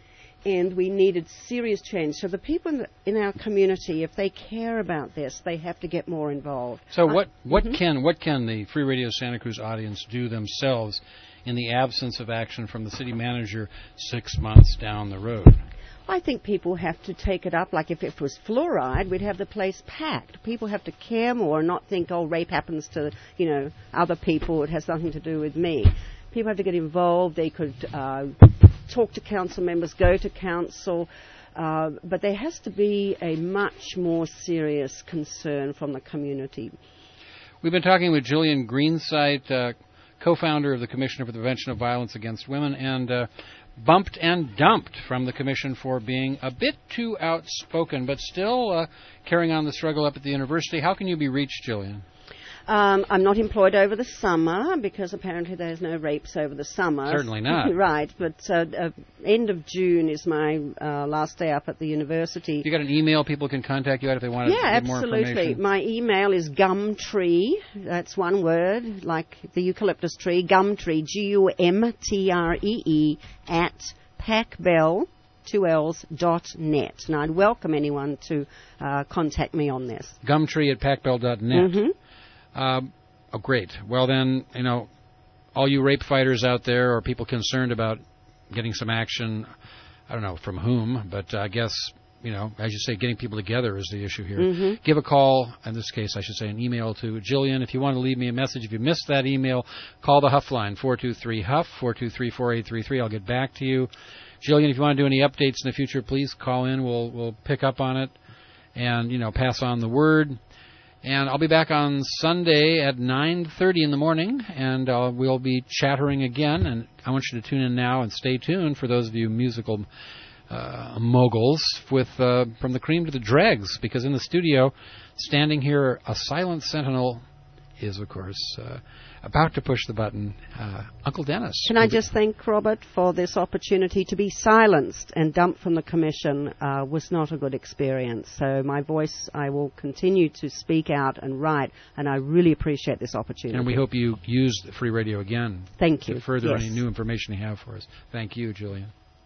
and we needed serious change. So the people in, the, in our community, if they care about this, they have to get more involved. So what, what mm-hmm. can what can the Free Radio Santa Cruz audience do themselves in the absence of action from the city manager six months down the road? I think people have to take it up. Like if it was fluoride, we'd have the place packed. People have to care more and not think, oh, rape happens to, you know, other people. It has nothing to do with me. People have to get involved. They could uh, talk to council members, go to council. Uh, but there has to be a much more serious concern from the community. We've been talking with Jillian Greensight, uh, co-founder of the Commission for the Prevention of Violence Against Women, and uh, bumped and dumped from the Commission for being a bit too outspoken, but still uh, carrying on the struggle up at the university. How can you be reached, Jillian? Um, I'm not employed over the summer because apparently there's no rapes over the summer. Certainly not. Right, but uh, uh, end of June is my uh, last day up at the university. You got an email people can contact you at if they want to yeah, get more absolutely. information? My email is gumtree, that's one word, like the eucalyptus tree, gumtree, G U M T R E E, at packbell, two L's, dot net. And I'd welcome anyone to uh, contact me on this. Gumtree at packbell dot net. Mm-hmm. Um, oh, great. Well, then, you know, all you rape fighters out there or people concerned about getting some action, I don't know from whom, but I guess, you know, as you say, getting people together is the issue here. Mm-hmm. Give a call, in this case, I should say, an email to Jillian. If you want to leave me a message, if you missed that email, call the Huff line, four two three Huff, four two three, four eight three three. I'll get back to you. Jillian, if you want to do any updates in the future, please call in. We'll we'll pick up on it and, you know, pass on the word. And I'll be back on Sunday at nine thirty in the morning, and uh, we'll be chattering again. And I want you to tune in now and stay tuned for those of you musical uh, moguls with uh, From the Cream to the Dregs, because in the studio, standing here, a silent sentinel is, of course, uh, about to push the button, uh, Uncle Dennis. Can I just thank Robert for this opportunity to be silenced and dumped from the Commission uh, was not a good experience. So my voice, I will continue to speak out and write, and I really appreciate this opportunity. And we hope you use Free Radio again. Thank to you. further Yes. any new information you have for us. Thank you, Jillian.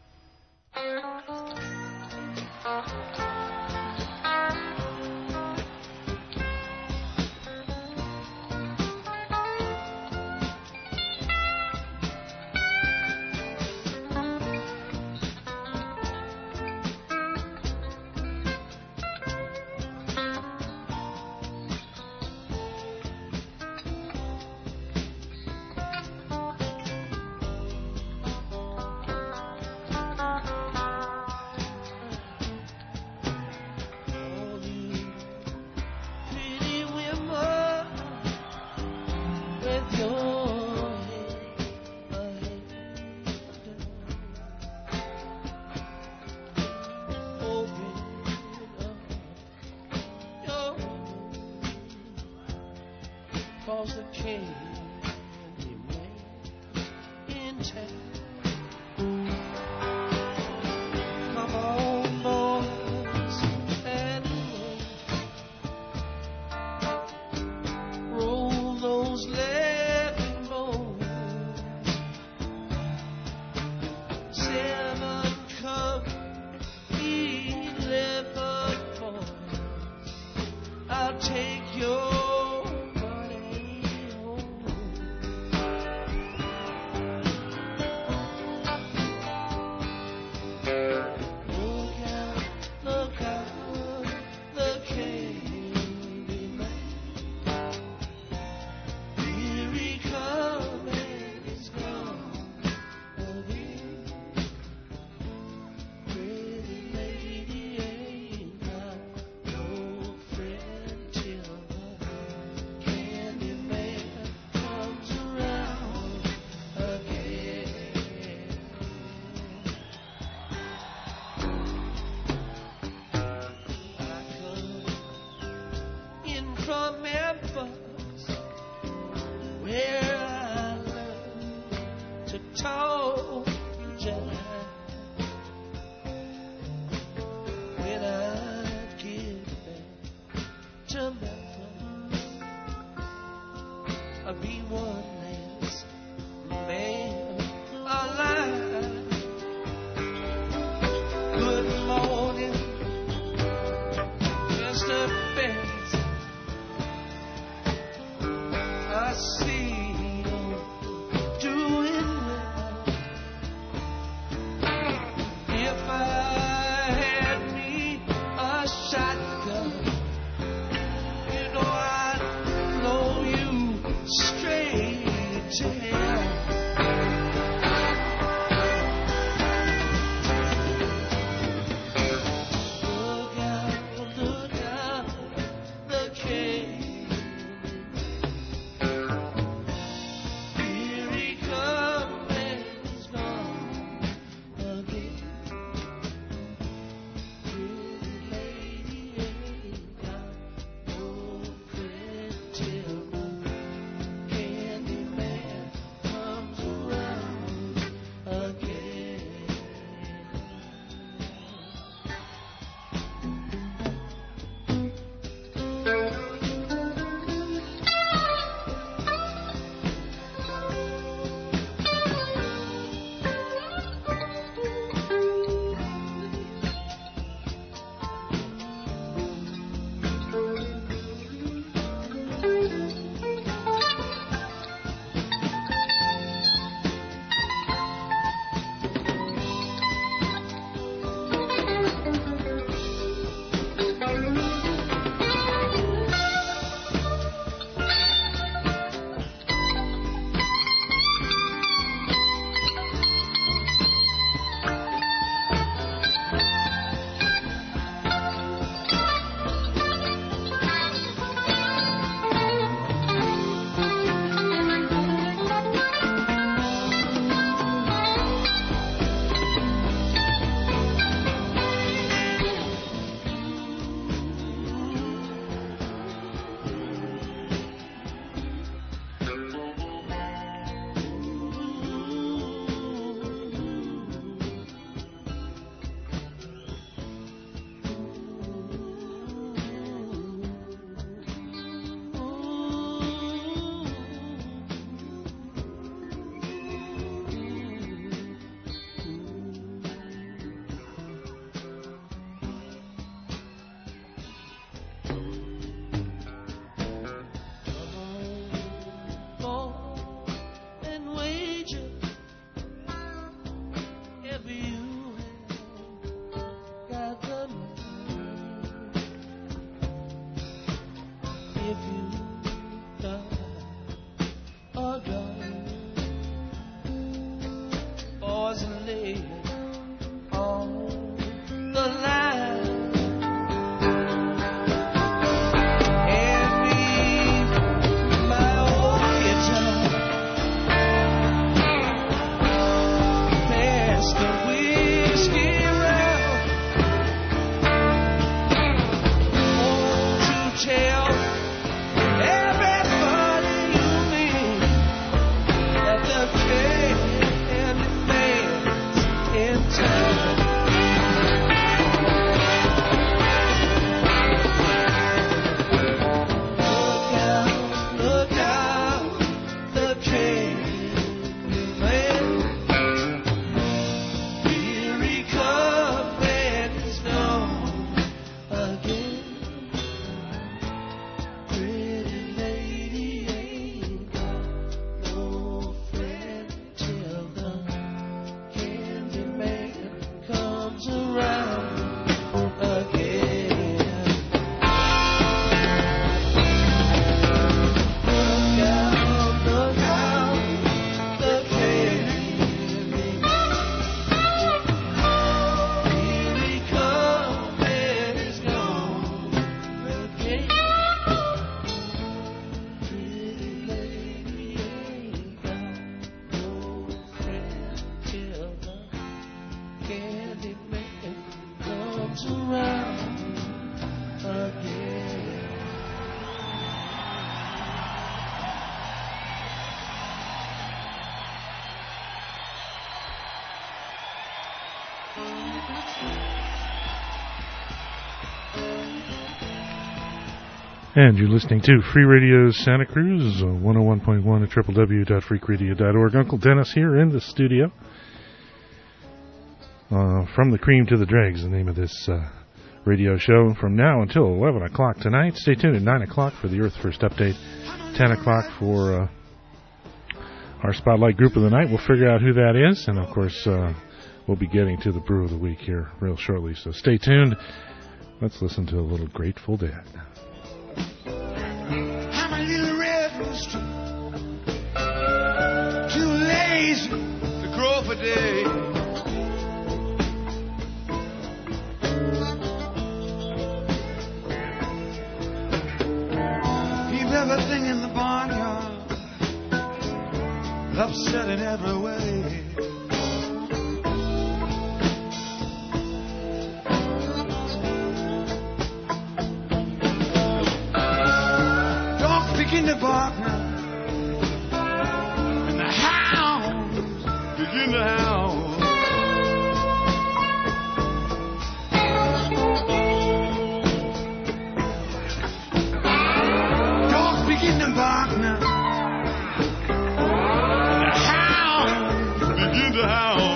Cause the candy man in town. Come on, boys, and roll those laughing bones. take your money home. Look out, look out, the candy man. Here he comes and he's gone again. Pretty lady ain't got no friend till comes around again. And you're listening to Free Radio Santa Cruz, uh, one oh one point one at w w w dot freak radio dot org. Uncle Dennis here in the studio. Uh, from the cream to the dregs, the name of this uh, radio show. From now until eleven o'clock tonight. Stay tuned at nine o'clock for the Earth First Update. ten o'clock for uh, our Spotlight Group of the Night. We'll figure out who that is. And, of course, uh, we'll be getting to the Brew of the Week here real shortly. So stay tuned. Let's listen to a little Grateful Dead. I'm a little red rooster, too lazy to crow for day. Keep everything in the barnyard, upset in every way. Begin to bark now, and the hounds begin to howl. Dogs begin to bark now, and the hounds begin to howl.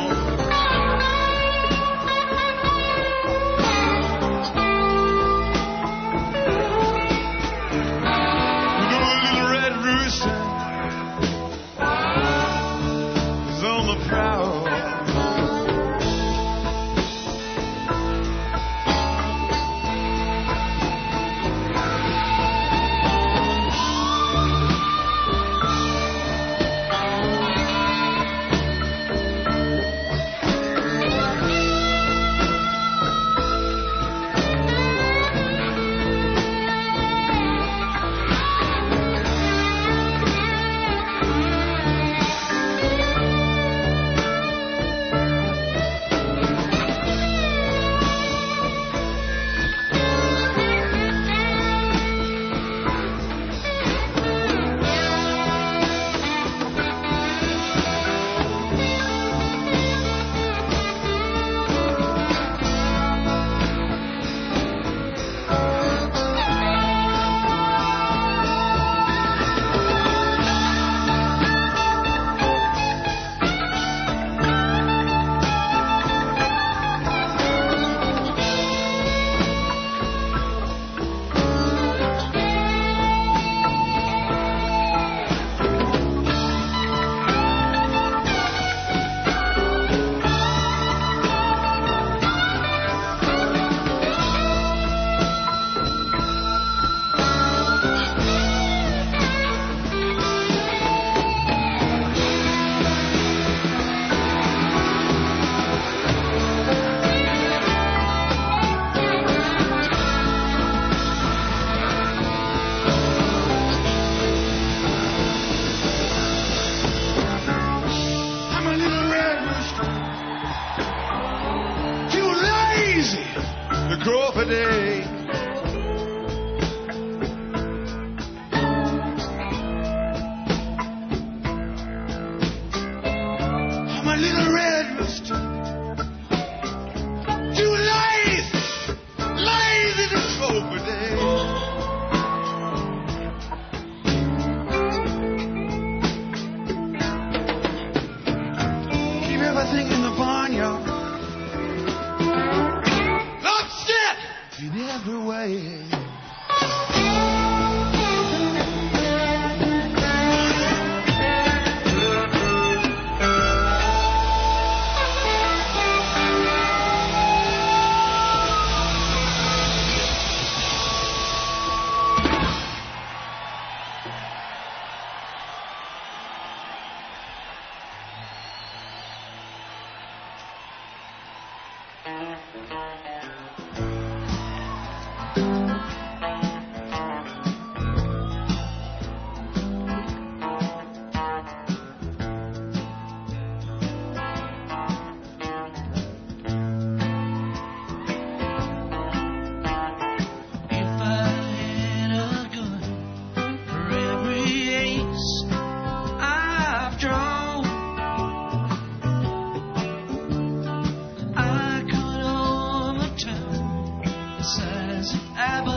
size of Abilene.